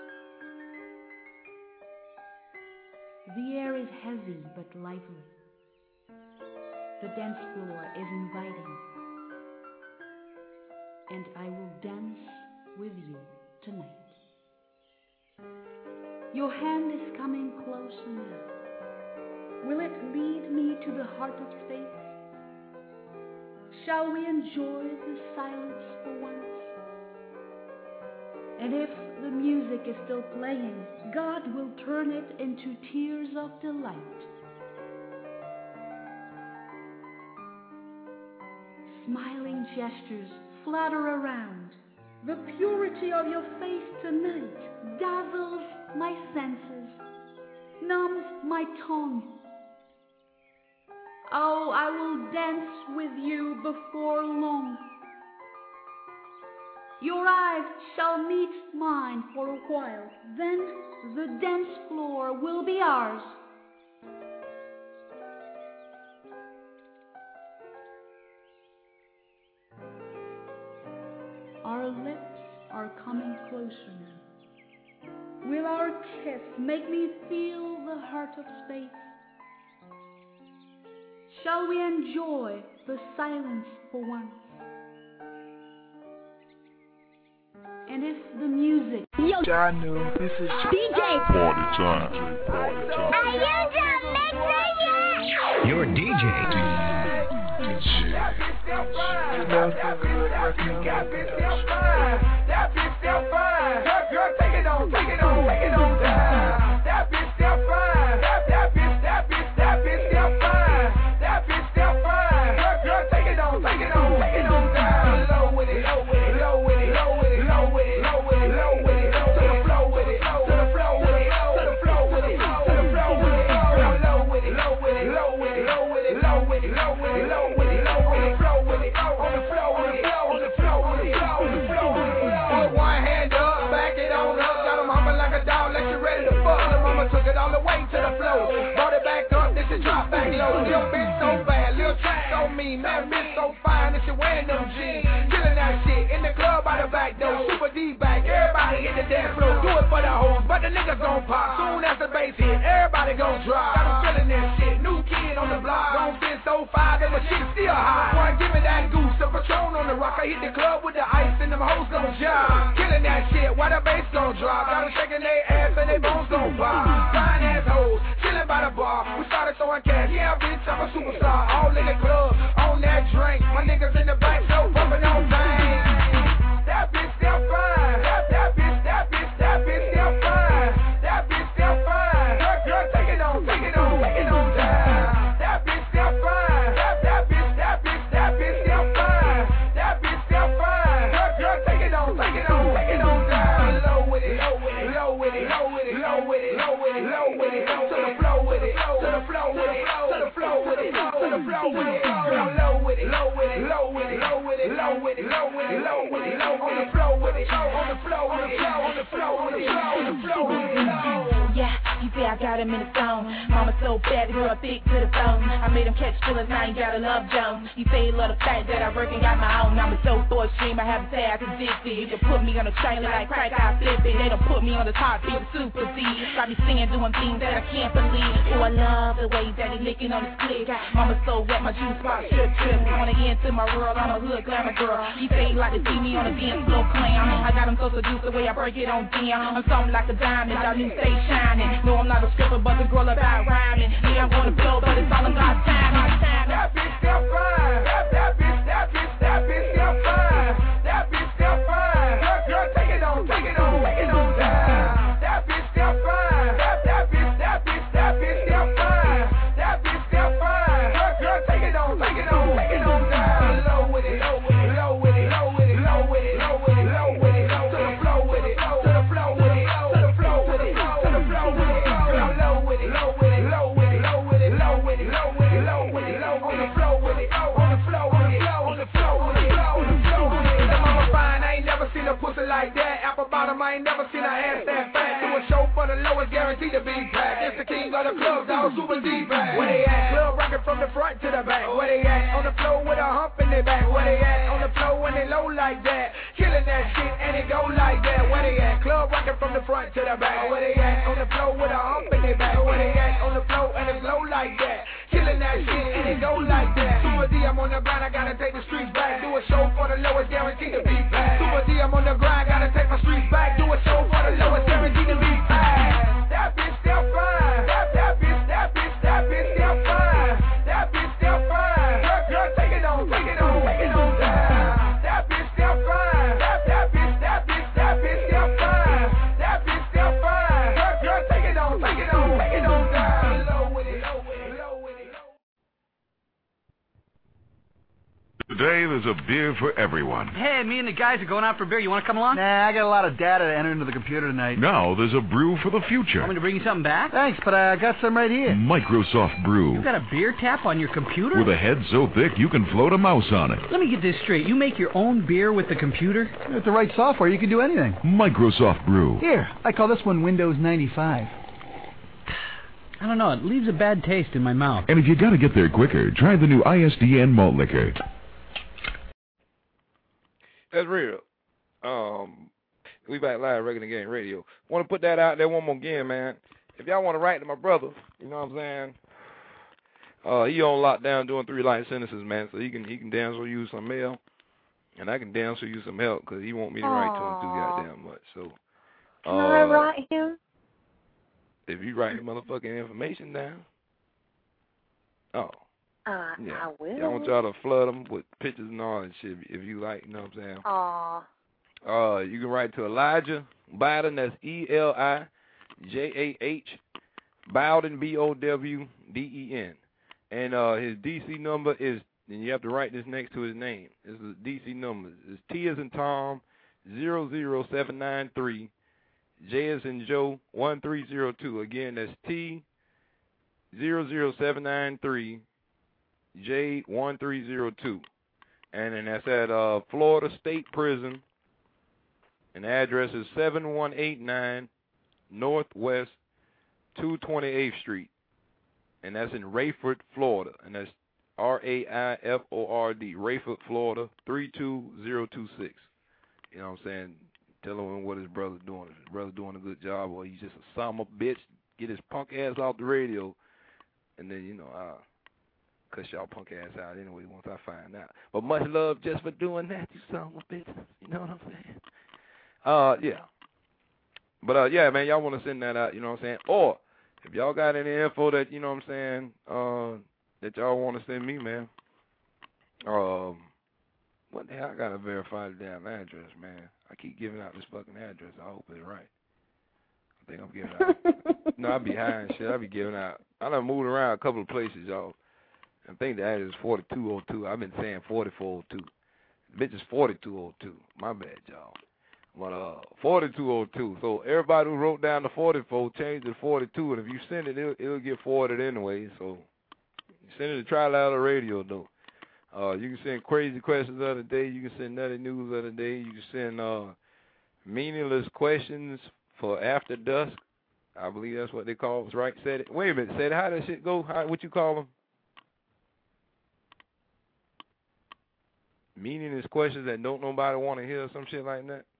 The air is heavy but lively. The dance floor is inviting. And I will dance with you tonight. Your hand is coming closer now. Will it lead me to the heart of space? Shall we enjoy the silence for once? And if the music is still playing, God will turn it into tears of delight. Smiling gestures flutter around. The purity of your face tonight dazzles my senses, numbs my tongue. Oh, I will dance with you before long. Your eyes shall meet mine for a while. Then the dance floor will be ours Our lips are coming closer now. Will our kiss make me feel the heart of space? Shall we enjoy the silence for once? And if the music... Yo, I knew this is D J Party time. Party time. Are you done mixing yet? Your D J. That bitch still fine. That bitch still fine. Girl, take it on, take it on, take it on down. That bitch still fine. That that bitch, that bitch, that bitch still fine. That bitch still fine. Girl, take it on, take it on, take it on down. Low with it, low with it, low with it, low with it, low with it, low with it, low with it, to the flow with it, to the flow with it, to the flow with it, to the flow with it. Low with it, low with it, low with it, low with it, low with it, low with it, low with it, low with it, flow with it, on the flow with it, on the flow with it, on the flow with it. Put one hand up, back it on up, got 'em humming like a dog, like you ready to fuck. The mama took it all the way to the floor, brought it back up, this is drop back low. Little bitch so bad, little track so mean, man, bitch so fine, that she wearing them jeans, killing that shit in the club by the back door, super D back, everybody hit the dance floor, do it for the hoes, but the niggas gon' pop. Soon as the bass hit, everybody gon' drop. Got 'em feeling that shit, new kid on the block, gon' fit so fire, that my shit still hot. Boy, give me that goose, the Patron on the rock, I hit the club with the ice and them hoes gon' job. Killing that shit, while the bass gon' drop, got 'em shaking their ass and their bones gon' pop. Fine ass hoes, chillin' by the bar, we started throwing cash, yeah bitch, I'm a superstar, all in the club, on that drink, my niggas in the back, so pumping on bang. That bitch still fine, that, that bitch, that bitch, that bitch still fine, that bitch still fine, girl, girl, take it on, take it on, take it on down. That bitch still fine, that, that bitch, that bitch, that bitch still fine, that bitch still fine, girl, girl, take it on, take it on, take it on down. Low with it, low with it, low with it, low with it, low with it, low with it, low with it, to the flow with it, to the flow with it, to the flow with it, to the flow with it, girl, low with it, low with it, low with it, low with it, low with it, low with it, low with it, low on the flow with it, on the flow with it, on the flow with it, on the flow with it. Yeah, you say I got him in the zone. Mama so bad, the girl thick to the bone. I made him catch feelings, now you gotta love Jones. You say you love the fact that I work and got my own. I'm a so through a stream, I have to say I can dig it. You can put me on a trailer like crack, I flip it. They don't put me on the top, be the super D. Got me singing, doing things that I can't believe. Oh, I love the way that he licking on his click. Mama so wet, my juice box trip trip. Wanna get into my world, I'm a hood glamour girl. He say he like to see me on the dance floor clown. I got him so seduced the way I break it on down. I'm something like a diamond, y'all need to stay shining. No, I'm not a stripper, but the girl about rhyming. Yeah, I'm gonna blow, but it's all about time. That bitch still fine. That, that bitch, that bitch, that bitch still fine. That bitch still fine. Girl, girl, take it on, take it on, take it on down. That bitch still fine. That, that bitch, that bitch, that bitch still fine. That bitch still fine. Girl, girl, take it on, take it on, take it on down. Low with it, low with it, low with it, low with it, low with it, low with it, low with it, to the flow with it, to the flow with it, to the flow with it, to the flow with it. Girl, low with it, low with it, low with it, low with it, low with it, low with it, low with it, low on the flow with it, on the flow with it, on the flow with it, on the flow with it. That mama fine, I ain't never seen a pussy like that. Apple bottom, I ain't never seen her ass that fat. Do a show for the lowest, guaranteed to be packed. It's the king of the club, dog, super D-bag. Where they at? Club rockin' from the front to the back. Where they at? On the floor with a hump in their back. Where they at? On the floor when they low like that. Killing that shit and it go like that. Where they at? Club rockin' from the front to the back. Where they at? On the floor with a hump in their back. Where they at? On the floor and it's low like that. Killing that shit and it go like that. Super D, I'm on the grind, I gotta take the streets back. Do a show for the lowest, guaranteed to be packed. Super D, I'm on the grind, gotta take my streets back. Do a show for the lowest, guaranteed to be packed. That bitch still fine. That, that bitch, that bitch, that bitch still fine. That bitch still fine. Girl, girl, take it on, take it on, take it on down. That bitch still fine. That, that bitch, that bitch, that bitch still fine. That bitch still fine. Girl, girl, take it on, take it on, take it on down. Low with it, low with it, low with it. Today, there's a beer for everyone. Hey, me and the guys are going out for beer. You want to come along? Nah, I got a lot of data to enter into the computer tonight. Now, there's a brew for the future. Want me to bring you something back? Thanks, but I got some right here. Microsoft Brew. You got a beer tap on your computer? With a head so thick you can float a mouse on it. Let me get this straight. You make your own beer with the computer? With the right software, you can do anything. Microsoft Brew. Here, I call this one Windows ninety-five. I don't know. It leaves a bad taste in my mouth. And if you got to get there quicker, try the new I S D N malt liquor. That's real. Um, we back live, Regular Gang Radio. Want to put that out there one more again, man. If y'all want to write to my brother, you know what I'm saying? Uh, he on lockdown doing three life sentences, man. So he can he can damn sure use some mail, and I can damn sure use some help because he want me to Aww. write to him too goddamn much. So. Can uh, I write him? If you write the motherfucking information down. Oh. Uh, yeah. I will. Yeah, I want y'all to flood them with pictures and all that shit if you like, you know what I'm saying? Aw. Uh, you can write to Elijah Bowden, that's E L I J A H, Bowden, B O W D E N. And uh, his D C number is, and you have to write this next to his name. This is a D C number. It's T as in Tom, zero zero seven nine three, J as in Joe, one three zero two. Again, that's T zero zero seven nine three, J one three zero two. And then that's at uh, Florida State Prison. And the address is seven one eight nine Northwest two hundred twenty-eighth Street. And that's in Rayford, Florida. And that's R A I F O R D, Rayford, Florida, three two zero two six. You know what I'm saying? Tell him what his brother's doing. If his brother's doing a good job or he's just a son of a bitch, get his punk ass off the radio. And then, you know, I'll cuss y'all punk ass out anyway once I find out. But much love just for doing that, you son of a bitch. You know what I'm saying? Uh, yeah. But, uh, yeah, man, y'all want to send that out, you know what I'm saying? Or if y'all got any info that, you know what I'm saying, uh, that y'all want to send me, man, um, what the hell? I got to verify the damn address, man. I keep giving out this fucking address. I hope it's right. I think I'm giving out. No, I be high and shit. I be giving out. I done moved around a couple of places, y'all. I think the address is forty-two oh two. I've been saying forty-four oh two. The bitch is forty-two oh two. My bad, y'all. But uh, forty-two oh two. So everybody who wrote down the forty-four, change it to forty-two. And if you send it, it'll, it'll get forwarded anyway. So send it to Try Louder Radio, though. Uh, you can send crazy questions of the day. You can send nutty news of the day. You can send uh, meaningless questions for after dusk. I believe that's what they call it, right? Said it. Wait a minute. Said how that shit go? How, what you call them? Meaningless questions that don't nobody want to hear, some shit like that.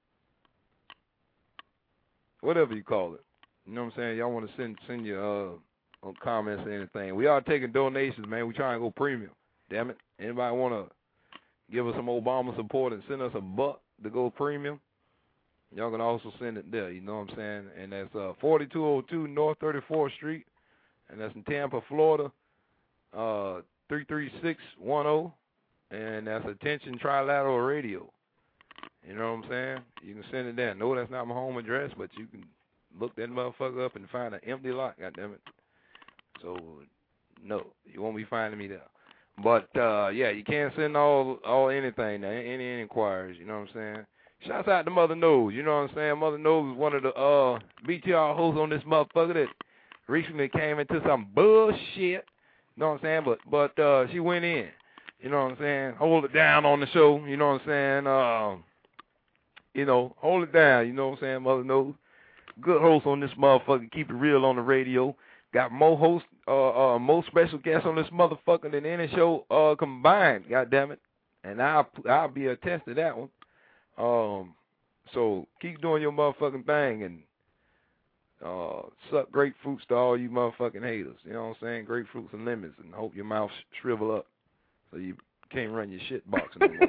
Whatever you call it. You know what I'm saying? Y'all want to send send your uh, comments or anything. We are taking donations, man. We trying to go premium. Damn it. Anybody want to give us some Obama support and send us a buck to go premium? Y'all can also send it there, you know what I'm saying? And that's uh, forty-two oh two North thirty-fourth Street, and that's in Tampa, Florida, uh, three three six one zero, and that's Attention Trilateral Radio. You know what I'm saying? You can send it there. No, that's not my home address, but you can look that motherfucker up and find an empty lot, goddammit. So, no, you won't be finding me there. But, uh, yeah, you can't send all all anything, any, any inquiries, you know what I'm saying? Shouts out to Mother Nose, you know what I'm saying? Mother Nose is one of the uh, B T R hosts on this motherfucker that recently came into some bullshit, you know what I'm saying? But but uh, she went in, you know what I'm saying? Hold it down on the show, you know what I'm saying? Uh, you know, hold it down, you know what I'm saying, Mother Nose? Good host on this motherfucker, keep it real on the radio. Got more hosts, uh, uh, more special guests on this motherfucker than any show uh, combined, goddammit. And I'll, I'll be attest to that one. Um, so keep doing your motherfucking thing and uh, suck grapefruits to all you motherfucking haters. You know what I'm saying? Grapefruits and lemons, and hope your mouth shrivel up so you can't run your shit box no more.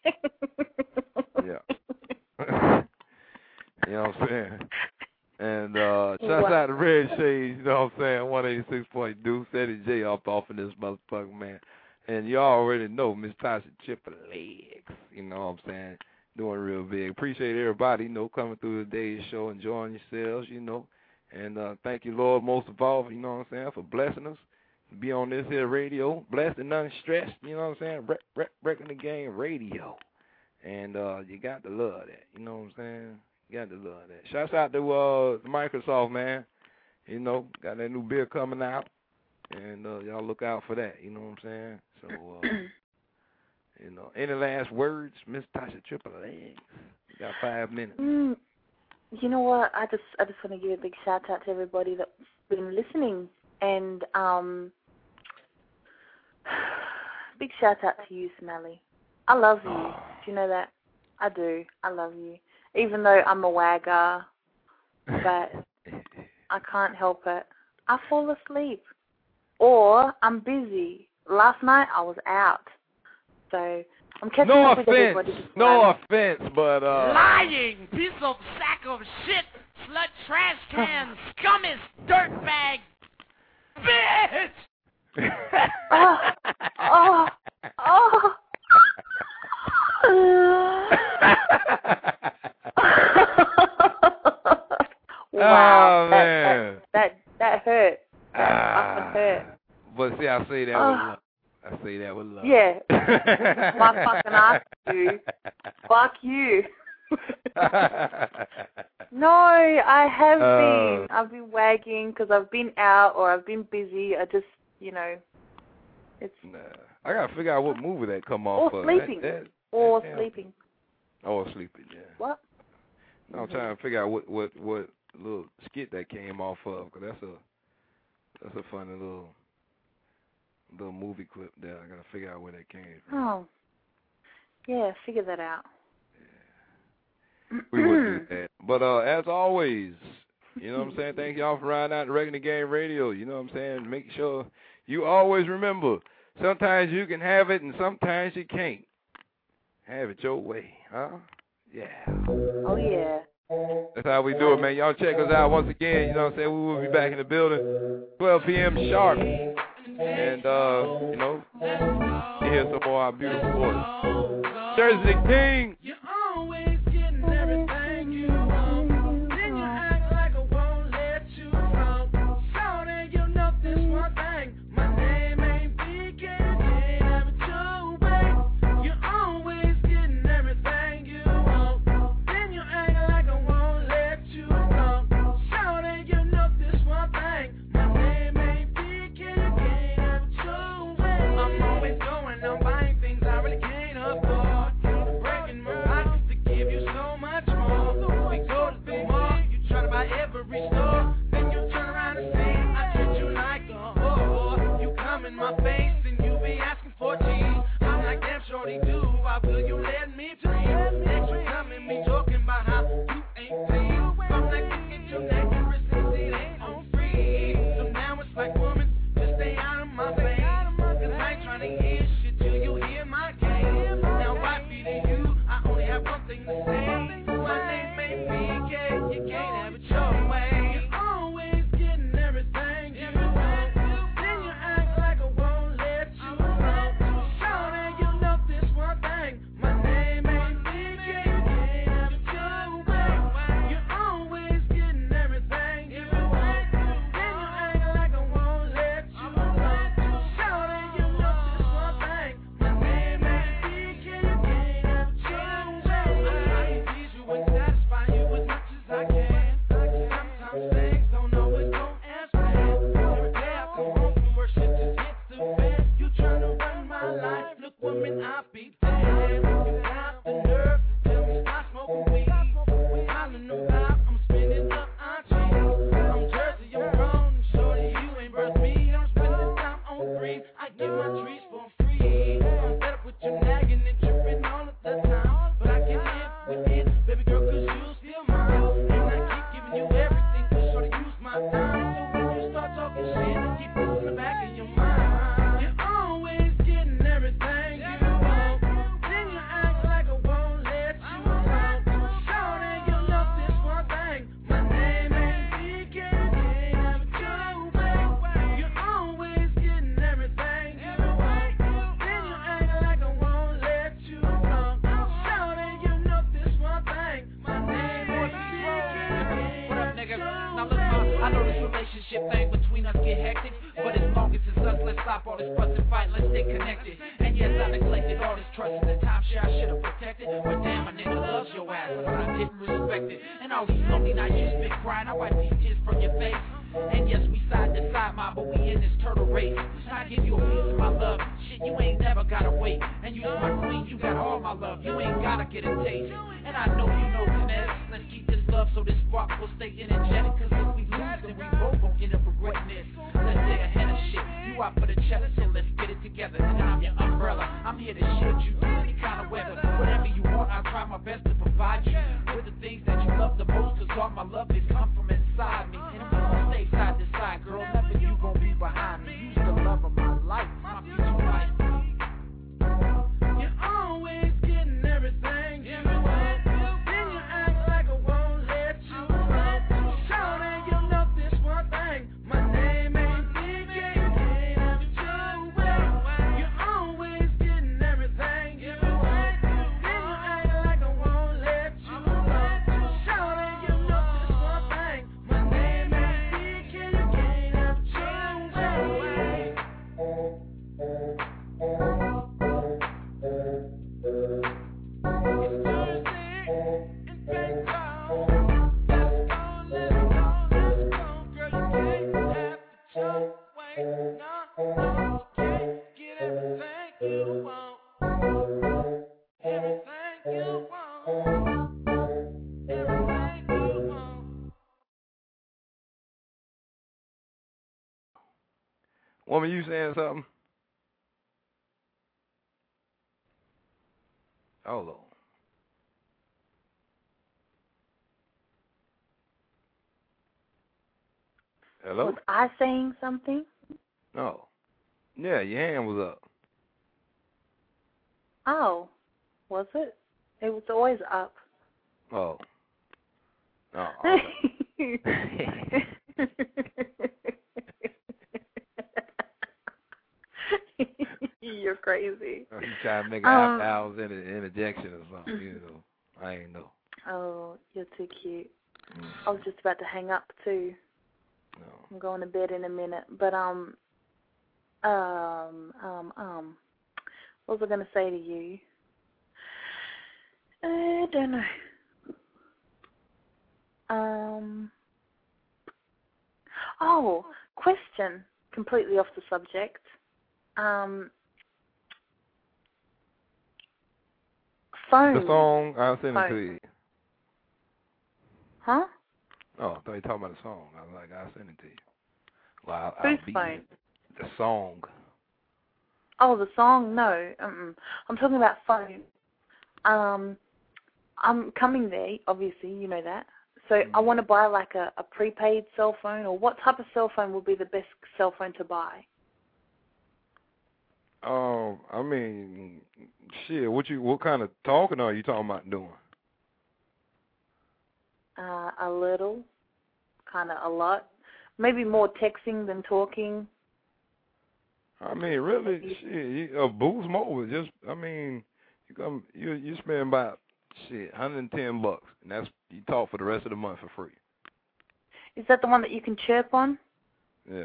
Yeah. You know what I'm saying? And uh, shouts Wow. out to Red Shades, you know what I'm saying? one eighty-six point two, Steady J off off of this motherfucker, man. And you already know Miss Tasha Triple Legs, you know what I'm saying? Doing real big. Appreciate everybody, you know, coming through today's show, enjoying yourselves, you know. And uh, thank you, Lord, most of all, you know what I'm saying, for blessing us to be on this here radio. Blessed and unstressed, you know what I'm saying? Bre- bre- breaking the game radio. And uh, you got to love that, you know what I'm saying? You got to love that. Shouts out to uh, Microsoft, man. You know, got that new beer coming out. And uh, y'all look out for that, you know what I'm saying? So, uh, you know, any last words, Miss Tasha Triple Legs? We got five minutes. Mm, you know what? I just I just want to give a big shout out to everybody that's been listening, and um, big shout out to you, Smelly. I love you. Do you know that? I do. I love you. Even though I'm a wagger, but I can't help it. I fall asleep. Or I'm busy. Last night I was out. So I'm catching no up with offense. everybody. No offense, but uh lying piece of sack of shit, slut, trash can, scummy, dirtbag, bitch. oh, oh, oh. Wow, oh, that, man. that that that hurt. That ah, fucking hurt. But see, I say that oh. with love. I say that with love. Yeah. My fucking ass, dude. Fuck you. No, I have uh, been. I've been wagging because I've been out or I've been busy. I just, you know, it's. Nah. I gotta figure out what movie that come Or off. sleeping. Of. That, that, or that sleeping. Or sleeping, yeah. What? No, I'm mm-hmm. trying to figure out what what what little skit that came off of, because that's a that's a funny little little movie clip there. I gotta figure out where that came from. Oh, yeah, figure that out. Yeah. We would do that. But uh, as always, you know what I'm saying? Thank y'all for riding out to Regular Game Radio. You know what I'm saying? Make sure you always remember, sometimes you can have it and sometimes you can't. Have it your way, huh? Yeah. Oh, yeah. That's how we do it, man. Y'all check us out once again. You know what I'm saying? We will be back in the building, twelve p.m. sharp. And, uh, you know, you hear some more of our beautiful voices. Jersey the King. You're always getting everything you want. Then you act like I won't let you wrong. Shorty, you know this one thing. My name ain't B K, can't have it your way. You're always getting everything you want. Then you act like I won't let you wrong. Shorty, you know this one thing. My name ain't B K, can't have it your way. I'm always going on buying things I really can't afford. Breaking my pockets to give you so much more. We go to the mall, you try to buy every store. Then you turn around and say, I treat you like a whore. You come in my face and you be asking for cheese. I'm like, damn shorty, do why will you let me please? Next you come and me talking about how you ain't pleased. I'm like, look at your neck and receipts, it ain't on free. So now it's like, woman, just stay out of my face. Cause I ain't trying to hear shit till you hear my game. Now I be to you, I only have one thing to say. My name ain't B K, you can't have it your way. You're always getting everything you want. Then you act like I won't let you know. Shorty, you know this one thing. My name ain't B K, you can't have it your way. You're always getting everything you want. Then you act like I won't let you know. Shorty, you know this one thing. My name ain't B K, you can't have it your way. I please you and satisfy you as much as I can. Sometimes things don't always go as planned. Every day I come home from work, shit just hits the fan. You tryna run my life, look woman, I be damned. You got the nerve to tell me stop smoking weed. Hollering about I'm spending up on cheese. I'm Jersey, I'm grown, and shorty, you ain't birthed me. I'm spending time on green, I get my trees for free. I'm fed up with you nagging and tripping all of the time. But I get hit with it, baby girl, cause you still mine. And I keep giving you everything, cause shorty, use my time. So when you start talking shit, keep this in the back of your mind. You're always getting everything you want. Then you act like I won't let you know. Shorty, you know this one thing. My name ain't B K, can't have it your way. You're always getting everything you want. Then you act like I won't let you know. Shorty, you know this one thing. My name ain't B K, What up, can't nigga? have it Now your look, way. ma, I know this relationship thing between us get hectic, but as long as it's us, let's stop all this fuss and fight, let's stay connected. And yes, I neglected all this trust in the time share I should have protected, but damn, a nigga loves your ass, but I didn't respect it. And all these lonely nights you spent crying, I wipe these tears from your face. And yes, we side to side, ma, but we in this turtle race. I give you a piece of my love, shit, you ain't never gotta wait. And you's my queen, you got all my love, you ain't gotta get a taste. And I know you know kinetics, let's keep this love so this spark will stay energetic. Cause if we lose, then we both gon' end up regretting this. Let's stay ahead of shit, you out for the cheddar, so let's get it together. And I'm your umbrella, I'm here to shield you through any kind of weather. Whatever you want, I'll try my best to provide you with the things that you love the most, cause all my love is come from inside me. And I'm gonna stay side to side, girl, never you gonna be behind me. You's the love of my life, my future wife. You're always getting everything you want, then you act like I won't let you go. Show that you know this one thing, my name ain't D J, ain't have you well. You're always getting everything you want, then you act like I won't let you go. Show that you know this one thing, my name ain't D J, you can't have you well. Woman, you saying something? Hold on. Hello? Was I saying something? No. Yeah, your hand was up. Oh, was it? It was always up. Oh. Oh. You're crazy. You trying to make Um, an hours in an interjection or something, you know. I ain't know. Oh, you're too cute. Mm. I was just about to hang up too. No. I'm going to bed in a minute. But um um um um what was I gonna say to you? I don't know. Um Oh, question. Completely off the subject. Um Phone. The song, I'll send it Phone. to you. Huh? Oh, I thought you were talking about the song. I was like, I'll send it to you. Well, I'll, Whose I'll beat phone? it. The song. Oh, the song? No. Mm-mm. I'm talking about phone. Um, I'm coming there, obviously, you know that. So Mm. I want to buy like a, a prepaid cell phone, or what type of cell phone would be the best cell phone to buy? Um, I mean, shit, what you, what kind of talking are you talking about doing? Uh, a little, kind of a lot. Maybe more texting than talking. I mean, really, shit, you, a Boost Mobile, just, I mean, you come, you you spend about, shit, one hundred ten bucks, and that's, you talk for the rest of the month for free. Is that the one that you can chirp on? Yeah.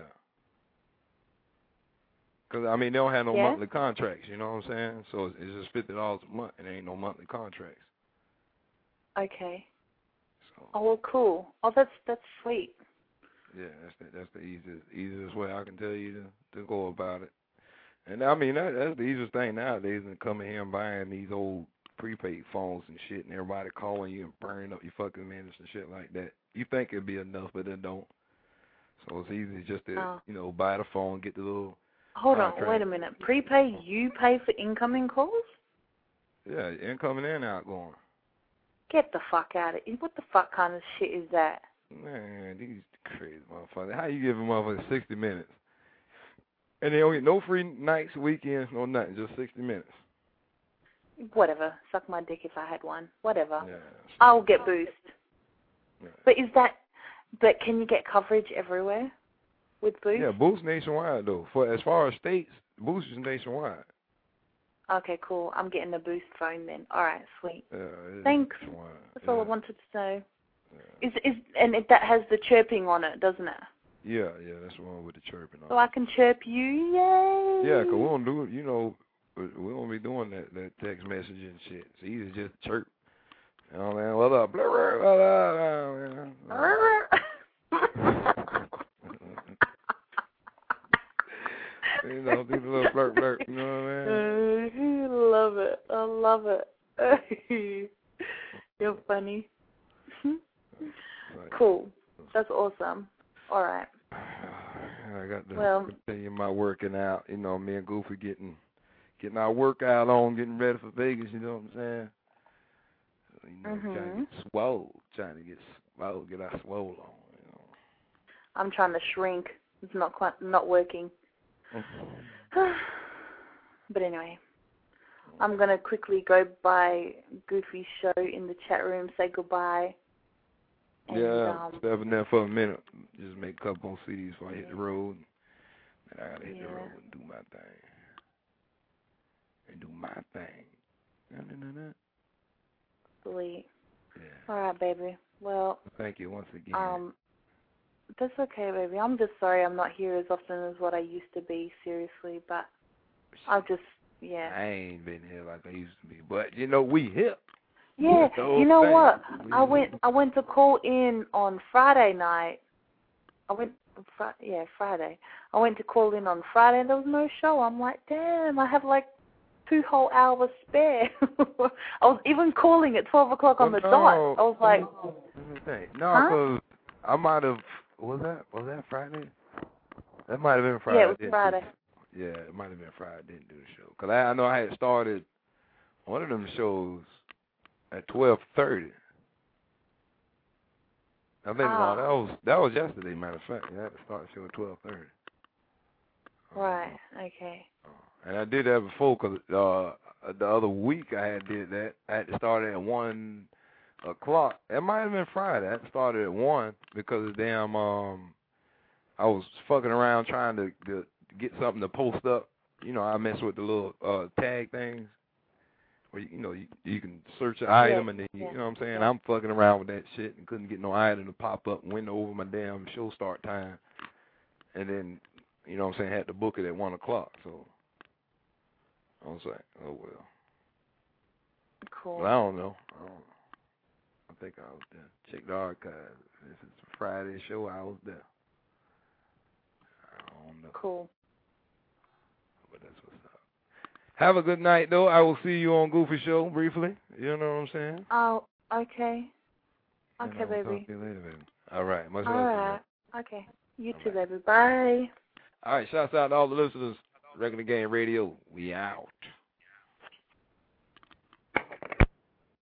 Because, I mean, they don't have no Yeah? monthly contracts, you know what I'm saying? So it's, it's just fifty dollars a month, and there ain't no monthly contracts. Okay. So, Oh, well, cool. Oh, that's that's sweet. yeah, that's the, that's the easiest easiest way I can tell you to, to go about it. And, I mean, that, that's the easiest thing nowadays than coming here and buying these old prepaid phones and shit, and everybody calling you and burning up your fucking minutes and shit like that. You think it'd be enough, but it don't. So it's easy just to, Oh. you know, buy the phone, get the little Hold contract. on, wait a minute. Prepaid, you pay for incoming calls? Yeah, incoming and outgoing. Get the fuck out of here. What the fuck kind of shit is that? Man, these crazy motherfuckers. How you give a motherfucker sixty minutes? And they don't get no free nights, weekends, no nothing, just sixty minutes. Whatever. Suck my dick if I had one. Whatever. Yeah. I'll get Boost. Yeah. But is that, but can you get coverage everywhere with Boost? Yeah, Boost nationwide, though. For as far as states, Boost is nationwide. Okay, cool. I'm getting a Boost phone then. All right, sweet. Yeah, it is Thanks. nationwide. That's yeah. all I wanted to know. Yeah. Is is and it, that has the chirping on it, doesn't it? Yeah, yeah, that's the one with the chirping on So I can chirp you, yay! Yeah, because we don't do it, you know, we we don't be doing that, that text message and shit. It's easy just chirp. You know what I mean? What up? Blah, blah, blah, blah, blah. You know, do the little blurp blurp, you know what I mean? I love it. I love it. You're funny. Cool. That's awesome. All right. I got to well, continue my working out. You know, me and Goofy getting getting our workout on, getting ready for Vegas, you know what I'm saying? You know, Mhm. trying to get swole, trying to get swole, get our swole on. You know. I'm trying to shrink. It's not quite not working. But anyway, I'm gonna quickly go by Goofy's show in the chat room, say goodbye. And, yeah, um, stepping there for a minute. Just make a couple more C Ds before I hit the road. And I gotta hit yeah. the road and do my thing. And do my thing. No, no, no, no. Sweet. Yeah. All right, baby. Well, thank you once again. Um, that's okay, baby. I'm just sorry I'm not here as often as what I used to be, seriously, but I'll just, yeah. I ain't been here like I used to be, but you know we hip. Yeah, That's the whole you know thing. what? We I went I went to call in on Friday night. I went, fr- yeah, Friday. I went to call in on Friday and there was no show. I'm like, damn, I have like two whole hours spare. I was even calling at twelve o'clock on well, the no, dot. I was like, let me think. No, huh? because I might have, was that, was that Friday? That might have been Friday. Yeah, it was didn't Friday. Do, yeah, it might have been Friday. I didn't do the show. Because I, I know I had started one of them shows at twelve thirty. I think Ah. about that was that was yesterday, matter of fact. I had to start the show at twelve thirty. Right, okay. And I did that before because uh, the other week I had did that. I had to start at one o'clock. It might have been Friday. I had to start at one because of damn um I was fucking around trying to, to get something to post up. You know, I mess with the little uh, tag things. Where you, you know you, you can search an item yeah, and then you, yeah, you know what I'm saying. yeah. I'm fucking around with that shit and couldn't get no item to pop up and went over my damn show start time, and then you know what I'm saying had to book it at one o'clock. So I was like, oh well. Cool. But I don't know. I don't know. I think I was there. Check the archives. If it's a Friday show, I was there. I don't know. Cool. But that's what's up. Have a good night, though. I will see you on Goofy Show briefly. You know what I'm saying? Oh, okay. Okay, and I will baby. Talk to you later, baby. All right. Much All love right. to you. Okay. You All too, right. baby. Bye. All right. Shouts out to all the listeners. Regular Game Radio. We out.